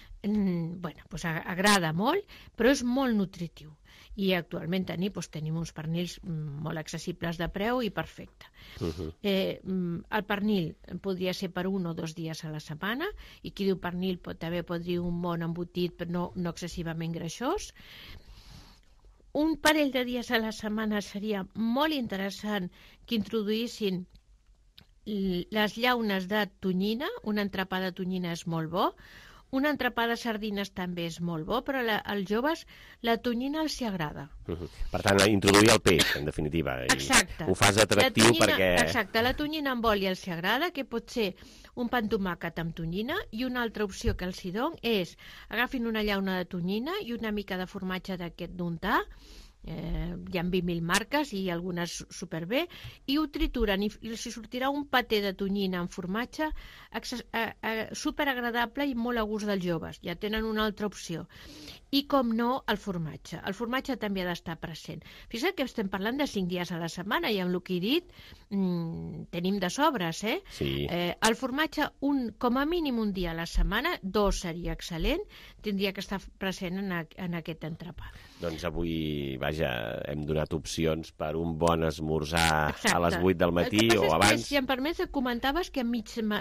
agrada molt, però és molt nutritiu. I actualment tenim uns pernils molt accessibles de preu i perfecte. El pernil podria ser per 1 o 2 dies a la setmana, i qui diu pernil també pot dir un bon embotit, però no excessivament greixós. Un parell de dies a la setmana seria molt interessant que introduïssin les llaunes de tonyina. Un entrepà de tonyina és molt bo. Un entrepà de sardines també és molt bo, però als joves la tonyina els agrada. Per tant, introduir el peix, en definitiva. Exacte. Ho fas atractiu perquè... Exacte, la tonyina amb oli els agrada, que pot ser un pa amb tomàquet amb tonyina, i una altra opció que els dono és agafin una llauna de tonyina i una mica de formatge d'aquest d'untar, hi ha 20.000 marques i algunes superbé, i ho trituren i els sortirà un paté de tonyina amb formatge superagradable i molt a gust dels joves. Ja tenen una altra opció. I, com no, el formatge. El formatge també ha d'estar present. Fixa't que estem parlant de 5 dies a la setmana, i amb el que he dit tenim de sobres, Sí. El formatge, com a mínim un dia a la setmana, 2 seria excel·lent, tindria que estar present en aquest entrepà. Doncs avui, vaja, hem donat opcions per un bon esmorzar a les 8 del matí o abans. Si em permets, comentaves que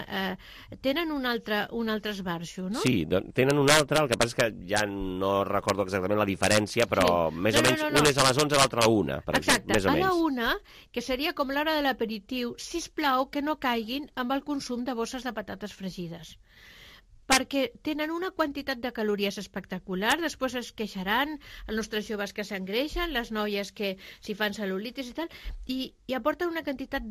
tenen un altre esbarxo, no? Sí, tenen un altre, el que passa és que ja no recordo exactament la diferència, però més o menys un és a les 11 i l'altre a la 1, per exemple, més o menys. A la 1, que seria com l'hora de l'aperitiu, sisplau que no caiguin amb el consum de bosses de patates fregides, perquè tenen una quantitat de calories espectacular, després es queixaran els nostres joves que s'engreixen, les noies que s'hi fan cel·lulitis i tal, i aporten una quantitat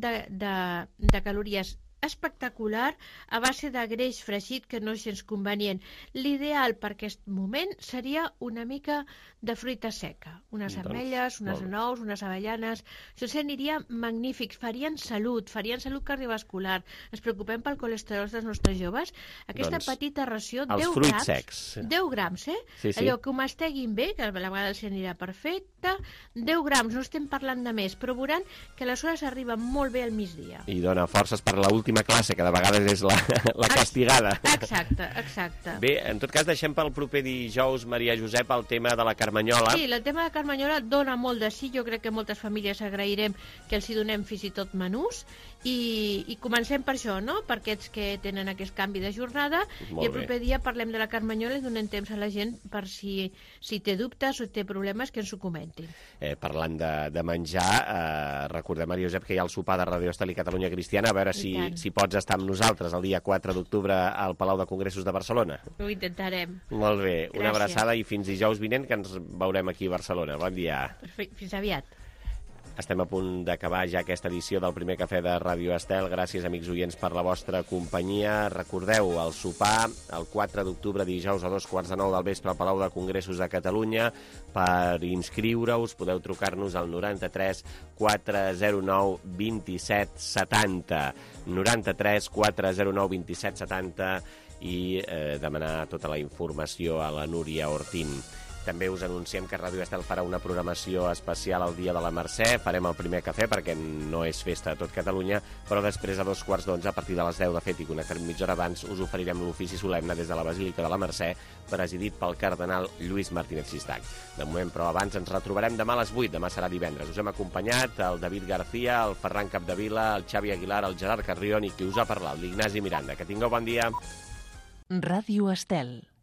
de calories espectacular a base de greix fregit que no és gens convenient. L'ideal per aquest moment seria una mica de fruita seca, unes ametlles, unes nous, unes avellanes. Això s'aniria magnífic, farien salut cardiovascular. Ens preocupem pel colesterol dels nostres joves. Aquesta petita ració, 10 fruits secs. 10 grams, Sí. Allò que ho masteguin bé, que a la vegada els anirà perfecte. 10 grams, no estem parlant de més, però veuran que aleshores arriba molt bé al migdia. I dona forces per l'última classe, que de vegades és la castigada. Exacte. Bé, en tot cas, deixem pel proper dijous, Maria Josep, el tema de la Carmanyola. Sí, el tema de Carmanyola dona molt de sí. Jo crec que moltes famílies agrairem que els hi donem fins i tot menús. I comencem per això, no? Per aquests que tenen aquest canvi de jornada. I el proper dia parlem de la Carmanyola i donem temps a la gent per si té dubtes o té problemes que ens ho comentin. Parlant de menjar, recordem, Maria Josep, que hi ha el sopar de Radio Estel i Catalunya Cristiana, a veure si pots estar amb nosaltres el dia 4 d'octubre al Palau de Congressos de Barcelona. Ho intentarem. Molt bé, Gràcies. una abraçada i fins dijous vinent, que ens veurem aquí a Barcelona. Bon dia. Fins aviat. Estem a punt d'acabar ja aquesta edició del primer cafè de Ràdio Estel. Gràcies, amics oients, per la vostra companyia. Recordeu, el sopar el 4 d'octubre, dijous a 2:15 del vespre al Palau de Congressos de Catalunya. Per inscriure-us podeu trucar-nos al 93 409 27 70. 93 409 27 70 i demanar tota la informació a la Núria Ortín. També us anunciem que Ràdio Estel farà una programació especial el dia de la Mercè. Farem el primer cafè perquè no és festa a tot Catalunya, però després a 2:15, a partir de les 10 de fet i connectarem mitja hora abans, us oferirem l'ofici solemne des de la Basílica de la Mercè, presidit pel cardenal Lluís Martínez Sistac. De moment, però abans ens retrobarem demà a les 8, demà serà divendres. Us hem acompanyat el David García, el Ferran Capdevila, el Xavi Aguilar, el Gerard Carrion i qui us ha parlat, l'Ignasi Miranda. Que tingueu bon dia. Ràdio Estel.